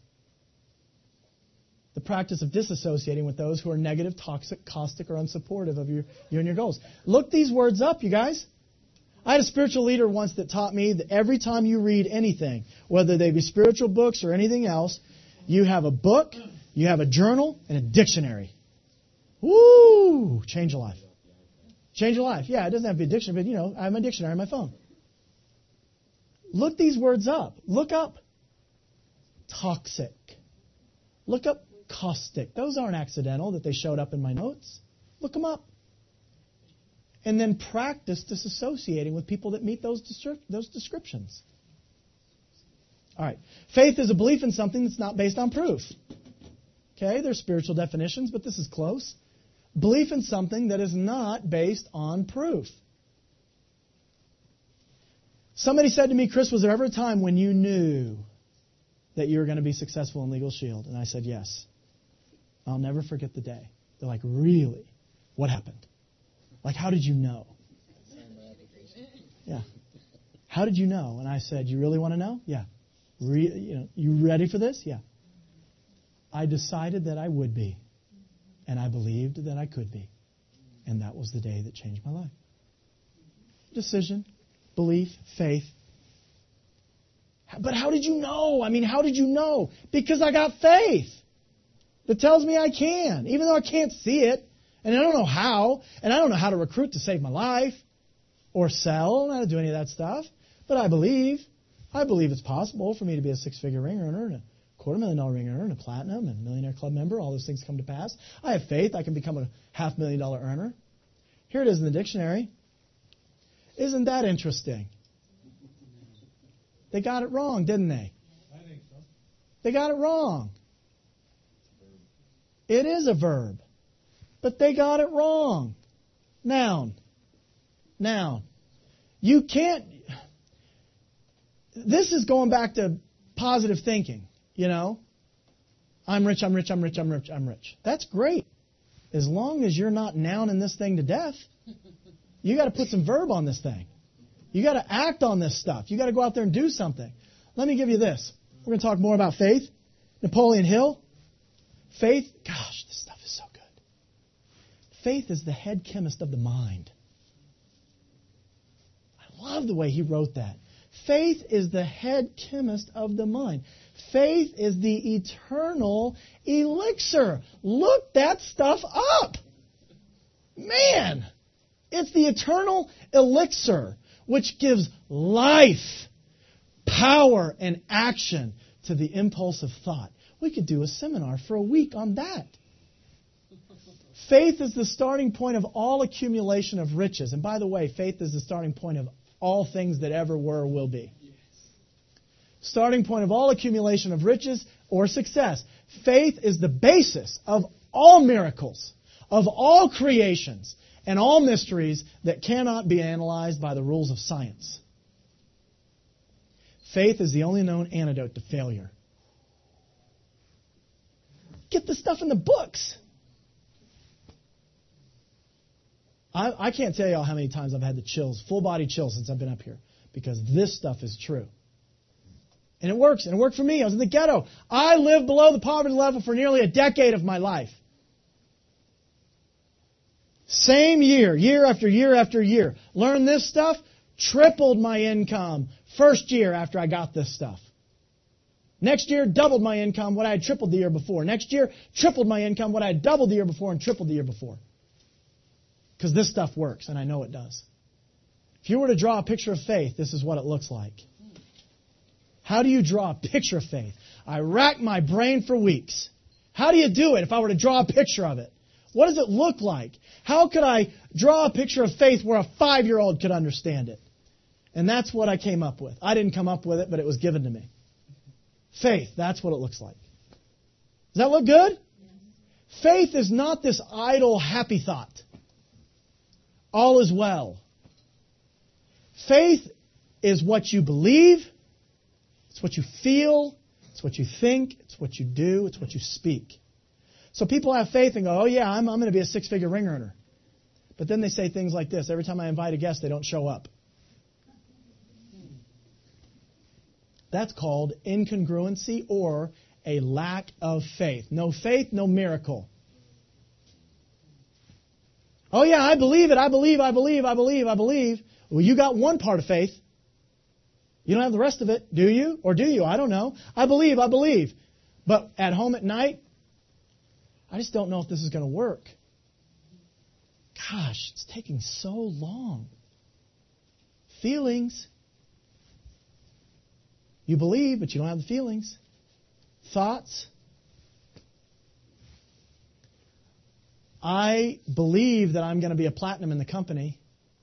The practice of disassociating with those who are negative, toxic, caustic, or unsupportive of your, you and your goals. Look these words up, you guys. I had a spiritual leader once that taught me that every time you read anything, whether they be spiritual books or anything else, you have a book, you have a journal, and a dictionary. Woo! Change a life. Change a life. Yeah, it doesn't have to be a dictionary, but, you know, I have my dictionary on my phone. Look these words up. Look up toxic. Look up caustic. Those aren't accidental that they showed up in my notes. Look them up. And then practice disassociating with people that meet those descri- those descriptions. All right. Faith is a belief in something that's not based on proof. Okay, there's spiritual definitions, but this is close. Belief in something that is not based on proof. Somebody said to me, Chris, was there ever a time when you knew that you were going to be successful in Legal Shield? And I said, yes. I'll never forget the day. They're like, really? What happened? Like, how did you know? Yeah. How did you know? And I said, you really want to know? Yeah. Re- you know, you ready for this? Yeah. I decided that I would be. And I believed that I could be. And that was the day that changed my life. Decision, belief, faith. But how did you know? I mean, how did you know? Because I got faith that tells me I can, even though I can't see it. And I don't know how. And I don't know how to recruit to save my life or sell. I don't know how to do any of that stuff. But I believe. I believe it's possible for me to be a six-figure ring earner and a quarter million dollar ring earner and a platinum and millionaire club member. All those things come to pass. I have faith I can become a half million dollar earner. Here it is in the dictionary. Isn't that interesting? They got it wrong, didn't they? I think so. They got it wrong. It is a verb. But they got it wrong. Noun. Noun. You can't... This is going back to positive thinking, you know. I'm rich, I'm rich, I'm rich, I'm rich, I'm rich. That's great. As long as you're not nouning this thing to death, you got to put some verb on this thing. You got to act on this stuff. You got to go out there and do something. Let me give you this. We're going to talk more about faith. Napoleon Hill. Faith, gosh, this stuff is so good. Faith is the head chemist of the mind. I love the way he wrote that. Faith is the head chemist of the mind. Faith is the eternal elixir. Look that stuff up. Man, it's the eternal elixir which gives life, power, and action to the impulse of thought. We could do a seminar for a week on that. Faith is the starting point of all accumulation of riches. And by the way, faith is the starting point of all things that ever were or will be. Yes. Starting point of all accumulation of riches or success. Faith is the basis of all miracles, of all creations, and all mysteries that cannot be analyzed by the rules of science. Faith is the only known antidote to failure. Get the stuff in the books. I, I can't tell you all how many times I've had the chills, full body chills since I've been up here, because this stuff is true. And it works, and it worked for me. I was in the ghetto. I lived below the poverty level for nearly a decade of my life. Same year, year after year after year. Learned this stuff, tripled my income first year after I got this stuff. Next year, doubled my income what I had tripled the year before. Next year, tripled my income what I had doubled the year before and tripled the year before. Because this stuff works, and I know it does. If you were to draw a picture of faith, this is what it looks like. How do you draw a picture of faith? I racked my brain for weeks. How do you do it if I were to draw a picture of it? What does it look like? How could I draw a picture of faith where a five-year-old could understand it? And that's what I came up with. I didn't come up with it, but it was given to me. Faith, that's what it looks like. Does that look good? Faith is not this idle, happy thought. All is well. Faith is what you believe. It's what you feel. It's what you think. It's what you do. It's what you speak. So people have faith and go, oh yeah, I'm, I'm going to be a six-figure ring earner. But then they say things like this. Every time I invite a guest, they don't show up. That's called incongruency or a lack of faith. No faith, no miracle. Oh yeah, I believe it, I believe, I believe, I believe, I believe. Well, you got one part of faith. You don't have the rest of it, do you? Or do you? I don't know. I believe, I believe. But at home at night, I just don't know if this is going to work. Gosh, it's taking so long. Feelings. You believe, but you don't have the feelings. Thoughts. I believe that I'm going to be a platinum in the company.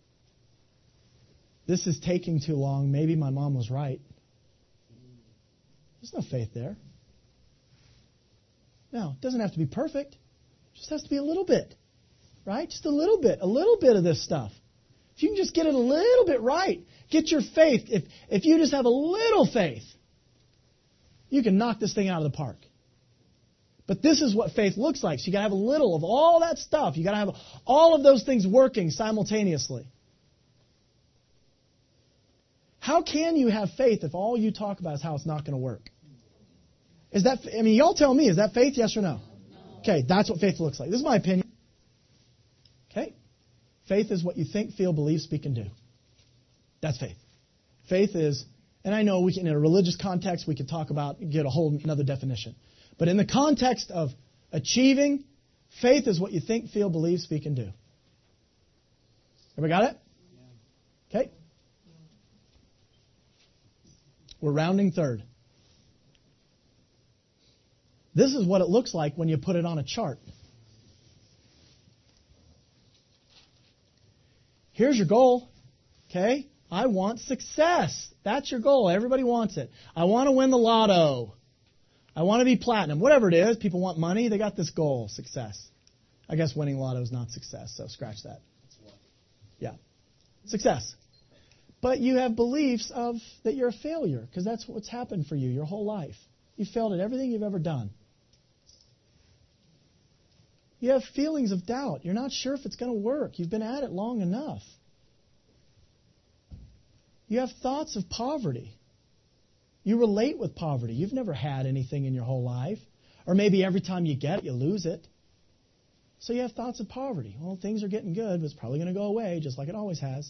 This is taking too long. Maybe my mom was right. There's no faith there. Now, it doesn't have to be perfect. It just has to be a little bit. Right? Just a little bit. A little bit of this stuff. If you can just get it a little bit right, get your faith. If, if you just have a little faith, you can knock this thing out of the park. But this is what faith looks like. So you got to have a little of all that stuff. You got to have all of those things working simultaneously. How can you have faith if all you talk about is how it's not going to work? Is that, I mean, y'all tell me, is that faith, yes or no? Okay, that's what faith looks like. This is my opinion. Okay? Faith is what you think, feel, believe, speak, and do. That's faith. Faith is, and I know we can, in a religious context, we could talk about, get a whole another definition. But in the context of achieving, faith is what you think, feel, believe, speak, and do. Everybody got it? Okay. We're rounding third. This is what it looks like when you put it on a chart. Here's your goal. Okay? I want success. That's your goal. Everybody wants it. I want to win the lotto. I want to be platinum. Whatever it is, people want money. They got this goal, success. I guess winning lotto is not success, so scratch that. Yeah. Success. But you have beliefs of that you're a failure because that's what's happened for you your whole life. You failed at everything you've ever done. You have feelings of doubt. You're not sure if it's going to work. You've been at it long enough. You have thoughts of poverty. You relate with poverty. You've never had anything in your whole life. Or maybe every time you get it, you lose it. So you have thoughts of poverty. Well, things are getting good, but it's probably going to go away just like it always has.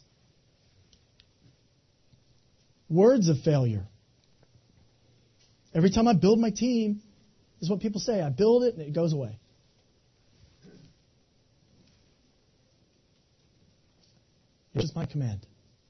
Words of failure. Every time I build my team, this is what people say. I build it and it goes away. Here's my command.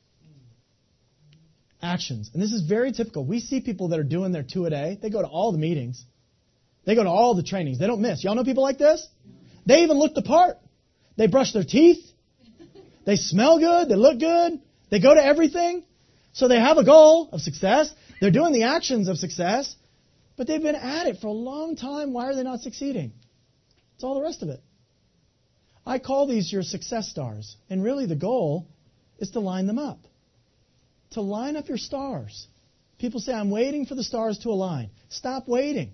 Actions. And this is very typical. We see people that are doing their two a day. They go to all the meetings. They go to all the trainings. They don't miss. Y'all know people like this? They even look the part. They brush their teeth. They smell good. They look good. They go to everything. So they have a goal of success. They're doing the actions of success. But they've been at it for a long time. Why are they not succeeding? It's all the rest of it. I call these your success stars. And really the goal is to line them up. To line up your stars. People say, I'm waiting for the stars to align. Stop waiting.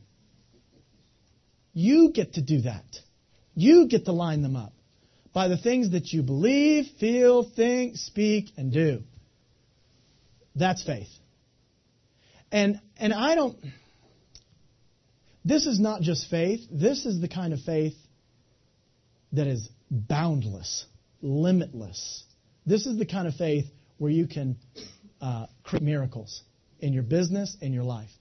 You get to do that. You get to line them up by the things that you believe, feel, think, speak, and do. That's faith. And and I don't... This is not just faith. This is the kind of faith that is boundless, limitless. This is the kind of faith where you can uh, create miracles in your business, in your life.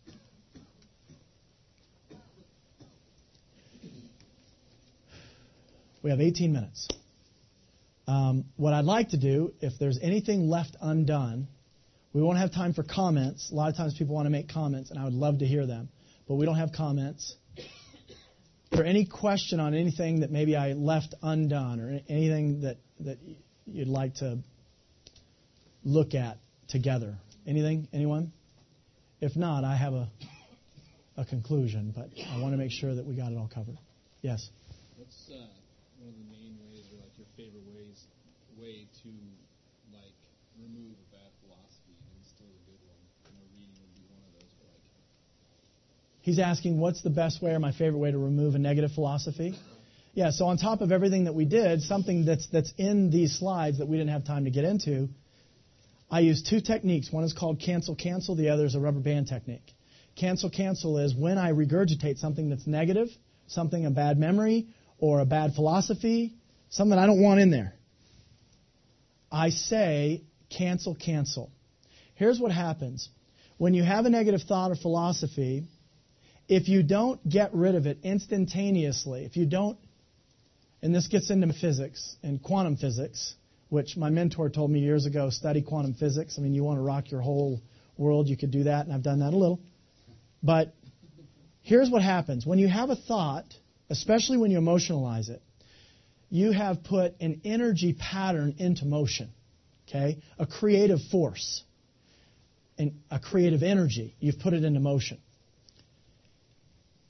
We have eighteen minutes. Um, what I'd like to do, if there's anything left undone, we won't have time for comments. A lot of times people want to make comments, and I would love to hear them. But we don't have comments. Is there any question on anything that maybe I left undone or anything that, that you'd like to look at together? Anything? Anyone? If not, I have a, a conclusion, but I want to make sure that we got it all covered. Yes? What's uh, one of the main ways or like your favorite ways way to like remove a bad philosophy and instill a good one? I know reading would be one of those, but like... He's asking, what's the best way or my favorite way to remove a negative philosophy? Yeah, so on top of everything that we did, something that's that's in these slides that we didn't have time to get into, I use two techniques. One is called cancel, cancel. The other is a rubber band technique. Cancel, cancel is when I regurgitate something that's negative, something, a bad memory, or a bad philosophy, something I don't want in there. I say, cancel, cancel. Here's what happens. When you have a negative thought or philosophy, if you don't get rid of it instantaneously, if you don't, and this gets into physics and quantum physics, which my mentor told me years ago, study quantum physics. I mean, you want to rock your whole world, you could do that, and I've done that a little. But here's what happens. When you have a thought, especially when you emotionalize it, you have put an energy pattern into motion, okay? A creative force, and a creative energy. You've put it into motion.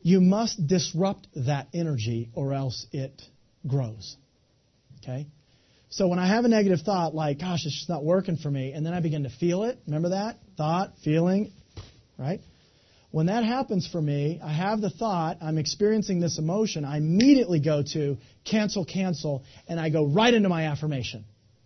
you must disrupt that energy or else it grows. Okay? So when I have a negative thought like, gosh, it's just not working for me, and then I begin to feel it, remember that? Thought, feeling, right? When that happens for me, I have the thought, I'm experiencing this emotion, I immediately go to cancel, cancel, and I go right into my affirmation.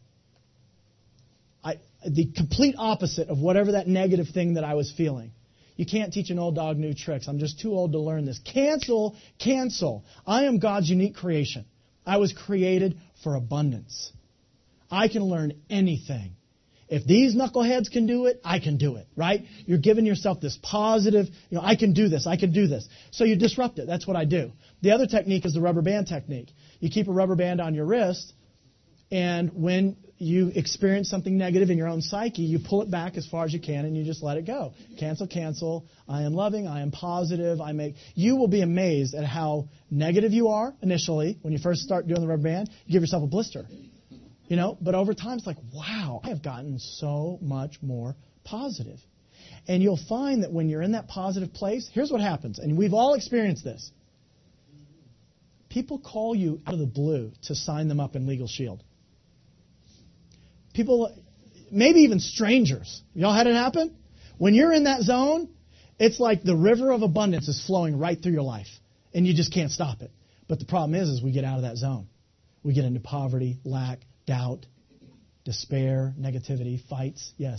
I, the complete opposite of whatever that negative thing that I was feeling. You can't teach an old dog new tricks. I'm just too old to learn this. Cancel, cancel. I am God's unique creation. I was created for abundance. I can learn anything. If these knuckleheads can do it, I can do it, right? You're giving yourself this positive, you know, I can do this, I can do this. So you disrupt it. That's what I do. The other technique is the rubber band technique. You keep a rubber band on your wrist, and when you experience something negative in your own psyche, you pull it back as far as you can and you just let it go. Cancel, cancel. I am loving, I am positive, I make... You will be amazed at how negative you are initially. When you first start doing the rubber band, you give yourself a blister. You know, but over time it's like, wow, I have gotten so much more positive. And you'll find that when you're in that positive place, here's what happens, and we've all experienced this. People call you out of the blue to sign them up in Legal Shield. People, maybe even strangers. Y'all had it happen? When you're in that zone, it's like the river of abundance is flowing right through your life, and you just can't stop it. But the problem is, is we get out of that zone. We get into poverty, lack, doubt, despair, negativity, fights. Yes?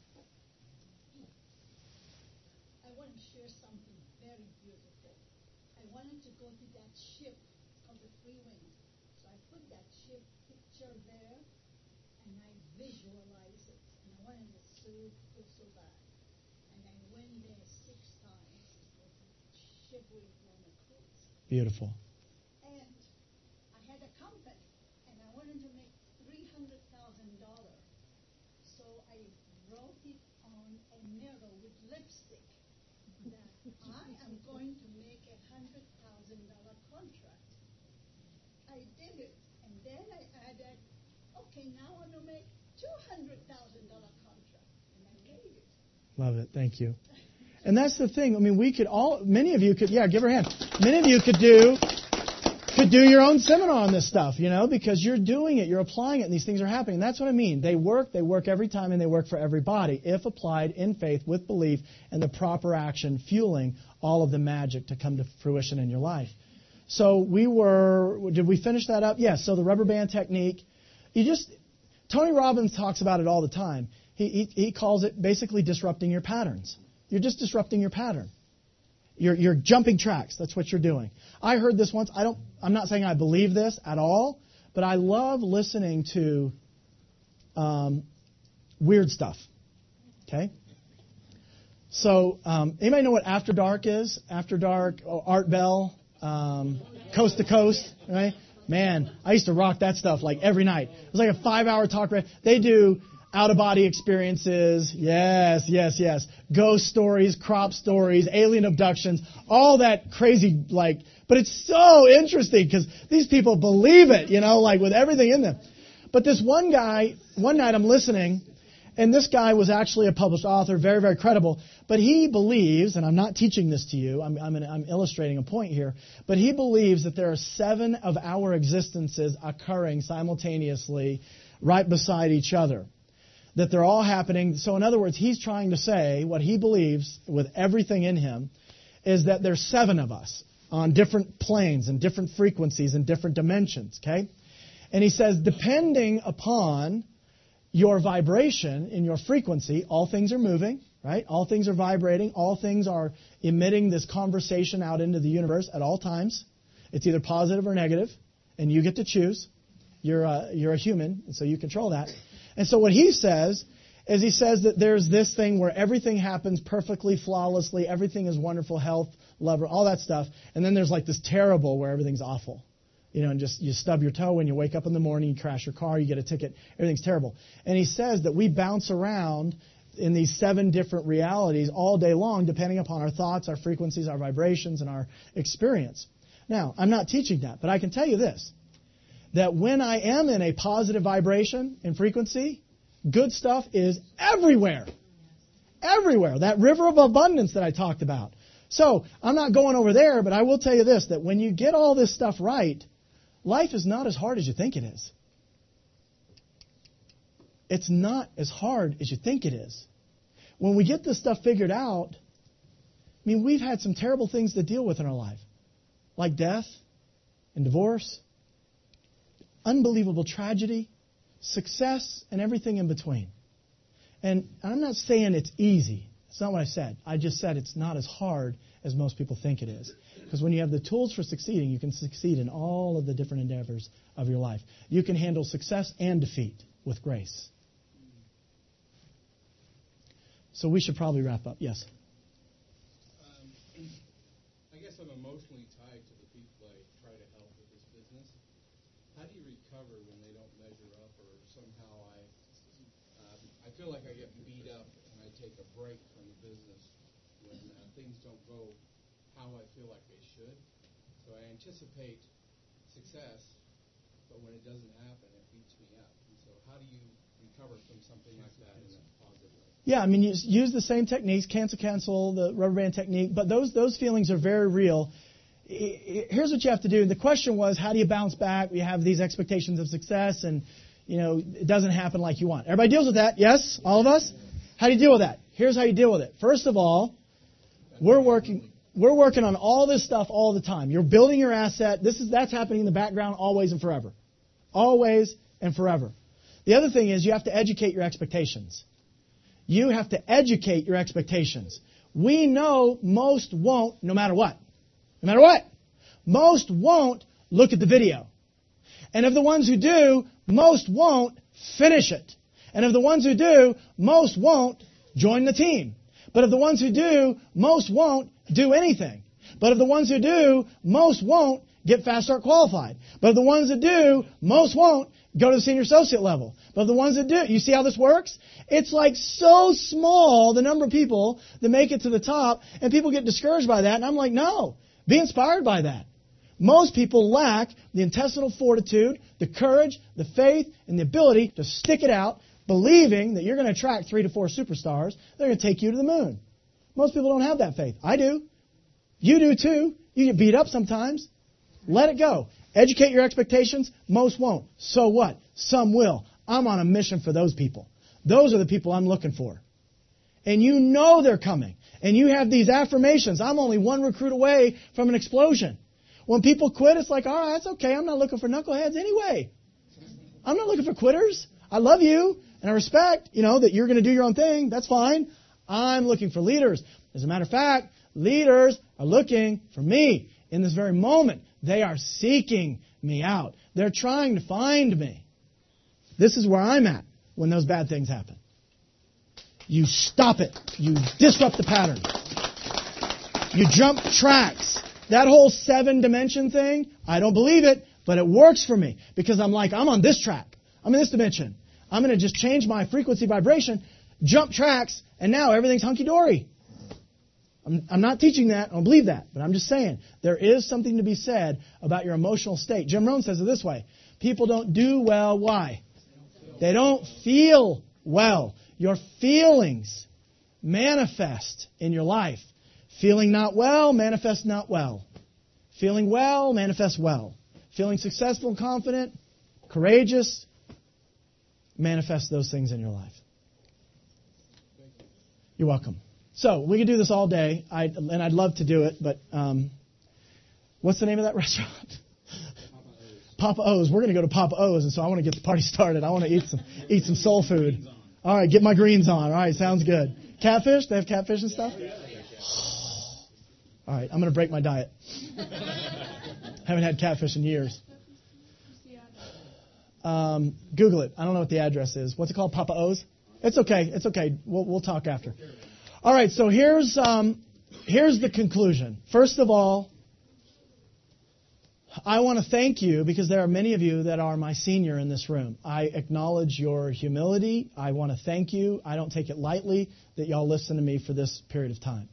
I want to share something very beautiful. I wanted to go to that ship of the three winds. So I put that ship picture there, and I visualized it. And I wanted to so, so, so bad. And I went there six times. It was a shipwreck on a cruise. Beautiful. And I had a company, and I wanted to make three hundred thousand dollars. So I wrote it on a mirror with lipstick that I am going to make a one hundred thousand dollars contract. I did it, and then I added, okay, now I'm going to make two hundred thousand dollars contract, and I made it. Love it. Thank you. And that's the thing. I mean, we could all, many of you could, yeah, give her a hand. Many of you could do... could do your own seminar on this stuff, you know, because you're doing it, you're applying it, and these things are happening. That's what I mean. They work, they work every time, and they work for everybody if applied in faith with belief and the proper action fueling all of the magic to come to fruition in your life. So we were, did we finish that up? Yes, so the rubber band technique. You just, Tony Robbins talks about it all the time. He, he, he calls it basically disrupting your patterns. You're just disrupting your pattern. You're, you're jumping tracks. That's what you're doing. I heard this once. I don't, I'm not saying I believe this at all, but I love listening to um, weird stuff. Okay? So, um, anybody know what After Dark is? After Dark, oh, Art Bell, um, Coast to Coast, right? Man, I used to rock that stuff like every night. It was like a five-hour talk. They do out-of-body experiences, yes, yes, yes. Ghost stories, crop stories, alien abductions, all that crazy, like, but it's so interesting because these people believe it, you know, like with everything in them. But this one guy, one night I'm listening, and this guy was actually a published author, very, very credible, but he believes, and I'm not teaching this to you, I'm, I'm, I'm illustrating a point here, but he believes that there are seven of our existences occurring simultaneously right beside each other. That they're all happening. So in other words, he's trying to say what he believes with everything in him is that there's seven of us on different planes and different frequencies and different dimensions, okay? And he says, depending upon your vibration in your frequency, all things are moving, right? All things are vibrating. All things are emitting this conversation out into the universe at all times. It's either positive or negative, and you get to choose. You're a, you're a human, and so you control that. And so what he says is he says that there's this thing where everything happens perfectly, flawlessly, everything is wonderful, health, love, all that stuff. And then there's like this terrible where everything's awful. You know, and just you stub your toe when you wake up in the morning, you crash your car, you get a ticket, everything's terrible. And he says that we bounce around in these seven different realities all day long depending upon our thoughts, our frequencies, our vibrations, and our experience. Now, I'm not teaching that, but I can tell you this. That when I am in a positive vibration and frequency, good stuff is everywhere. Everywhere. That river of abundance that I talked about. So I'm not going over there, but I will tell you this, that when you get all this stuff right, life is not as hard as you think it is. It's not as hard as you think it is. When we get this stuff figured out, I mean, we've had some terrible things to deal with in our life, like death and divorce, unbelievable tragedy, success, and everything in between. And I'm not saying it's easy. That's not what I said. I just said it's not as hard as most people think it is. Because when you have the tools for succeeding, you can succeed in all of the different endeavors of your life. You can handle success and defeat with grace. So we should probably wrap up. Yes? Um, I guess I'm emotionally tied to the people I try to help with this business. How do you recover when they don't measure up, or somehow I, um, I feel like I get beat up and I take a break from the business when uh, things don't go how I feel like they should. So I anticipate success, but when it doesn't happen, it beats me up. And so how do you recover from something like that in a positive way? Yeah, I mean, use, use the same techniques, cancel, cancel, the rubber band technique, but those those feelings are very real. Here's what you have to do. The question was, how do you bounce back? You have these expectations of success, and, you know, it doesn't happen like you want. Everybody deals with that, yes? All of us? How do you deal with that? Here's how you deal with it. First of all, we're working we're working on all this stuff all the time. You're building your asset. This is that's happening in the background always and forever. Always and forever. The other thing is you have to educate your expectations. You have to educate your expectations. We know most won't, no matter what. No matter what. Most won't look at the video. And of the ones who do, most won't finish it. And of the ones who do, most won't join the team. But of the ones who do, most won't do anything. But of the ones who do, most won't get Fast Start qualified. But of the ones that do, most won't go to the senior associate level. But of the ones that do, you see how this works? It's like so small, the number of people that make it to the top, and people get discouraged by that. And I'm like, no, be inspired by that. Most people lack the intestinal fortitude, the courage, the faith, and the ability to stick it out, believing that you're going to attract three to four superstars. They're going to take you to the moon. Most people don't have that faith. I do. You do too. You get beat up sometimes. Let it go. Educate your expectations. Most won't. So what? Some will. I'm on a mission for those people. Those are the people I'm looking for. And you know they're coming. And you have these affirmations. I'm only one recruit away from an explosion. When people quit, it's like, all right, that's okay. I'm not looking for knuckleheads anyway. I'm not looking for quitters. I love you, and I respect, you know, that you're going to do your own thing. That's fine. I'm looking for leaders. As a matter of fact, leaders are looking for me in this very moment. They are seeking me out. They're trying to find me. This is where I'm at when those bad things happen. You stop it. You disrupt the pattern. You jump tracks. That whole seven dimension thing, I don't believe it, but it works for me because I'm like, I'm on this track. I'm in this dimension. I'm going to just change my frequency vibration, jump tracks, and now everything's hunky-dory. I'm, I'm not teaching that. I don't believe that. But I'm just saying there is something to be said about your emotional state. Jim Rohn says it this way. People don't do well. Why? They don't feel well. Your feelings manifest in your life. Feeling not well, manifest not well. Feeling well, manifest well. Feeling successful and confident, courageous, manifest those things in your life. You're welcome. So, we could do this all day, I'd, and I'd love to do it, but um, what's the name of that restaurant? Papa O's. We're going to go to Papa O's, and so I want to get the party started. I want to eat some eat some soul food. All right, get my greens on. All right, sounds good. Catfish? They have catfish and stuff? All right, I'm going to break my diet. Haven't had catfish in years. Um, Google it. I don't know what the address is. What's it called? Papa O's? It's okay. It's okay. We'll, we'll talk after. All right, so here's um, here's the conclusion. First of all, I want to thank you because there are many of you that are my senior in this room. I acknowledge your humility. I want to thank you. I don't take it lightly that y'all listen to me for this period of time.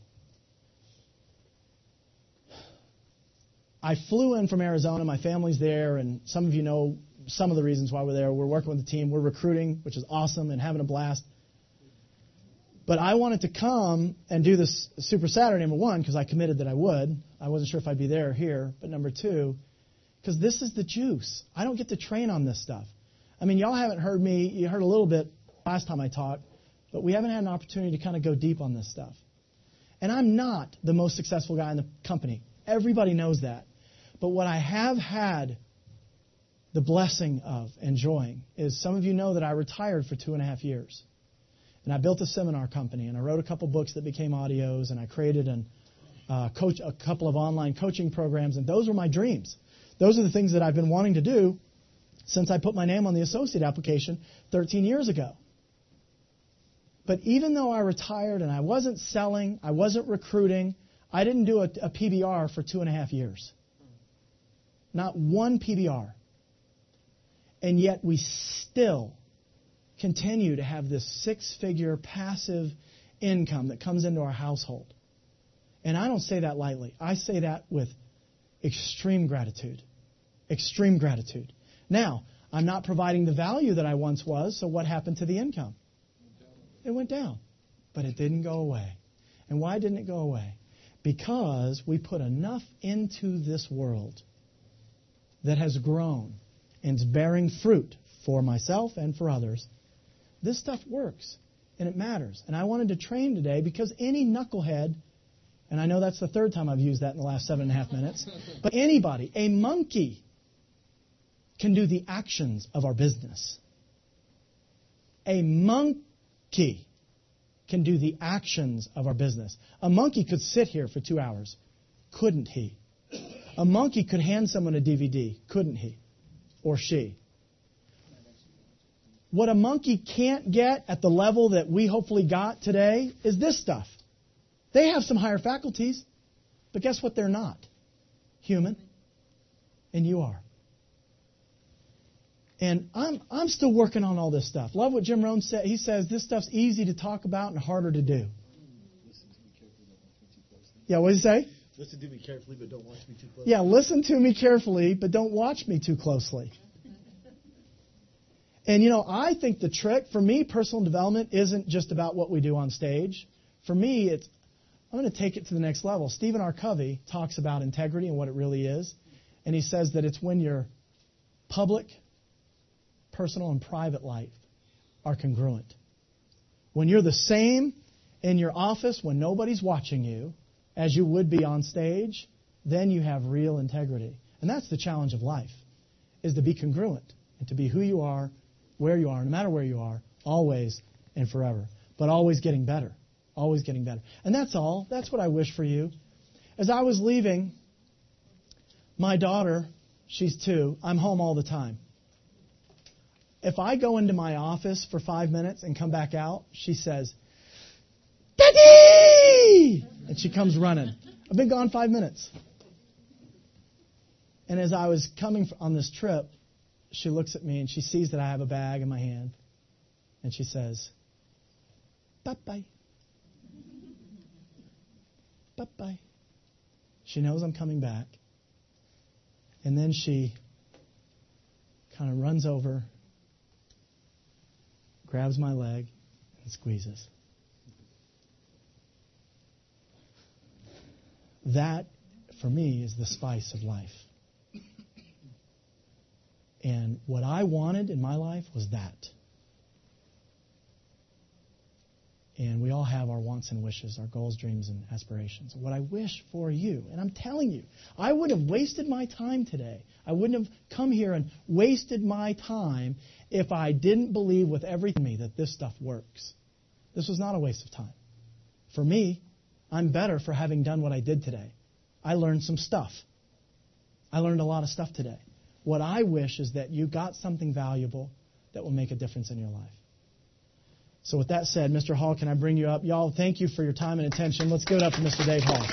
I flew in from Arizona. My family's there, and some of you know some of the reasons why we're there. We're working with the team. We're recruiting, which is awesome, and having a blast. But I wanted to come and do this Super Saturday, number one, because I committed that I would. I wasn't sure if I'd be there or here. But number two, because this is the juice. I don't get to train on this stuff. I mean, y'all haven't heard me. You heard a little bit last time I talked. But we haven't had an opportunity to kind of go deep on this stuff. And I'm not the most successful guy in the company. Everybody knows that. But what I have had the blessing of enjoying is some of you know that I retired for two and a half years. And I built a seminar company, and I wrote a couple books that became audios, and I created an, uh, coach, a couple of online coaching programs, and those were my dreams. Those are the things that I've been wanting to do since I put my name on the associate application thirteen years ago. But even though I retired and I wasn't selling, I wasn't recruiting, I didn't do a, a P B R for two and a half years. Not one P B R. And yet we still continue to have this six-figure passive income that comes into our household. And I don't say that lightly. I say that with extreme gratitude. Extreme gratitude. Now, I'm not providing the value that I once was, so what happened to the income? It went down. But it didn't go away. And why didn't it go away? Because we put enough into this world that has grown and is bearing fruit for myself and for others. This stuff works, and it matters. And I wanted to train today because any knucklehead, and I know that's the third time I've used that in the last seven and a half minutes, but anybody, a monkey, can do the actions of our business. A monkey can do the actions of our business. A monkey could sit here for two hours. Couldn't he? A monkey could hand someone a D V D. Couldn't he? Or she. What a monkey can't get at the level that we hopefully got today is this stuff. They have some higher faculties, but guess what? They're not human, and you are. And I'm I'm still working on all this stuff. Love what Jim Rohn said. He says this stuff's easy to talk about and harder to do. Yeah, what did he say? Listen to me carefully, but don't watch me too closely. Yeah, listen to me carefully, but don't watch me too closely. And, you know, I think the trick, for me, personal development isn't just about what we do on stage. For me, it's, I'm going to take it to the next level. Stephen R. Covey talks about integrity and what it really is. And he says that it's when your public, personal, and private life are congruent. When you're the same in your office when nobody's watching you as you would be on stage, then you have real integrity. And that's the challenge of life, is to be congruent and to be who you are, where you are, no matter where you are, always and forever. But always getting better. Always getting better. And that's all. That's what I wish for you. As I was leaving, my daughter, she's two, I'm home all the time. If I go into my office for five minutes and come back out, she says, "Daddy!" And she comes running. I've been gone five minutes. And as I was coming on this trip, she looks at me and she sees that I have a bag in my hand. And she says, "Bye-bye. Bye-bye." She knows I'm coming back. And then she kind of runs over, grabs my leg, and squeezes. That, for me, is the spice of life. And what I wanted in my life was that. And we all have our wants and wishes, our goals, dreams, and aspirations. What I wish for you, and I'm telling you, I wouldn't have wasted my time today. I wouldn't have come here and wasted my time if I didn't believe with everything in me that this stuff works. This was not a waste of time. For me, I'm better for having done what I did today. I learned some stuff. I learned a lot of stuff today. What I wish is that you got something valuable that will make a difference in your life. So with that said, Mister Hall, can I bring you up? Y'all, thank you for your time and attention. Let's give it up for Mister Dave Hall.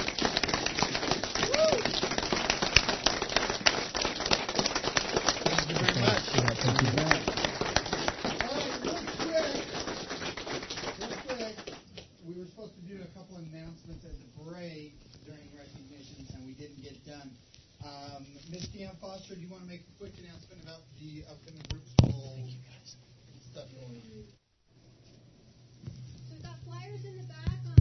Thank you very much. Yeah, thank you. All right, real quick, real quick, we were supposed to do a couple announcements at the break during recognitions, and we didn't get done. Um, Miz Deanne Foster, do you want to make a quick announcement about the upcoming group school stuff going on? So we've got flyers in the back